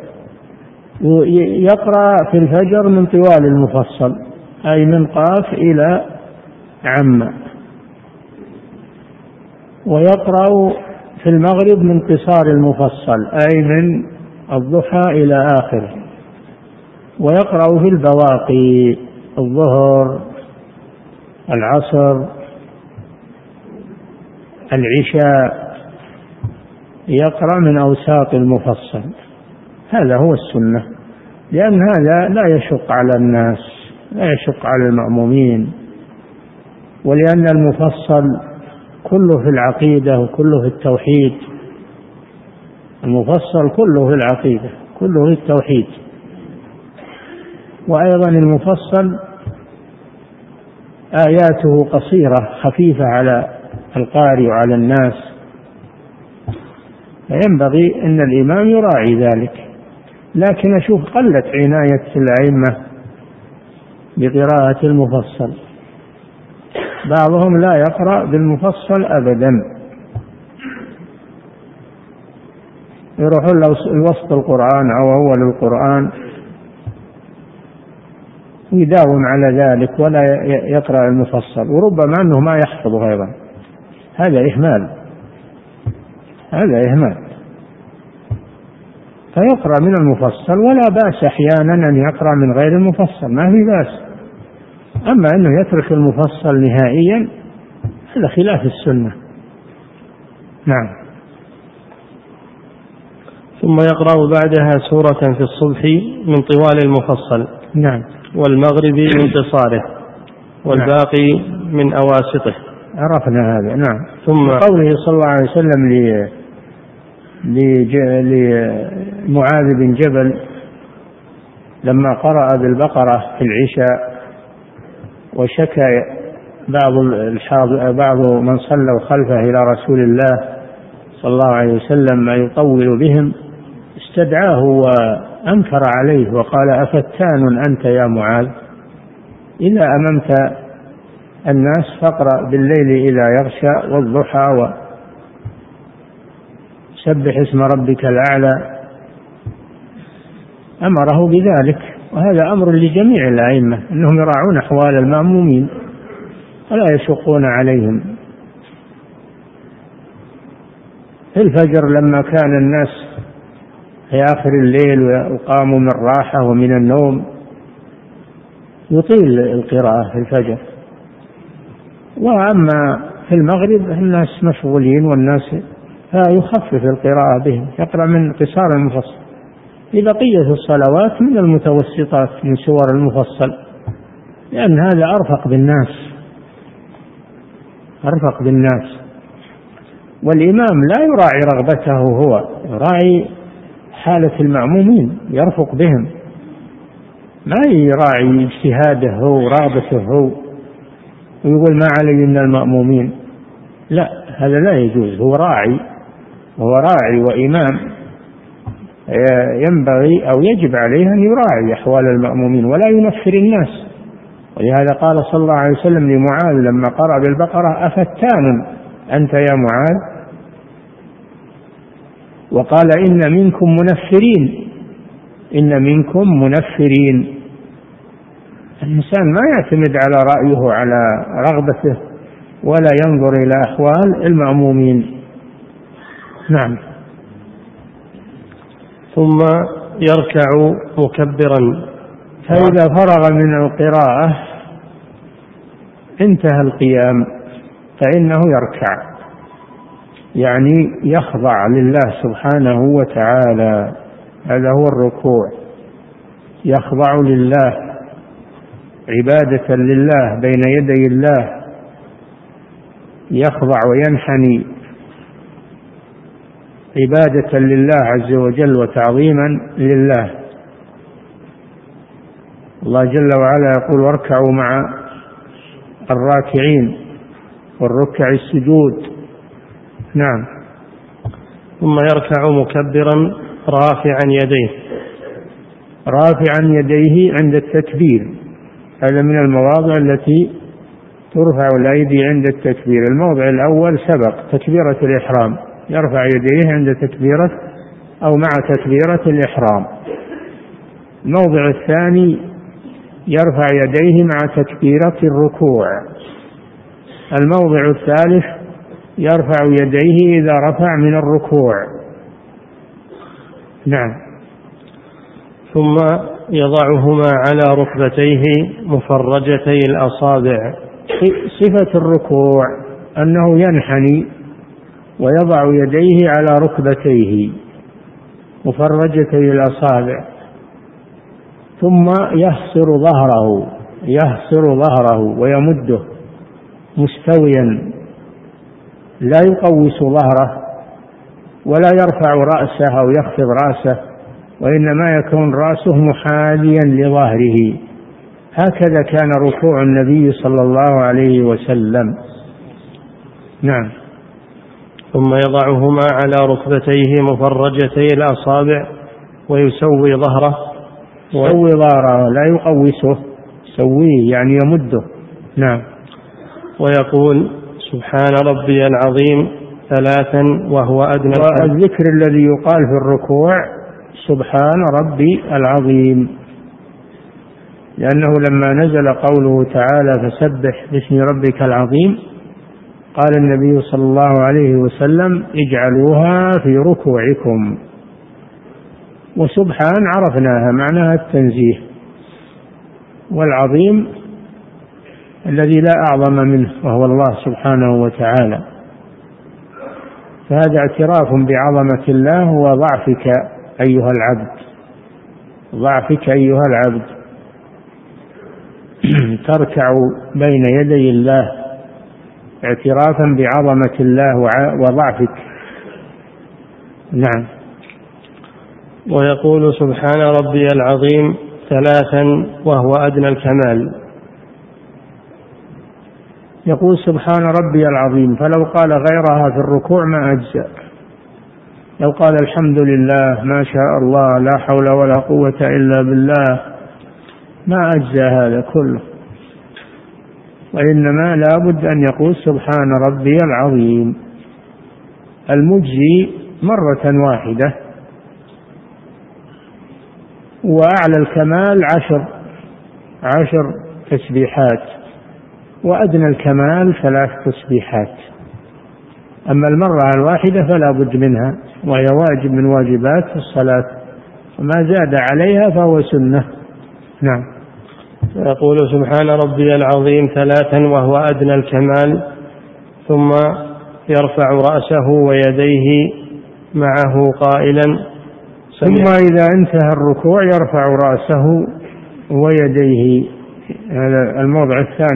يقرأ في الفجر من طوال المفصل أي من قاف إلى عم، ويقرأ في المغرب من قصار المفصل أي من الضحى إلى آخره، ويقرأ في البواقي الظهر، العصر، العشاء، يقرأ من أوساط المفصل، هذا هو السنة، لأن هذا لا يشق على الناس، لا يشق على المأمومين، ولأن المفصل كله في العقيدة وكله في التوحيد، المفصل كله في العقيدة كله في التوحيد. وأيضا المفصل آياته قصيرة خفيفة على القارئ وعلى الناس، فينبغي أن الإمام يراعي ذلك. لكن أشوف قلت عناية الأئمة بقراءة المفصل، بعضهم لا يقرأ بالمفصل أبدا، يروحون الوسط القرآن أو أول القرآن يداوم على ذلك ولا يقرأ المفصل، وربما أنه ما يحفظه أيضا، هذا إهمال. فيقرأ من المفصل، ولا بأس أحيانا أن يقرأ من غير المفصل، ما في بأس. أما أنه يترك المفصل نهائيا هذا خلاف السنة. نعم. ثم يقرأ بعدها سورة في الصبح من طوال المفصل. نعم. والمغرب من قصاره، والباقي من أواسطه. عرفنا هذا. نعم. ثم قوله صلى الله عليه وسلم لمعاذ بن جبل لما قرأ بالبقرة في العشاء، وشكى بعض من صلوا خلفه إلى رسول الله صلى الله عليه وسلم ما يطول بهم، استدعاه وأنكر عليه وقال: أفتان أنت يا معاذ؟ إذا أممت الناس فاقرأ بالليل إذا يغشى والضحى وسبح اسم ربك الأعلى. أمره بذلك، وهذا أمر لجميع الأئمة أنهم يراعون أحوال المأمومين ولا يشقون عليهم. في الفجر لما كان الناس في آخر الليل وقاموا من الراحة ومن النوم يطيل القراءة في الفجر، وأما في المغرب الناس مشغولين والناس فيخفف القراءة بهم، يقرأ من قصار المفصل. في بقية الصلوات من المتوسطات من سور المفصل، لأن هذا أرفق بالناس. والإمام لا يراعي رغبته هو، يراعي حالة المأمومين، يرفق بهم، ما يراعي اجتهاده هو ورغبته هو ويقول ما علي من المأمومين. لا، هذا لا يجوز. هو راعي وإمام، ينبغي أو يجب عليه أن يراعي أحوال المأمومين ولا ينفر الناس. ولهذا قال صلى الله عليه وسلم لمعاذ لما قرأ بالبقرة: أفتان أنت يا معاذ؟ وقال: إن منكم منفرين. الإنسان ما يعتمد على رأيه على رغبته ولا ينظر إلى أحوال المأمومين. نعم. ثم يركع مكبرا، فإذا فرغ من القراءة انتهى القيام فإنه يركع، يعني يخضع لله سبحانه وتعالى. هذا هو الركوع، يخضع لله عبادة لله بين يدي الله، يخضع وينحني عبادة لله عز وجل وتعظيما لله. الله جل وعلا يقول: واركعوا مع الراكعين والركع السجود. نعم. ثم يركع مكبرا رافعا يديه عند التكبير. هذا من المواضع التي ترفع الأيدي عند التكبير. الموضع الأول سبق تكبيرة الإحرام، يرفع يديه عند تكبيرة أو مع تكبيرة الإحرام. الموضع الثاني يرفع يديه مع تكبيرة الركوع. الموضع الثالث يرفع يديه إذا رفع من الركوع. نعم. ثم يضعهما على ركبتيه مفرجتي الأصابع. صفة الركوع أنه ينحني ويضع يديه على ركبتيه مفرجتي الأصابع، ثم يحصر ظهره ويمده مستويا، لا يقوس ظهره ولا يرفع رأسه أو يخفض رأسه، وإنما يكون رأسه محاذيا لظهره. هكذا كان ركوع النبي صلى الله عليه وسلم. نعم. ثم يضعهما على ركبتيه مفرجتي الأصابع ويسوي ظهره. لا يقوسه، يسويه يعني يمده. نعم. ويقول: سبحان ربي العظيم 3 وهو أدنى. والذكر الذي يقال في الركوع سبحان ربي العظيم، لأنه لما نزل قوله تعالى: فسبح باسم ربك العظيم، قال النبي صلى الله عليه وسلم: اجعلوها في ركوعكم. وسبحان عرفناها معناها التنزيه، والعظيم الذي لا أعظم منه وهو الله سبحانه وتعالى. فهذا اعتراف بعظمة الله وضعفك أيها العبد، تركع بين يدي الله اعترافا بعظمة الله وضعفك، نعم. ويقول سبحان ربي العظيم 3 وهو أدنى الكمال. يقول سبحان ربي العظيم، فلو قال غيرها في الركوع ما أجزأ. لو قال الحمد لله ما شاء الله لا حول ولا قوة إلا بالله ما أجزأ هذا كله، وإنما لا بد أن يقول سبحان ربي العظيم. المجزي مرة واحدة، وأعلى الكمال 10 تسبيحات، وأدنى الكمال 3 تسبيحات. أما المرة الواحدة فلا بد منها، وهي واجب من واجبات الصلاة، وما زاد عليها فهو سنة. نعم. يقول سبحان ربي العظيم 3 وهو أدنى الكمال، ثم يرفع رأسه ويديه معه قائلا ثم إذا انتهى الركوع يرفع رأسه ويديه. هذا الموضع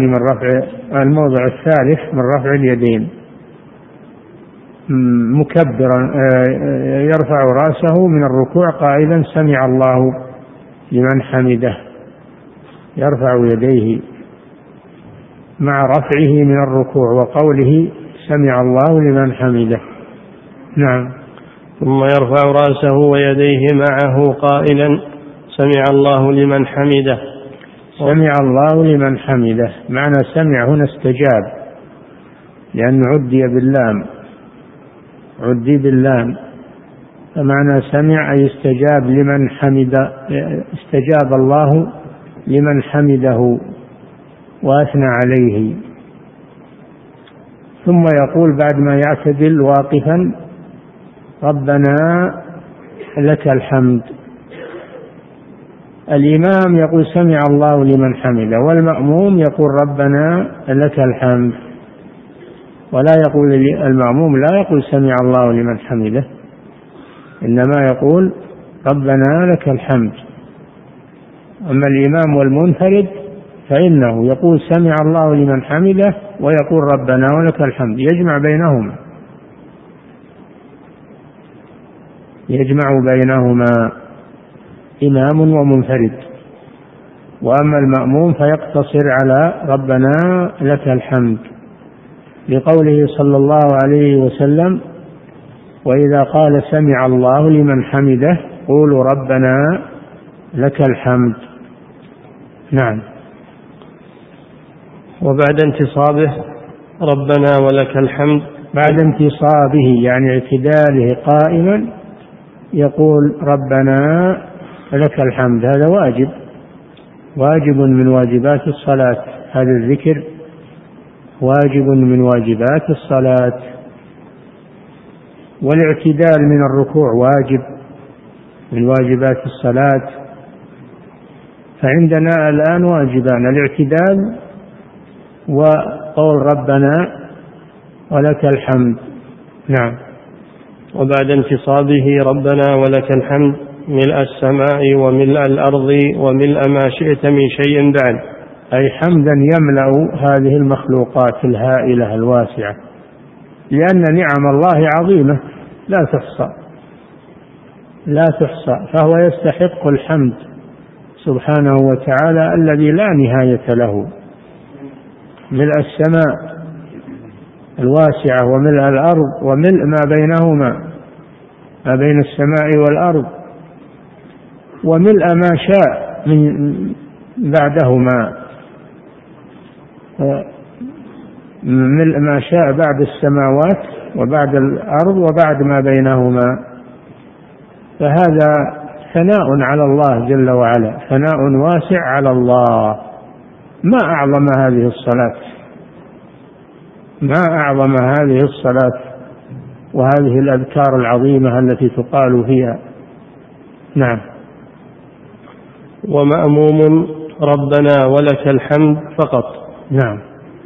الثالث من رفع اليدين، مكبرا يرفع رأسه من الركوع قائلا سمع الله لمن حمده، يرفع يديه مع رفعه من الركوع وقوله سمع الله لمن حمده. نعم. ثم يرفع رأسه ويديه معه قائلا سمع الله لمن حمده. سمع الله لمن حمده، معنى سمع هنا استجاب، لأنه عدي باللام، فمعنى سمع أي استجاب لمن حمد، استجاب الله لمن حمده وأثنى عليه. ثم يقول بعد ما يعتدل واقفا ربنا لك الحمد. الإمام يقول سمع الله لمن حمده، والمأموم يقول ربنا لك الحمد، ولا يقول المأموم لا يقول سمع الله لمن حمده، إنما يقول ربنا لك الحمد. أما الإمام والمنفرد فإنه يقول سمع الله لمن حمده ويقول ربنا ولك الحمد، يجمع بينهما إمام ومنفرد. وأما المأموم فيقتصر على ربنا لك الحمد، لقوله صلى الله عليه وسلم وإذا قال سمع الله لمن حمده قولوا ربنا لك الحمد. نعم. وبعد انتصابه ربنا ولك الحمد، بعد انتصابه يعني اعتداله قائما يقول ربنا لك الحمد. هذا واجب من واجبات الصلاة، هذا الذكر واجب من واجبات الصلاة. والاعتدال من الركوع واجب من واجبات الصلاة. فعندنا الآن واجبان، الاعتدال وقول ربنا ولك الحمد. نعم. وبعد انتصابه ربنا ولك الحمد ملء السماء وملء الأرض وملء ما شئت من شيء بعد، أي حمدا يملأ هذه المخلوقات الهائلة الواسعة، لأن نعم الله عظيمة لا تحصى، فهو يستحق الحمد سبحانه وتعالى الذي لا نهاية له. ملء السماء الواسعة وملء الأرض وملء ما بينهما، ما بين السماء والأرض، وملء ما شاء من بعدهما، ملء ما شاء بعد السماوات وبعد الأرض وبعد ما بينهما. فهذا ثناء على الله جل وعلا، ثناء واسع على الله. ما أعظم هذه الصلاة وهذه الأذكار العظيمة التي تقال فيها. نعم. ومأموم ربنا ولك الحمد فقط. نعم.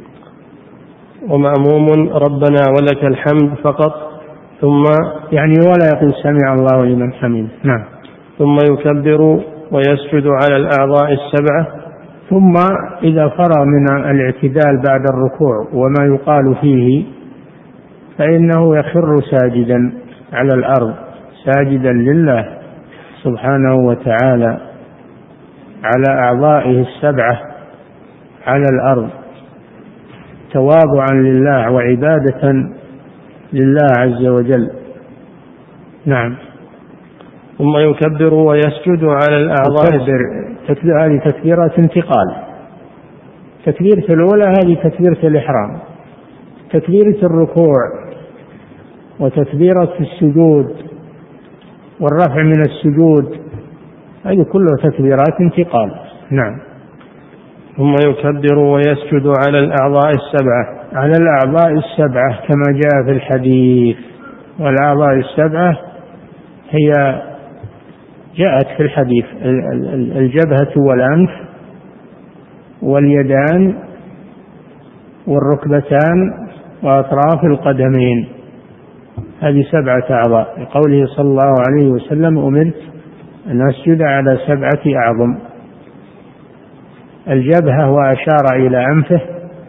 ومأموم ربنا ولك الحمد فقط، ثم يعني ولا يقول سمع الله لمن حمده. نعم. ثم يكبر ويسجد على الأعضاء 7. ثم إذا فرغ من الاعتدال بعد الركوع وما يقال فيه فإنه يخر ساجدا على الأرض ساجدا لله سبحانه وتعالى على أعضائه السبعة على الأرض تواضعا لله وعبادة لله عز وجل. نعم. ثم يكبر ويسجد على الأعضاء. هذه تكبيرة انتقال. تكبيرة الأولى هذه تكبيرة الإحرام، تكبيرة الركوع وتكبيرة السجود والرفع من السجود، هذه كلها تكبيرات انتقال. نعم. ثم يكبر ويسجد على الأعضاء السبعة. على الأعضاء السبعة كما جاء في الحديث، والأعضاء السبعة هي جاءت في الحديث: الجبهة والأنف واليدان والركبتان وأطراف القدمين، هذه 7 أعضاء، لقوله صلى الله عليه وسلم: أمرت أن أسجد على 7 أعظم. الجبهة وأشار إلى أنفه،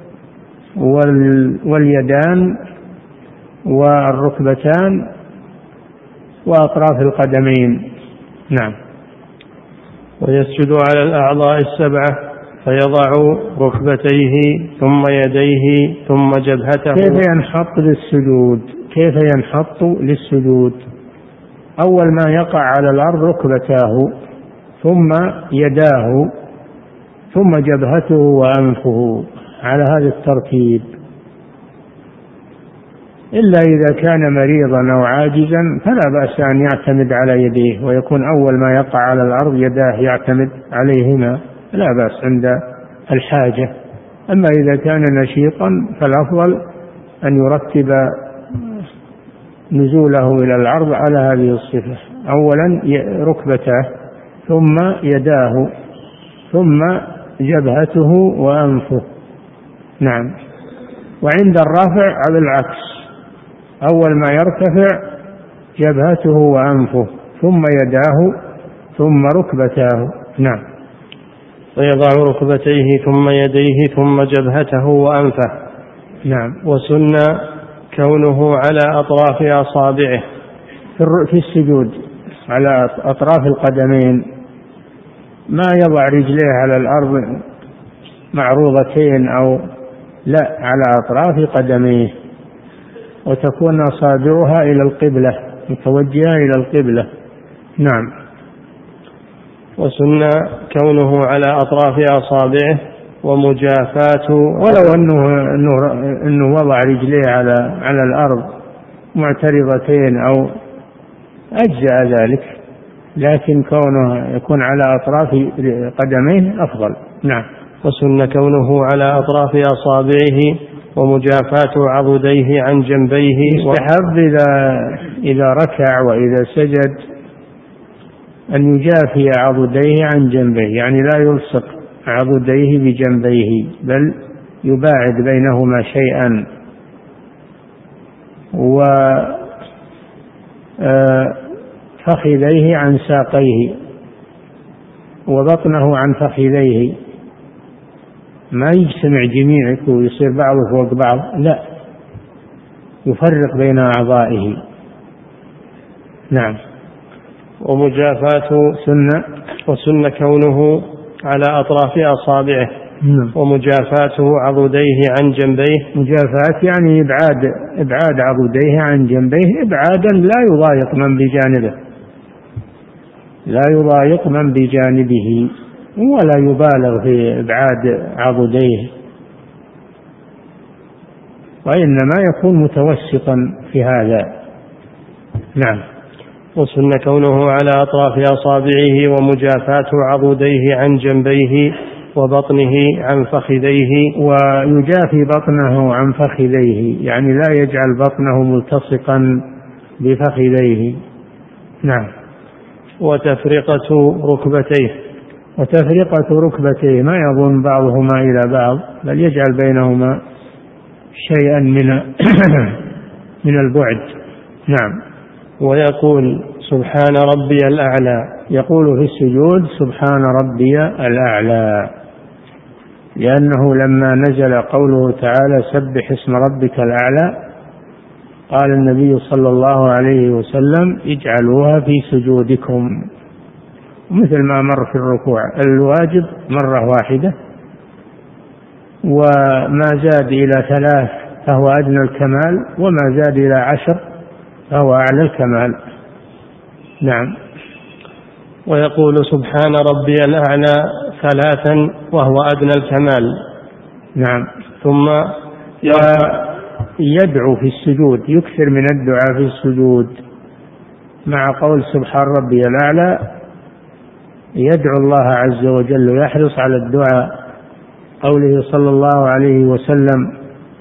واليدان والركبتان وأطراف القدمين. نعم. ويسجد على الأعضاء السبعة فيضع ركبتيه ثم يديه ثم جبهته. كيف ينحط للسجود؟ كيف ينحط للسجود؟ أول ما يقع على الأرض ركبتاه ثم يداه ثم جبهته وأنفه، على هذا الترتيب، إلا إذا كان مريضا أو عاجزا فلا بأس أن يعتمد على يديه، ويكون أول ما يقع على الأرض يداه يعتمد عليهما، لا بأس عند الحاجة. أما إذا كان نشيطا فالأفضل أن يرتب نزوله إلى الأرض على هذه الصفة: أولا ركبته ثم يداه ثم جبهته وأنفه. نعم. وعند الرفع على العكس: أول ما يرتفع جبهته وأنفه ثم يداه ثم ركبتاه. نعم. ويضع ركبتيه ثم يديه ثم جبهته وأنفه. نعم. وسن كونه على أطراف أصابعه في السجود على أطراف القدمين، ما يضع رجليه على الأرض معروضتين أو لا، على أطراف قدميه، وتكون أصابعها إلى القبلة، متوجهة إلى القبلة. نعم. وسن كونه على أطراف أصابعه ومجافاة، ولو أنه وضع رجليه على الأرض معترضتين أو أجزأ ذلك، لكن كونه يكون على أطراف قدميه أفضل. نعم. وسن كونه على أطراف أصابعه ومجافاة عضديه عن جنبيه. يستحب إذا ركع وإذا سجد أن يجافي عضديه عن جنبيه، يعني لا يلصق عضديه بجنبيه، بل يباعد بينهما شيئا، وفخذيه عن ساقيه وبطنه عن فخذيه، ما يجتمع جميعه ويصير بعضه فوق بعض، لا، يفرق بين أعضائه. نعم. ومجافاة سنة. وسن كونه على أطراف أصابعه ومجافاته عضديه عن جنبيه. مجافاة يعني إبعاد عضديه عن جنبيه إبعادا لا يضايق من بجانبه، لا يضايق من بجانبه، ولا يبالغ في إبعاد عضديه، وإنما يكون متوسطا في هذا. نعم. وسن كونه على أطراف أصابعه ومجافاة عضديه عن جنبيه وبطنه عن فخذيه. ويجافي بطنه عن فخذيه، يعني لا يجعل بطنه ملتصقا بفخذيه. نعم. وتفرقة ركبتيه. وتفرقة ركبتيه ما يضم بعضهما إلى بعض، بل يجعل بينهما شيئا من البعد. نعم. ويقول سبحان ربي الأعلى. يقول في السجود سبحان ربي الأعلى، لأنه لما نزل قوله تعالى سبح اسم ربك الأعلى قال النبي صلى الله عليه وسلم اجعلوها في سجودكم، مثل ما مر في الركوع. الواجب مرة واحدة، وما زاد إلى 3 فهو أدنى الكمال، وما زاد إلى 10 فهو أعلى الكمال. نعم. ويقول سبحان ربي الأعلى 3 وهو أدنى الكمال. نعم. ثم يدعو في السجود، يكثر من الدعاء في السجود مع قول سبحان ربي الأعلى، يدعو الله عز وجل ويحرص على الدعاء. قوله صلى الله عليه وسلم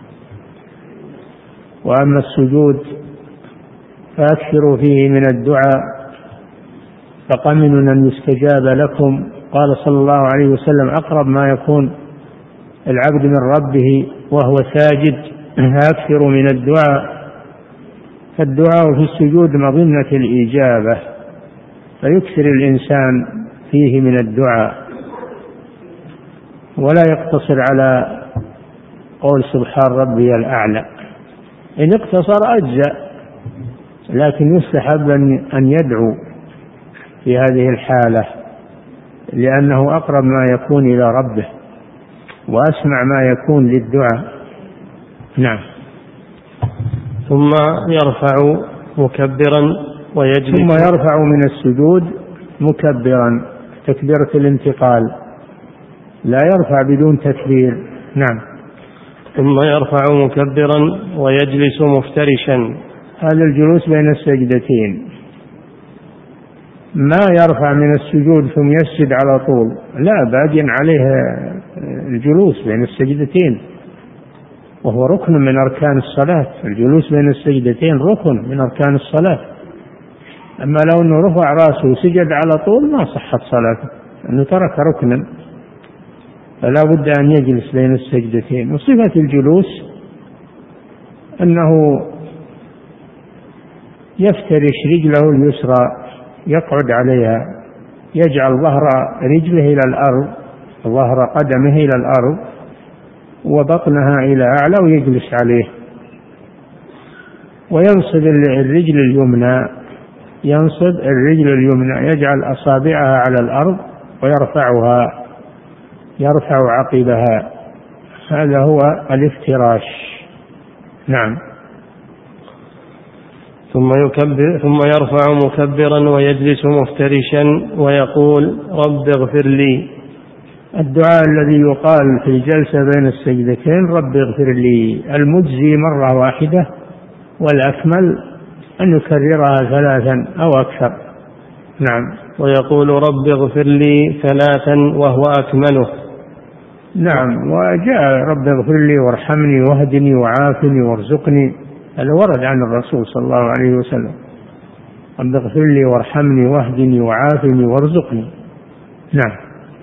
وأما السجود فأكثروا فيه من الدعاء فقمن أن يستجاب لكم. قال صلى الله عليه وسلم أقرب ما يكون العبد من ربه وهو ساجد أكثر من الدعاء، فالدعاء في السجود مظنة الإجابة، فيكثر الإنسان فيه من الدعاء، ولا يقتصر على قول سبحان ربي الأعلى. إن اقتصر أجزأ، لكن يستحب أن يدعو في هذه الحالة، لأنه أقرب ما يكون إلى ربه وأسمع ما يكون للدعاء. نعم. ثم يرفع مكبرا ويجلس. ثم يرفع من السجود مكبرا، تكبيرة الانتقال، لا يرفع بدون تكبير. نعم. ثم يرفع مكبرا ويجلس مفترشا، هذا الجلوس بين السجدتين. ما يرفع من السجود ثم يسجد على طول، لا، باقي عليه الجلوس بين السجدتين، وهو ركن من أركان الصلاة. الجلوس بين السجدتين ركن من أركان الصلاة. أما لو أنه رفع رأسه وسجد على طول ما صحت صلاته، لأنه ترك ركنا، فلا بد أن يجلس بين السجدتين. وصفة الجلوس أنه يفترش رجله اليسرى، يقعد عليها، يجعل ظهر رجله إلى الأرض، ظهر قدمه إلى الأرض، وبطنها إلى أعلى، ويجلس عليه. وينصب الرجل اليمنى، ينصب الرجل اليمنى، يجعل أصابعها على الأرض ويرفعها، يرفع عقبها، هذا هو الافتراش. نعم. ثم يرفع مكبرا ويجلس مفترشا ويقول رب اغفر لي. الدعاء الذي يقال في الجلسة بين السجدتين رب اغفر لي المجزي مرة واحدة، والأكمل أن يكررها 3 أو أكثر. نعم. ويقول رب اغفر لي 3 وهو أكمله. نعم. وجاء رب اغفر لي وارحمني واهدني وعافني وارزقني، هذا ورد عن الرسول صلى الله عليه وسلم، رب اغفر لي وارحمني واهدني وعافني وارزقني. نعم.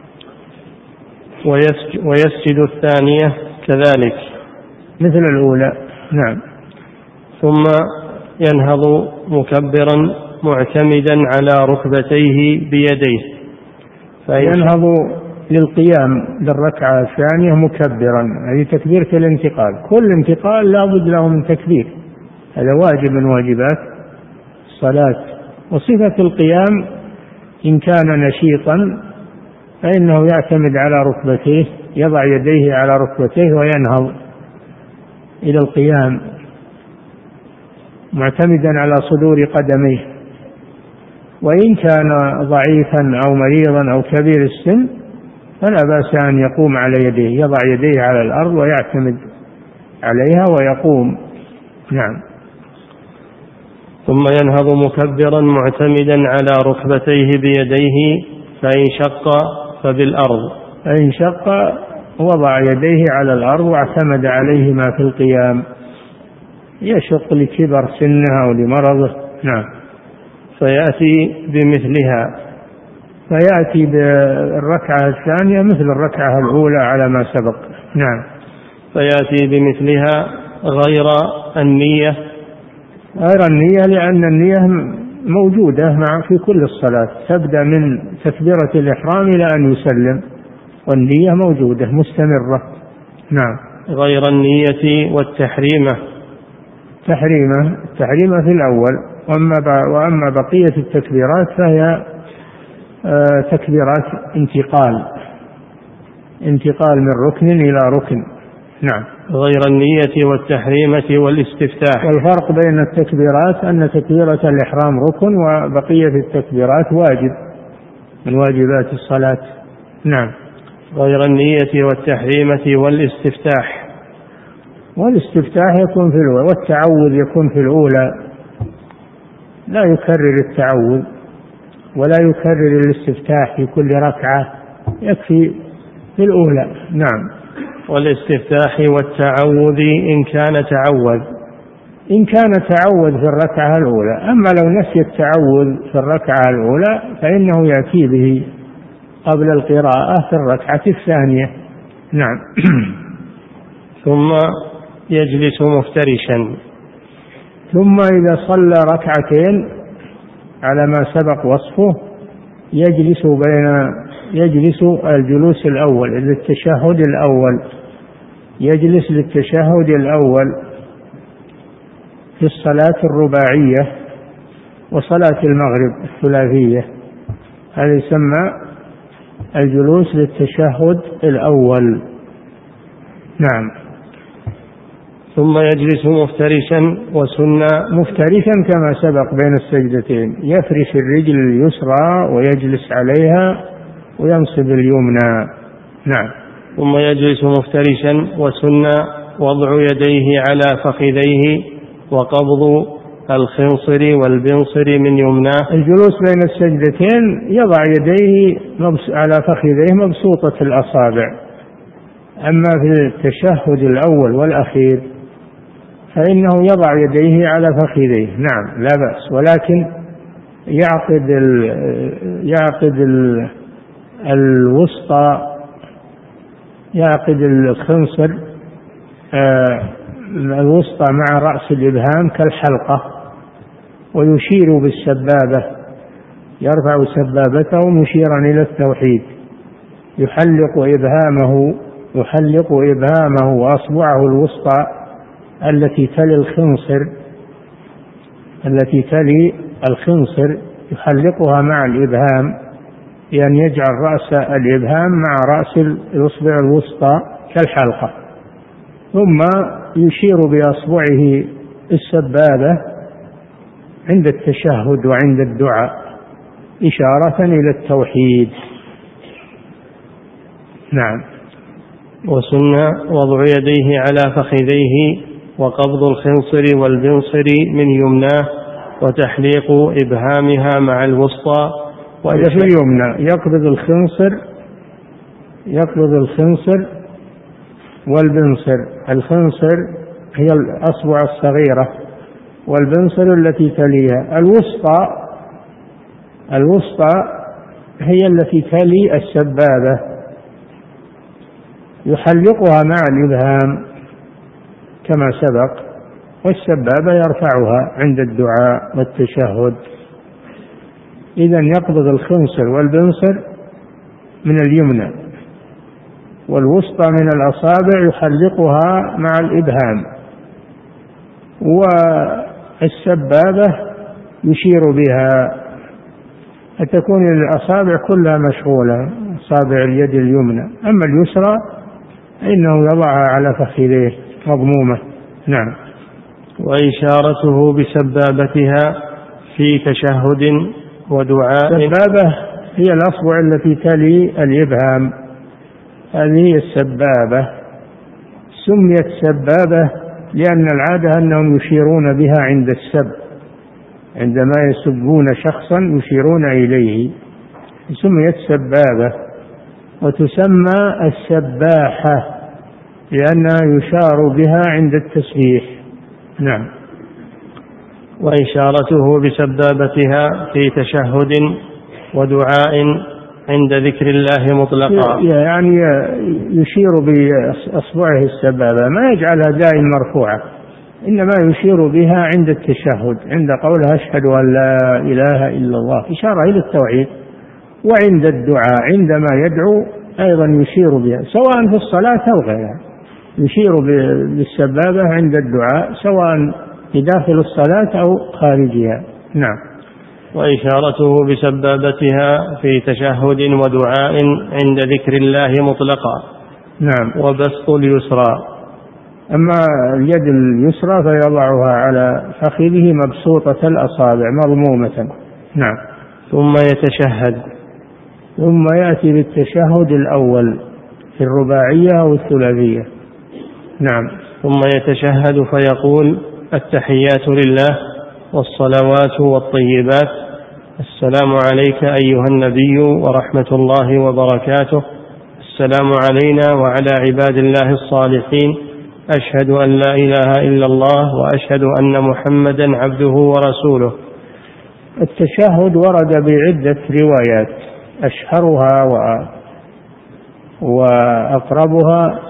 ويسجد الثانية كذلك مثل الأولى. نعم. ثم ينهض مكبرا معتمدا على ركبتيه بيديه، ينهض للقيام للركعة الثانية مكبرا، هذه تكبيرة الانتقال. كل انتقال لا بد له من تكبير، هذا واجب من واجبات الصلاة. وصفة القيام إن كان نشيطا فإنه يعتمد على ركبتيه، يضع يديه على ركبتيه وينهض إلى القيام معتمدا على صدور قدميه. وإن كان ضعيفا أو مريضا أو كبير السن فلا بأس أن يقوم على يديه، يضع يديه على الأرض ويعتمد عليها ويقوم. نعم. ثم ينهض مكبرا معتمدا على ركبتيه بيديه، فإن شق فبالأرض. فإن شق وضع يديه على الأرض واعتمد عليهما في القيام، يشق لكبر سنه أو لمرضه. نعم. فيأتي بمثلها، فيأتي بالركعة الثانية مثل الركعة الأولى على ما سبق. نعم. فيأتي بمثلها غير النية. غير النية لأن النية موجودة مع في كل الصلاة، تبدأ من تكبيرة الإحرام إلى أن يسلم، والنية موجودة مستمرة. نعم. غير النية والتحريمة. التحريمة في الأول، وأما بقية التكبيرات فهي تكبيرات انتقال من ركن إلى ركن. نعم. غير النية والتحريمة والاستفتاح. والفرق بين التكبيرات أن تكبيرة الإحرام ركن، وبقية التكبيرات واجب من واجبات الصلاة. نعم. غير النية والتحريمة والاستفتاح. والاستفتاح يكون في الأولى، والتعوذ يكون في الأولى، لا يكرر التعوذ ولا يكرر الاستفتاح في كل ركعة، يكفي في الأولى. نعم. والاستفتاح والتعوذ إن كان تعوذ في الركعة الأولى. أما لو نسي التعوذ في الركعة الأولى فإنه يأتي به قبل القراءة في الركعة الثانية. نعم. ثم يجلس مفترشا. ثم إذا صلى ركعتين على ما سبق وصفه يجلس الجلوس الأول للتشهد الأول، يجلس للتشهد الأول في الصلاة الرباعية وصلاة المغرب الثلاثية، هذا يسمى الجلوس للتشهد الأول. نعم. ثم يجلس مفترشا، وسنة مفترشا كما سبق بين السجدتين، يفرش الرجل اليسرى ويجلس عليها وينصب اليمنى. نعم. ثم يجلس مفترشا، وسنة وضع يديه على فخذيه وقبض الخنصر والبنصر من يمناه. الجلوس بين السجدتين يضع يديه على فخذيه مبسوطة الأصابع. أما في التشهد الأول والأخير فإنه يضع يديه على فخذيه، نعم لا بأس، ولكن يعقد الوسطى، يعقد الخنصر الوسطى مع رأس الإبهام كالحلقة، ويشير بالسبابة، يرفع سبابته مشيرا إلى التوحيد، يحلق إبهامه وأصبعه الوسطى التي تلي الخنصر يحلقها مع الإبهام، بأن يجعل رأس الإبهام مع رأس الإصبع الوسطى كالحلقة، ثم يشير بأصبعه السبابة عند التشهد وعند الدعاء إشارة إلى التوحيد. نعم. وسنة وضع يديه على فخذيه وقبض الخنصر والبنصر من يمناه وتحليق إبهامها مع الوسطى. وإذا في اليمنى يقبض الخنصر والبنصر. الخنصر هي الأصبع الصغيرة، والبنصر التي تليها. الوسطى هي التي تلي السبابة، يحلقها مع الإبهام كما سبق، والسبابة يرفعها عند الدعاء والتشهد. إذن يقبض الخنصر والبنصر من اليمنى، والوسطى من الأصابع يحلقها مع الإبهام، والسبابة يشير بها، فتكون الأصابع كلها مشغولة، أصابع اليد اليمنى. أما اليسرى إنه يضعها على فخذيه مضمومة. نعم. وإشارته بسبابتها في تشهد ودعاء. السبابة هي الأصبع التي تلي الإبهام، هذه السبابة. سميت سبابة لأن العادة أنهم يشيرون بها عند السب، عندما يسبون شخصا يشيرون إليه، سميت سبابة. وتسمى السباحة لأنها يشار بها عند التسبيح. نعم. وإشارته بسبابتها في تشهد ودعاء عند ذكر الله مطلقا، يعني يشير بأصبعه السبابة، ما يجعلها دائما مرفوعة، إنما يشير بها عند التشهد، عند قولها أشهد أن لا إله إلا الله، إشارة إلى التوحيد. وعند الدعاء عندما يدعو أيضا يشير بها، سواء في الصلاة أو غيرها، يشير بالسبابة عند الدعاء، سواء في داخل الصلاة أو خارجها. نعم. وإشارته بسبابتها في تشهد ودعاء عند ذكر الله مطلقا. نعم. وبسط اليسرى. أما اليد اليسرى فيضعها على فخذه مبسوطة الأصابع مضمومة. نعم. ثم يتشهد. ثم يأتي بالتشهد الأول في الرباعية أو الثلاثية. نعم. ثم يتشهد فيقول: التحيات لله والصلوات والطيبات، السلام عليك أيها النبي ورحمة الله وبركاته، السلام علينا وعلى عباد الله الصالحين، أشهد أن لا إله إلا الله وأشهد أن محمدا عبده ورسوله. التشهد ورد بعدة روايات، أشهرها وأقربها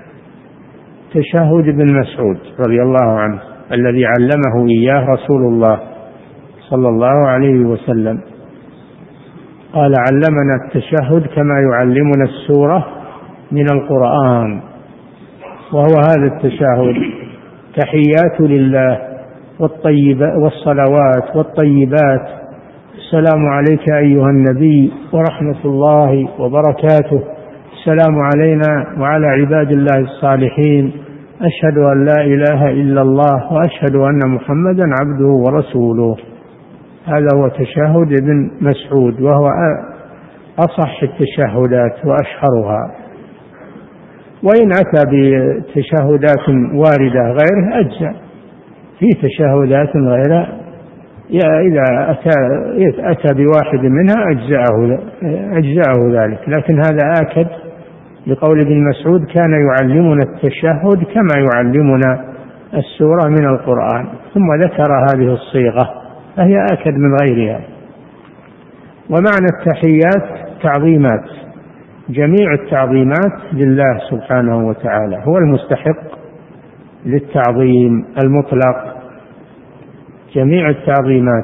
تشهد ابن مسعود رضي الله عنه الذي علمه إياه رسول الله صلى الله عليه وسلم، قال: علمنا التشهد كما يعلمنا السورة من القرآن. وهو هذا التشهد: تحيات لله والصلوات والطيبات، السلام عليك أيها النبي ورحمة الله وبركاته، السلام علينا وعلى عباد الله الصالحين، أشهد أن لا إله إلا الله وأشهد أن محمدا عبده ورسوله. هذا هو تشهد ابن مسعود، وهو أصح التشهدات وأشهرها. وإن أتى بتشهدات واردة غيره أجزأ، في تشهدات غيره إذا أتى بواحد منها أجزأه ذلك، لكن هذا آكد لقول ابن مسعود: كان يعلمنا التشهد كما يعلمنا السورة من القرآن. ثم ذكر هذه الصيغة فهي آكد من غيرها. ومعنى التحيات تعظيمات، جميع التعظيمات لله سبحانه وتعالى، هو المستحق للتعظيم المطلق، جميع التعظيمات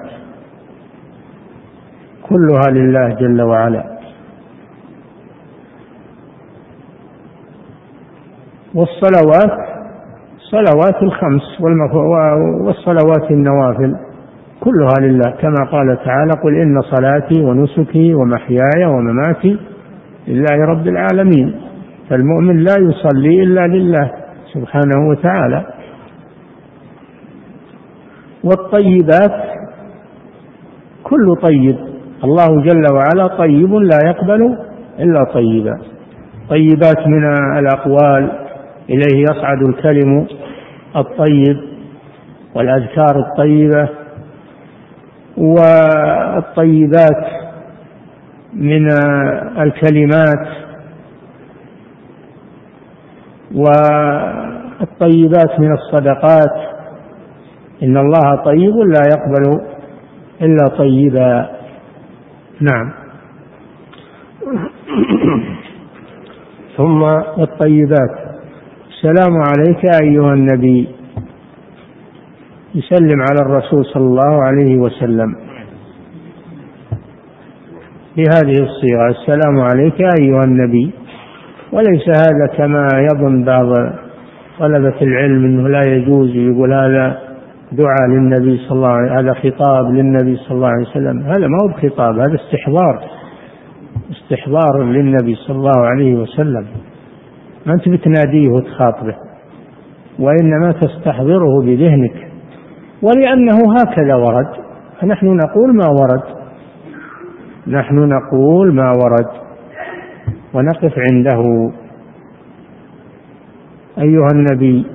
كلها لله جل وعلا. والصلوات، صلوات الخمس والصلوات النوافل كلها لله، كما قال تعالى: قل إن صلاتي ونسكي ومحياي ومماتي لله رب العالمين. فالمؤمن لا يصلي إلا لله سبحانه وتعالى. والطيبات كل طيب، الله جل وعلا طيب لا يقبل إلا طيبا. طيبات من الأقوال، إليه يصعد الكلم الطيب والأذكار الطيبة، والطيبات من الكلمات، والطيبات من الصدقات. إن الله طيب لا يقبل إلا طيبا. نعم. ثم الطيبات: السلام عليك أيها النبي، يسلم على الرسول صلى الله عليه وسلم بهذه الصيغة: السلام عليك أيها النبي. وليس هذا كما يظن بعض طلبة العلم أنه لا يجوز، يقول هذا دعاء للنبي صلى الله عليه وسلم، هذا خطاب للنبي صلى الله عليه وسلم. هذا ما هو بخطاب، هذا استحضار للنبي صلى الله عليه وسلم. ما أنت بتناديه وتخاطبه، وإنما تستحضره بذهنك، ولأنه هكذا ورد فنحن نقول ما ورد، نحن نقول ما ورد ونقف عنده. أيها النبي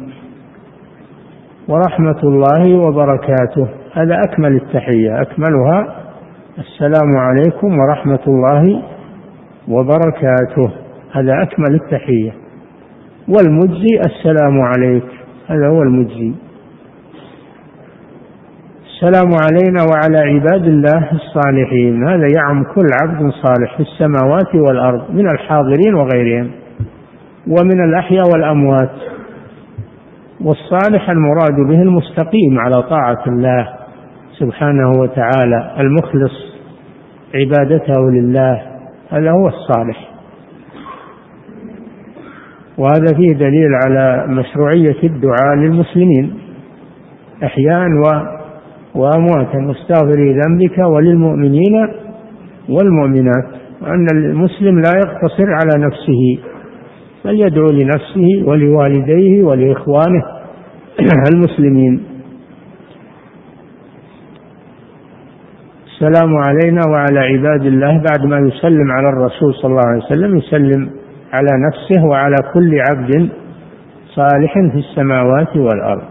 ورحمة الله وبركاته، هذا أكمل التحية، أكملها السلام عليكم ورحمة الله وبركاته، هذا أكمل التحية. والمجزي السلام عليك، هذا هو المجزي. السلام علينا وعلى عباد الله الصالحين، هذا يعم كل عبد صالح في السماوات والأرض من الحاضرين وغيرهم ومن الأحياء والأموات. والصالح المراد به المستقيم على طاعة الله سبحانه وتعالى، المخلص عبادته لله، هذا هو الصالح. وهذا فيه دليل على مشروعية الدعاء للمسلمين، أحياء وأمواتا، واستغفري ذنبك وللمؤمنين والمؤمنات. وأن المسلم لا يقتصر على نفسه بل يدعو لنفسه ولوالديه ولإخوانه المسلمين. السلام علينا وعلى عباد الله، بعد ما يسلم على الرسول صلى الله عليه وسلم يسلم على نفسه وعلى كل عبد صالح في السماوات والأرض،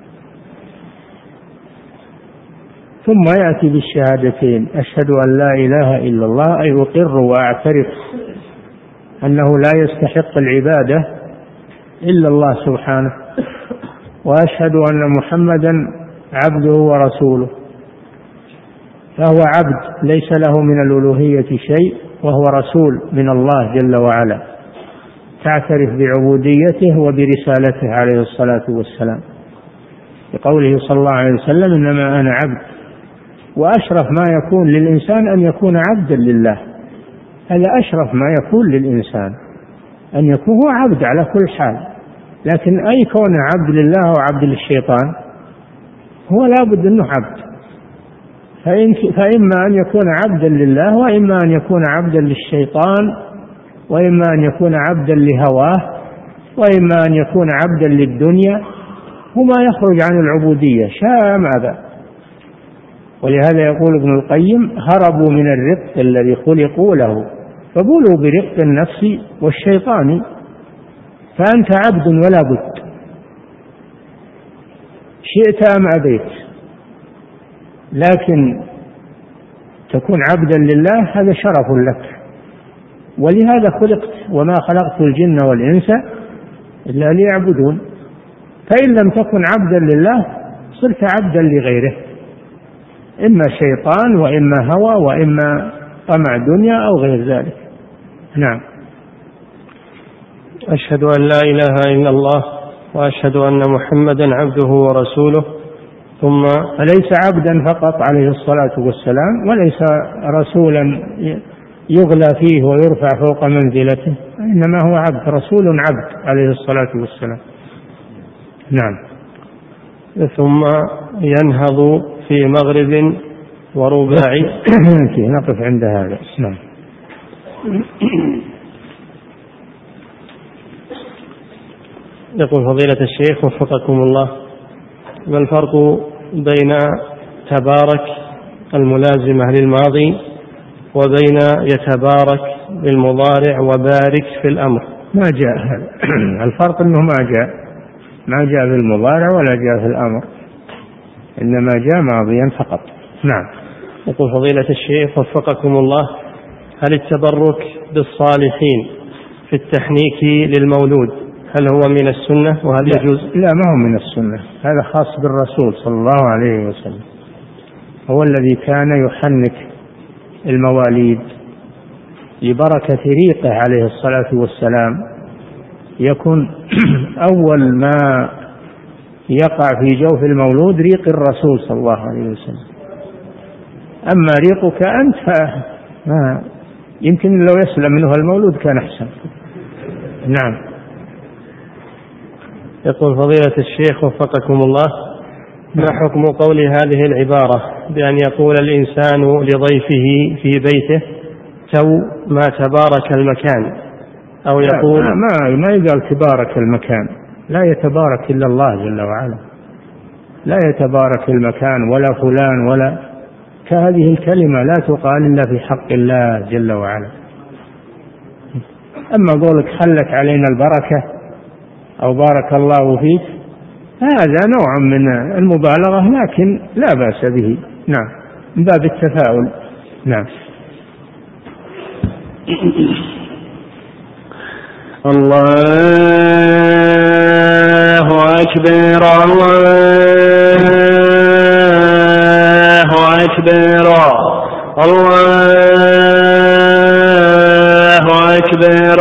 ثم يأتي بالشهادتين: أشهد أن لا إله إلا الله، أي أقر وأعترف أنه لا يستحق العبادة إلا الله سبحانه، وأشهد أن محمدا عبده ورسوله. فهو عبد ليس له من الألوهية شيء، وهو رسول من الله جل وعلا، تعترف بعبوديته وبرسالته عليه الصلاة والسلام، بقوله صلى الله عليه وسلم: إنما أنا عبد. وأشرف ما يكون للإنسان أن يكون عبدا لله، هذا أشرف ما يكون للإنسان، أن يكون هو عبد على كل حال. لكن أي كون عبد لله وعبد للشيطان، هو لا بد أنه عبد، فإما أن يكون عبدا لله، وإما أن يكون عبدا للشيطان، وإما أن يكون عبدا لهواه، وإما أن يكون عبدا للدنيا، وما يخرج عن العبودية شاء ماذا. ولهذا يقول ابن القيم: هربوا من الرق الذي خلقوا له، فبولوا برق النفس والشيطان، فأنت عبد ولا بد، شئت أم أبيت. لكن تكون عبدا لله هذا شرف لك، ولهذا خلقت: وما خلقت الجن والإنس إلا ليعبدون. فإن لم تكن عبدا لله صرت عبدا لغيره، إما شيطان وإما هوى وإما طمع دنيا أو غير ذلك. نعم. أشهد أن لا إله إلا الله وأشهد أن محمدا عبده ورسوله. ثم ليس عبدا فقط عليه الصلاة والسلام، وليس رسولا يغلى فيه ويرفع فوق منزلته، إنما هو عبد، رسول عبد عليه الصلاة والسلام. نعم. ثم ينهض في مغرب ورباع. نقف عند هذا. نعم. يقول فضيلة الشيخ وفقكم الله: ما الفرق بين تبارك الملازمة للماضي وبين يتبارك بالمضارع وبارك في الأمر؟ ما جاء هذا. الفرق أنه ما جاء في المضارع ولا جاء في الأمر، إنما جاء ماضيا فقط. نعم. يقول فضيلة الشيخ وفقكم الله: هل التبرك بالصالحين في التحنيك للمولود هل هو من السنة وهل يجوز؟ لا، ما هو من السنة، هذا خاص بالرسول صلى الله عليه وسلم، هو الذي كان يحنك المواليد لبركة ريقه عليه الصلاة والسلام، يكون أول ما يقع في جوف المولود ريق الرسول صلى الله عليه وسلم. أما ريقك أنت يمكن لو يسلم منه المولود كان أحسن. نعم. يقول فضيلة الشيخ وفقكم الله: ما حكم قول هذه العبارة بأن يقول الإنسان لضيفه في بيته تو ما تبارك المكان، أو يقول ما يقال تبارك المكان، لا يتبارك إلا الله جل وعلا، لا يتبارك المكان ولا فلان ولا، كهذه الكلمة لا تقال إلا في حق الله جل وعلا. أما قولك حلت علينا البركة أو بارك الله فيك، هذا نوع من المبالغة، لكن لا بأس به. نعم، من باب التفاؤل. نعم. الله أكبر الله أكبر الله أكبر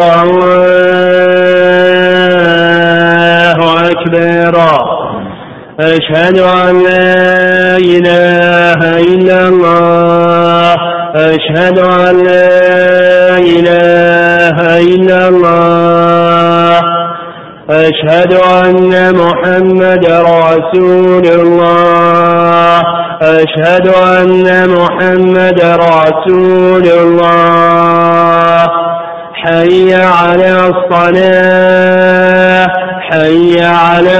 الله أكبر. أشهد أن لا إله إلا الله أشهد أن لا إله إلا الله أشهد أن محمد رسول الله أشهد أن محمد رسول الله حي على الصلاة حي على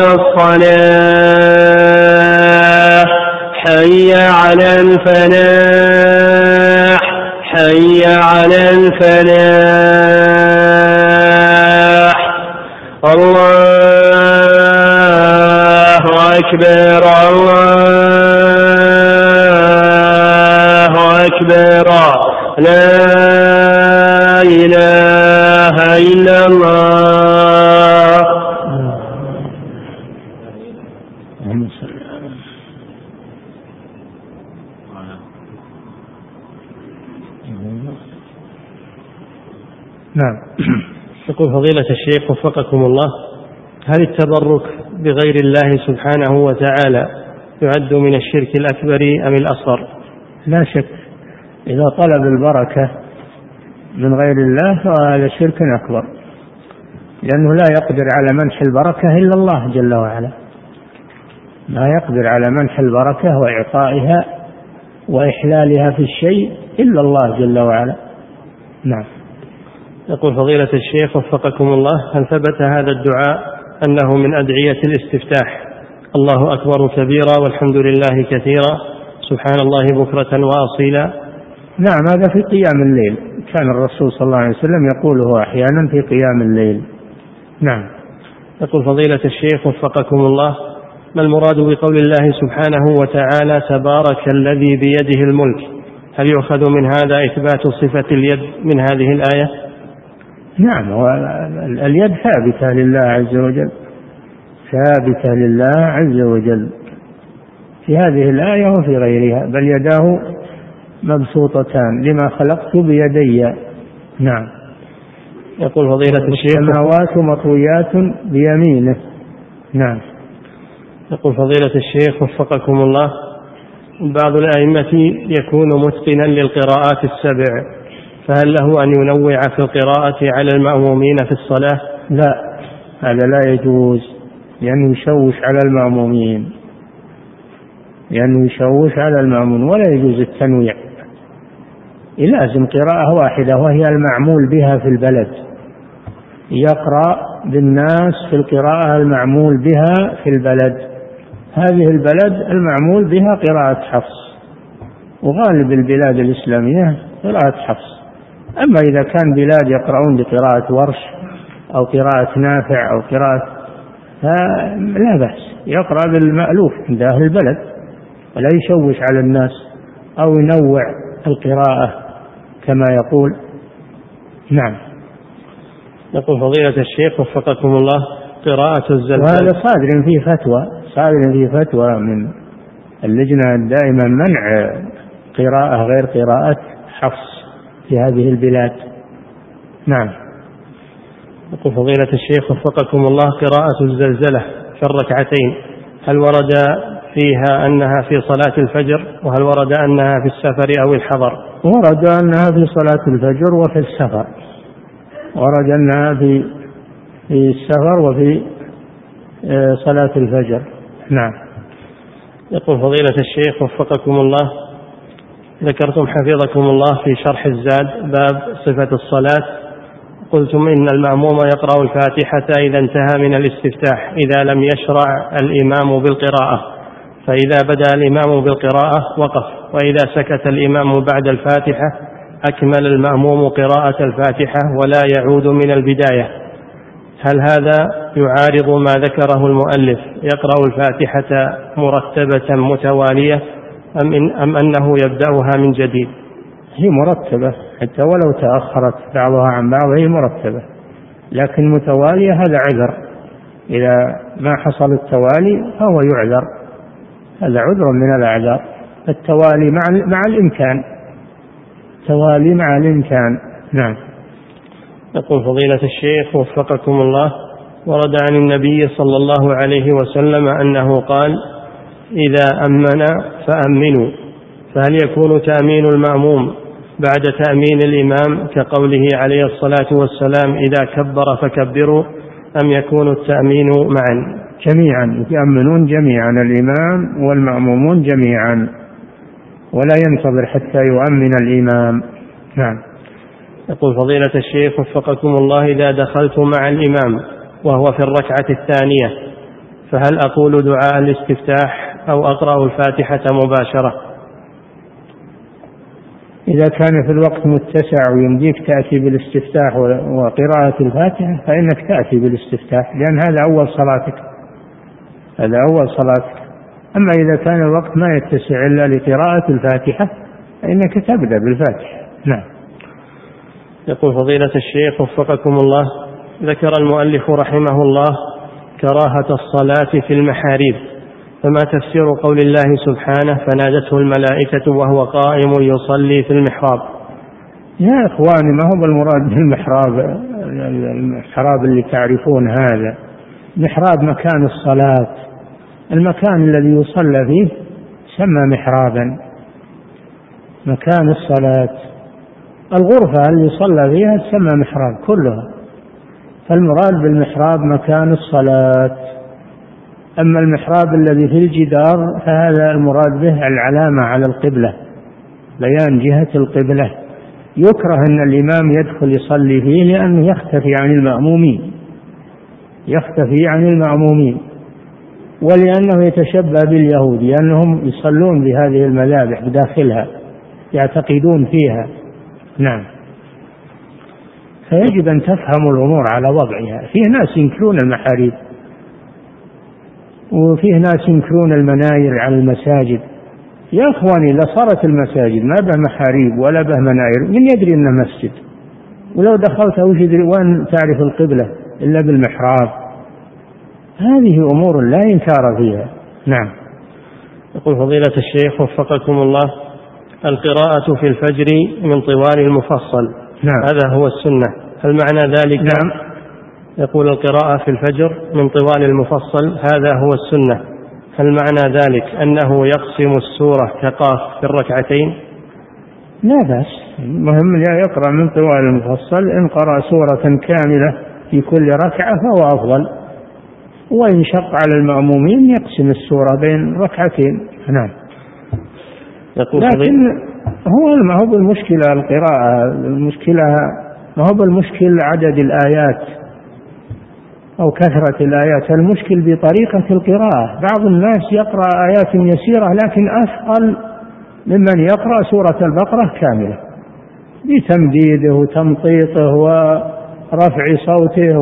الصلاة حي على الفلاح حي على الفلاح الله أكبر الله أكبر لا إله إلا الله. نعم. يقول فضيلة الشيخ وفقكم الله هل التبرك بغير الله سبحانه وتعالى يعد من الشرك الأكبر أم الأصغر؟ لا شك إذا طلب البركة من غير الله فهذا شرك أكبر، لأنه لا يقدر على منح البركة إلا الله جل وعلا، لا يقدر على منح البركة وإعطائها وإحلالها في الشيء إلا الله جل وعلا. نعم. يقول فضيلة الشيخ وفقكم الله هل ثبت هذا الدعاء أنه من أدعية الاستفتاح الله أكبر كبيرا والحمد لله كثيرا سبحان الله بكرة وأصيلا؟ نعم، هذا في قيام الليل، كان الرسول صلى الله عليه وسلم يقوله أحيانا في قيام الليل. نعم. يقول فضيلة الشيخ وفقكم الله ما المراد بقول الله سبحانه وتعالى تبارك الذي بيده الملك؟ هل يؤخذ من هذا إثبات صفة اليد من هذه الآية؟ نعم، اليد ثابتة لله عز وجل، ثابتة لله عز وجل في هذه الآية وفي غيرها، بل يداه مبسوطتان لما خلقت بيدي. نعم. يقول فضيلة الشيخ السماوات مطويات بيمينه. نعم. يقول فضيلة الشيخ وفقكم الله بعض الأئمة يكون متقنا للقراءات السبع، فهل له أن ينوع في القراءة على المأمومين في الصلاة؟ لا، هذا لا يجوز، لأنه يشوش على المأمومين، لأنه يشوش على المأمومين، ولا يجوز التنويع، يلازم قراءة واحدة وهي المعمول بها في البلد، يقرأ بالناس في القراءة المعمول بها في البلد، هذه البلد المعمول بها قراءة حفص، وغالب البلاد الإسلامية قراءة حفص. أما إذا كان بلاد يقرؤون بقراءة ورش أو قراءة نافع أو قراءة لا بأس، يقرأ بالمألوف عند أهل البلد ولا يشوش على الناس أو ينوع القراءة كما يقول. نعم. يقول فضيلة الشيخ وفقكم الله قراءة الزلزال، وهذا صادر في فتوى من اللجنة الدائمة منع قراءة غير قراءة حفص في هذه البلاد. نعم. يقول فضيلة الشيخ وفقكم الله قراءة الزلزلة في الركعتين هل ورد فيها أنها في صلاة الفجر، وهل ورد أنها في السفر أو الحضر؟ ورد أنها في صلاة الفجر وفي السفر، ورد أنها في السفر وفي صلاة الفجر. نعم. يقول فضيلة الشيخ وفقكم الله ذكرتم حفظكم الله في شرح الزاد باب صفة الصلاة قلتم إن المأموم يقرأ الفاتحة إذا انتهى من الاستفتاح إذا لم يشرع الإمام بالقراءة، فإذا بدأ الإمام بالقراءة وقف، وإذا سكت الإمام بعد الفاتحة أكمل المأموم قراءة الفاتحة ولا يعود من البداية، هل هذا يعارض ما ذكره المؤلف يقرأ الفاتحة مرتبة متوالية أم أنه يبدأها من جديد؟ هي مرتبة حتى ولو تأخرت بعضها عن بعض هي مرتبة، لكن متوالية هذا عذر، إذا ما حصل التوالي فهو يعذر، هذا عذر من الأعذار. التوالي مع الإمكان، توالي مع الإمكان. نعم. يقول فضيلة الشيخ وفقكم الله ورد عن النبي صلى الله عليه وسلم أنه قال إذا أمن فأمنوا، فهل يكون تأمين المأموم بعد تأمين الإمام كقوله عليه الصلاة والسلام إذا كبر فكبروا، أم يكون التأمين معا جميعا، يؤمنون جميعا الإمام والمأمومون جميعا، ولا ينتظر حتى يؤمن الإمام. نعم. يقول فضيلة الشيخ وفقكم الله: إذا دخلت مع الإمام وهو في الركعة الثانية فهل أقول دعاء الاستفتاح أو أقرأ الفاتحة مباشرة؟ إذا كان في الوقت متسع ويمديك تأتي بالاستفتاح وقراءة الفاتحة فإنك تأتي بالاستفتاح، لأن هذا أول صلاتك، هذا أول صلاتك. أما إذا كان الوقت ما يتسع إلا لقراءة الفاتحة فإنك تبدأ بالفاتحة. نعم. يقول فضيلة الشيخ وفقكم الله: ذكر المؤلف رحمه الله كراهة الصلاة في المحاريب، فما تفسير قول الله سبحانه: فنادته الملائكة وهو قائم يصلي في المحراب؟ يا إخواني، ما هو المراد بالمحراب المحراب اللي تعرفون هذا؟ محراب مكان الصلاة، المكان الذي يصلى فيه سمى محرابا، مكان الصلاة. الغرفة اللي يصلى فيها تسمى محراب كلها، فالمراد بالمحراب مكان الصلاة. أما المحراب الذي في الجدار فهذا المراد به العلامة على القبلة، بيان جهة القبلة. يكره أن الإمام يدخل يصلي فيه لأنه يختفي عن المأمومين، يختفي عن المأمومين، ولأنه يتشبه باليهود لأنهم يصلون بهذه المذابح بداخلها، يعتقدون فيها. نعم. فيجب أن تفهموا الأمور على وضعها. فيه ناس ينكرون المحاريب، وفيه ناس ينكرون المناير على المساجد. يا أخواني، إذا صارت المساجد ما به محاريب ولا به مناير، من يدري أنه مسجد؟ ولو دخلت وين تعرف القبلة إلا بالمحراب؟ هذه أمور لا إنكار فيها. نعم. يقول فضيلة الشيخ وفقكم الله: القراءة في الفجر من طوال المفصل، نعم، هذا هو السنة، هل معنى ذلك؟ نعم. يقول القراءة في الفجر من طوال المفصل هذا هو السنة، هل معنى ذلك أنه يقسم السورة كقاف في الركعتين؟ لا بأس، المهم لا يقرأ من طوال المفصل. إن قرأ سورة كاملة في كل ركعة فهو أفضل، وإن شق على المأمومين يقسم السورة بين ركعتين. نعم. لكن ما هو بالمشكلة القراءة، المشكلة ما هو بالمشكلة عدد الآيات أو كثرة الآيات، المشكل بطريقة القراءة. بعض الناس يقرأ آيات يسيرة لكن أثقل ممن يقرأ سورة البقرة كاملة بتمديده وتمطيطه ورفع صوته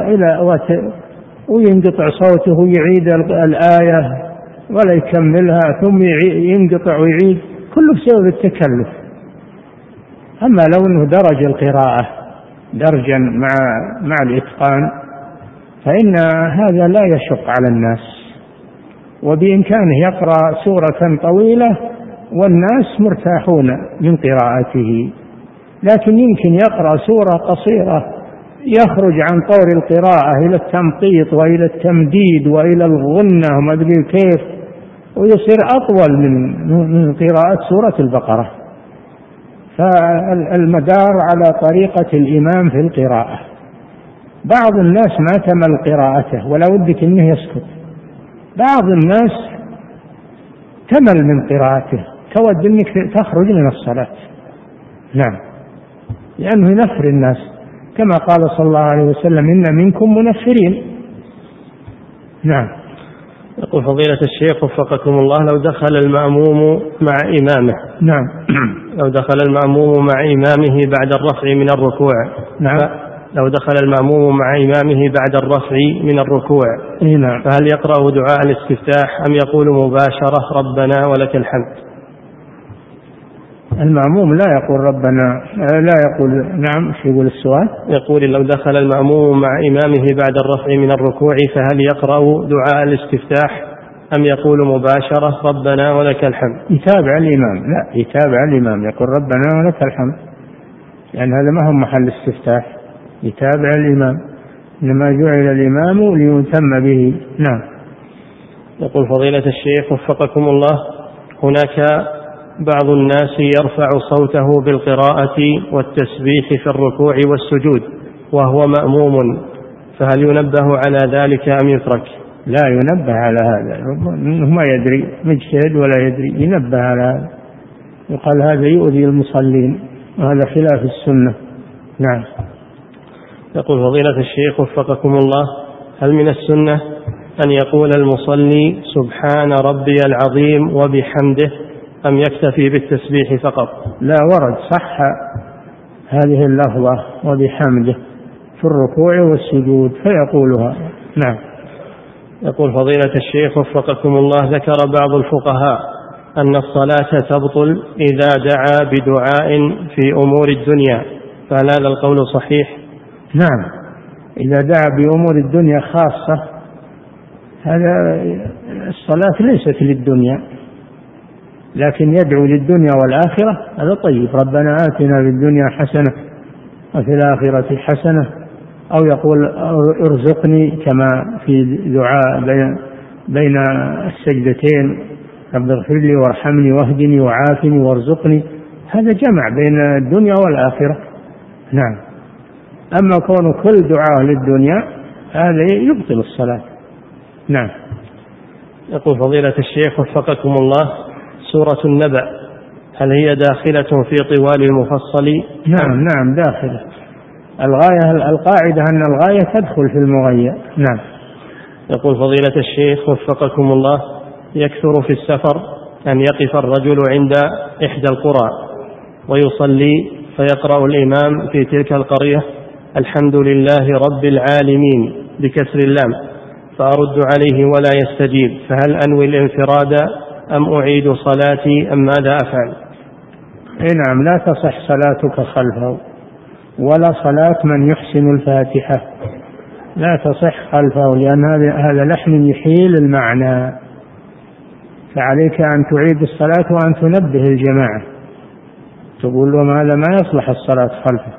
وينقطع صوته ويعيد الآية ولا يكملها ثم ينقطع ويعيد، كله بسبب التكلف. أما لو أنه درج القراءة درجا مع الإتقان فإن هذا لا يشق على الناس، وبإمكانه يقرأ سورة طويلة والناس مرتاحون من قراءته. لكن يمكن يقرأ سورة قصيرة يخرج عن طور القراءة إلى التمطيط وإلى التمديد وإلى الغنة وما أدري كيف، ويصير أطول من قراءة سورة البقرة. فالمدار على طريقة الإمام في القراءة. بعض الناس ما تمل قراءته ولا ودك أنه يسكت، بعض الناس تمل من قراءته تود أنك تخرج من الصلاة. نعم، لأنه ينفر الناس كما قال صلى الله عليه وسلم: إن منكم منفرين. نعم. يقول فضيلة الشيخ وفقكم الله: لو دخل المأموم مع إمامه، نعم، لو دخل المأموم مع إمامه بعد الرفع من الركوع، نعم، لو دخل المأموم مع إمامه بعد الرفع من الركوع، نعم، فهل يقرأ دعاء الاستفتاح أم يقول مباشرة ربنا ولك الحمد؟ المأموم لا يقول ربنا، لا يقول. نعم، شو يقول السؤال؟ يقول: لو دخل المأموم مع إمامه بعد الرفع من الركوع فهل يقرأ دعاء الاستفتاح أم يقول مباشرة ربنا ولك الحمد؟ يتابع الإمام. لا، يتابع الإمام، يقول ربنا ولك الحمد، لأن هذا ما هو محل استفتاح. يتابع الإمام، إنما جعل الإمام ليتم به. نعم. يقول فضيلة الشيخ وفقكم الله: هناك بعض الناس يرفع صوته بالقراءة والتسبيح في الركوع والسجود وهو مأموم، فهل ينبه على ذلك أم يترك؟ لا ينبه على هذا، ما يدري، مجتهد ولا يدري، ينبه على هذا، يقال هذا يؤذي المصلين، وهذا خلاف السنة. نعم. يقول فضيلة الشيخ وفقكم الله: هل من السنة أن يقول المصلي سبحان ربي العظيم وبحمده، أم يكتفي بالتسبيح فقط؟ لا، ورد صح هذه اللفظة وبحمده في الركوع والسجود فيقولها. نعم. يقول فضيلة الشيخ وفقكم الله: ذكر بعض الفقهاء أن الصلاة تبطل إذا دعا بدعاء في أمور الدنيا، فهل هذا القول صحيح؟ نعم، إذا دعا بأمور الدنيا خاصة، هذا الصلاة ليست للدنيا، لكن يدعو للدنيا والآخرة، هذا طيب. ربنا آتنا في الدنيا حسنة وفي الآخرة حسنة، أو يقول ارزقني كما في دعاء بين السجدتين: رب اغفر لي وارحمني واهدني وعافني وارزقني. هذا جمع بين الدنيا والآخرة. نعم. أما كون كل دعاء للدنيا هذا يبطل الصلاة. نعم. يقول فضيلة الشيخ وفقكم الله: سورة النبأ هل هي داخلة في طوال المفصل؟ نعم داخلة. القاعدة أن الغاية تدخل في المغية. نعم. يقول فضيلة الشيخ وفقكم الله: يكثر في السفر أن يقف الرجل عند إحدى القرى ويصلي، فيقرأ الإمام في تلك القرية الحمد لله رب العالمين بكسر اللام، فأرد عليه ولا يستجيب، فهل أنوي الانفراد أم أعيد صلاتي أم ماذا أفعل؟ نعم، لا تصح صلاتك خلفه، ولا صلاة من يحسن الفاتحة لا تصح خلفه، لأن هذا لحن يحيل المعنى، فعليك أن تعيد الصلاة وأن تنبه الجماعة، تقول لهم هذا ما يصلح الصلاة خلفه،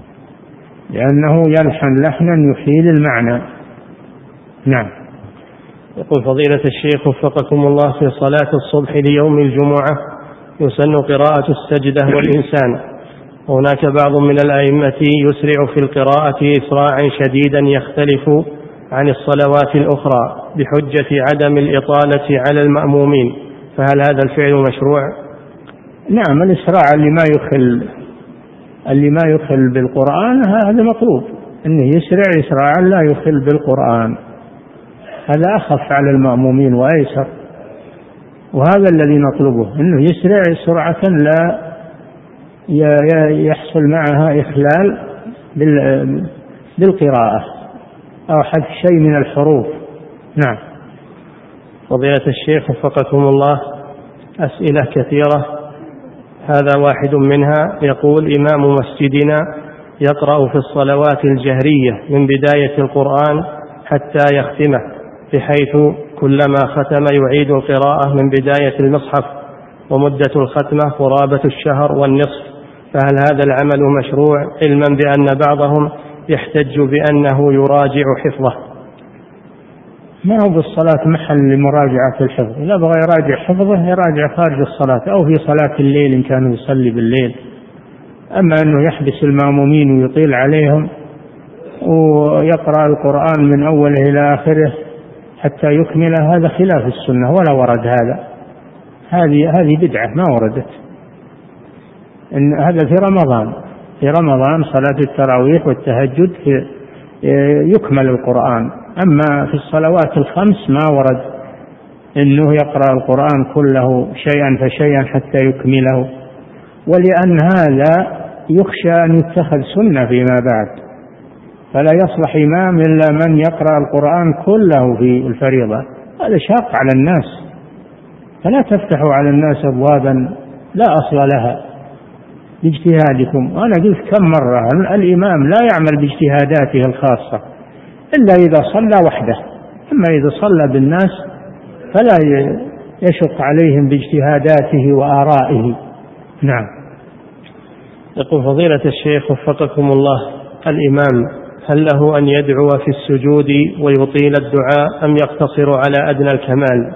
لأنه يلحن لحنا يحيل المعنى. نعم. يقول فضيلة الشيخ وفقكم الله: في صلاة الصبح ليوم الجمعة يسن قراءة السجدة والإنسان، هناك بعض من الأئمة يسرع في القراءة إسراعا شديدا يختلف عن الصلوات الأخرى بحجة عدم الإطالة على المأمومين، فهل هذا الفعل مشروع؟ نعم، الإسراع اللي ما يخل بالقرآن هذا مطلوب، أنه يسرع إسراعا لا يخل بالقرآن، هذا أخف على المأمومين وأيسر، وهذا الذي نطلبه، أنه يسرع سرعة لا يحصل معها إخلال بالقراءة أو حذف شيء من الحروف. نعم. فضيلة الشيخ وفقكم الله: أسئلة كثيرة، هذا واحد منها يقول: إمام مسجدنا يقرأ في الصلوات الجهرية من بداية القرآن حتى يختمه، بحيث كلما ختم يعيد القراءة من بداية المصحف، ومدة الختمة قرابة الشهر والنصف، فهل هذا العمل مشروع، علما بأن بعضهم يحتج بأنه يراجع حفظه؟ ما هو بالصلاة محل لمراجعة الحفظ، إذا بغى يراجع حفظه يراجع خارج الصلاة أو في صلاة الليل إن كان يصلي بالليل. أما أنه يحبس المأمومين ويطيل عليهم ويقرأ القرآن من أوله إلى آخره حتى يكمله، هذا خلاف السنة ولا ورد هذا، هذه بدعة ما وردت. إن هذا في رمضان صلاة التراويح والتهجد يكمل القرآن، أما في الصلوات الخمس ما ورد إنه يقرأ القرآن كله شيئا فشيئا حتى يكمله، ولأن هذا يخشى أن يتخذ سنة فيما بعد، فلا يصلح إمام إلا من يقرأ القرآن كله في الفريضة، هذا شاق على الناس، فلا تفتحوا على الناس أبوابا لا أصل لها باجتهادكم. وأنا قلت كم مرة الإمام لا يعمل باجتهاداته الخاصة إلا إذا صلى وحده، أما إذا صلى بالناس فلا يشق عليهم باجتهاداته وآرائه. نعم. يقول فضيلة الشيخ وفقكم الله: الإمام هل له أن يدعو في السجود ويطيل الدعاء أم يقتصر على أدنى الكمال؟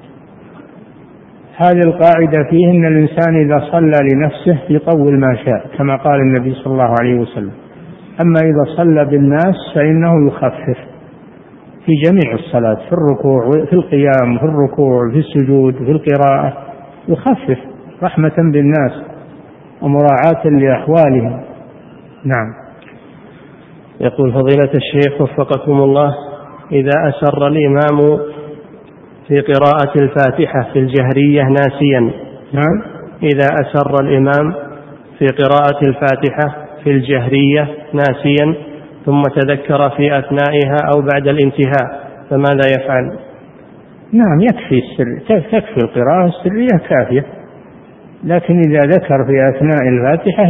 هذه القاعدة فيه أن الإنسان إذا صلى لنفسه يطول ما شاء كما قال النبي صلى الله عليه وسلم، أما إذا صلى بالناس فإنه يخفف في جميع الصلاة، في الركوع في القيام، في الركوع في السجود في القراءة، يخفف رحمة بالناس ومراعاة لأحوالهم. نعم. يقول فضيلة الشيخ وفقكم الله: إذا أسر الإمام في قراءة الفاتحة في الجهرية ناسيا. نعم. إذا أسر الإمام في قراءة الفاتحة في الجهرية ناسيا ثم تذكر في أثنائها أو بعد الانتهاء فماذا يفعل؟ نعم، يكفي السر، تكفي القراءة السرية كافية، لكن إذا ذكر في أثناء الفاتحة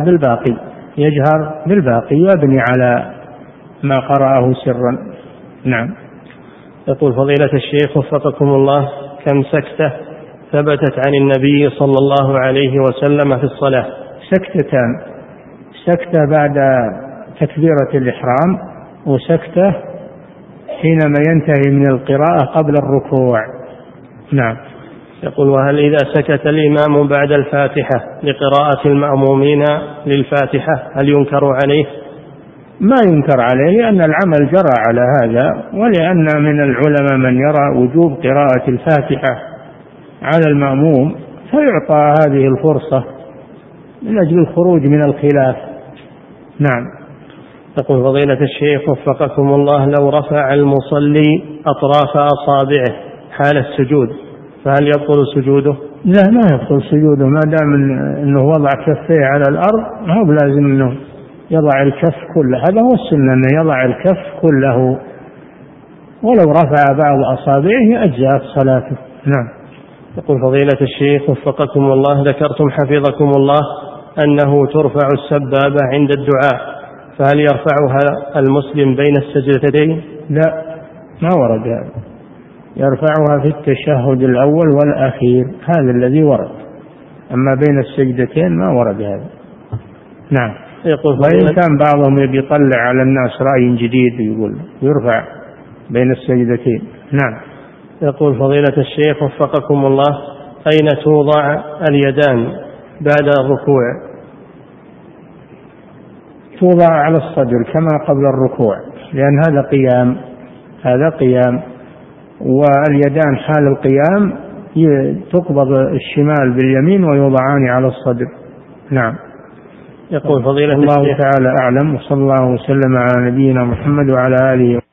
يجهر بالباقي ويبني على ما قرأه سرا. نعم. يقول فضيلة الشيخ وفقكم الله: كم سكتة ثبتت عن النبي صلى الله عليه وسلم في الصلاة؟ سكتتان، سكتة بعد تكبيرة الإحرام، وسكتة حينما ينتهي من القراءة قبل الركوع. نعم. يقول: وهل إذا سكت الإمام بعد الفاتحة لقراءة المأمومين للفاتحة هل ينكر عليه؟ ما ينكر عليه، لأن العمل جرى على هذا، ولأن من العلماء من يرى وجوب قراءة الفاتحة على المأموم، فيعطى هذه الفرصة من أجل الخروج من الخلاف. نعم. يقول فضيلة الشيخ وفقكم الله: لو رفع المصلي أطراف أصابعه حال السجود فهل يبطل سجوده؟ لا، ما يبطل سجوده ما دام أنه وضع كفيه على الأرض، ما هو لازم أنه يضع الكف كله، هذا هو السنة أنه يضع الكف كله، ولو رفع بعض أصابعه أجزأت صلاته. نعم. يقول فضيلة الشيخ وفقكم الله: ذكرتم حفظكم الله أنه ترفع السبابة عند الدعاء، فهل يرفعها المسلم بين السجدتين؟ لا، ما ورد هذا، يرفعها في التشهد الأول والأخير، هذا الذي ورد، أما بين السجدتين ما ورد هذا. نعم. وإن كان بعضهم يطلع على الناس رأي جديد يقول يرفع بين السجدتين. نعم. يقول فضيلة الشيخ وفقكم الله: أين توضع اليدان بعد الركوع؟ توضع على الصدر كما قبل الركوع، لأن هذا قيام، واليدان حال القيام تقبض الشمال باليمين ويوضعان على الصدر. نعم. يقول فضيلة الله تعالى أعلم، وصلى الله وسلم على نبينا محمد وعلى آله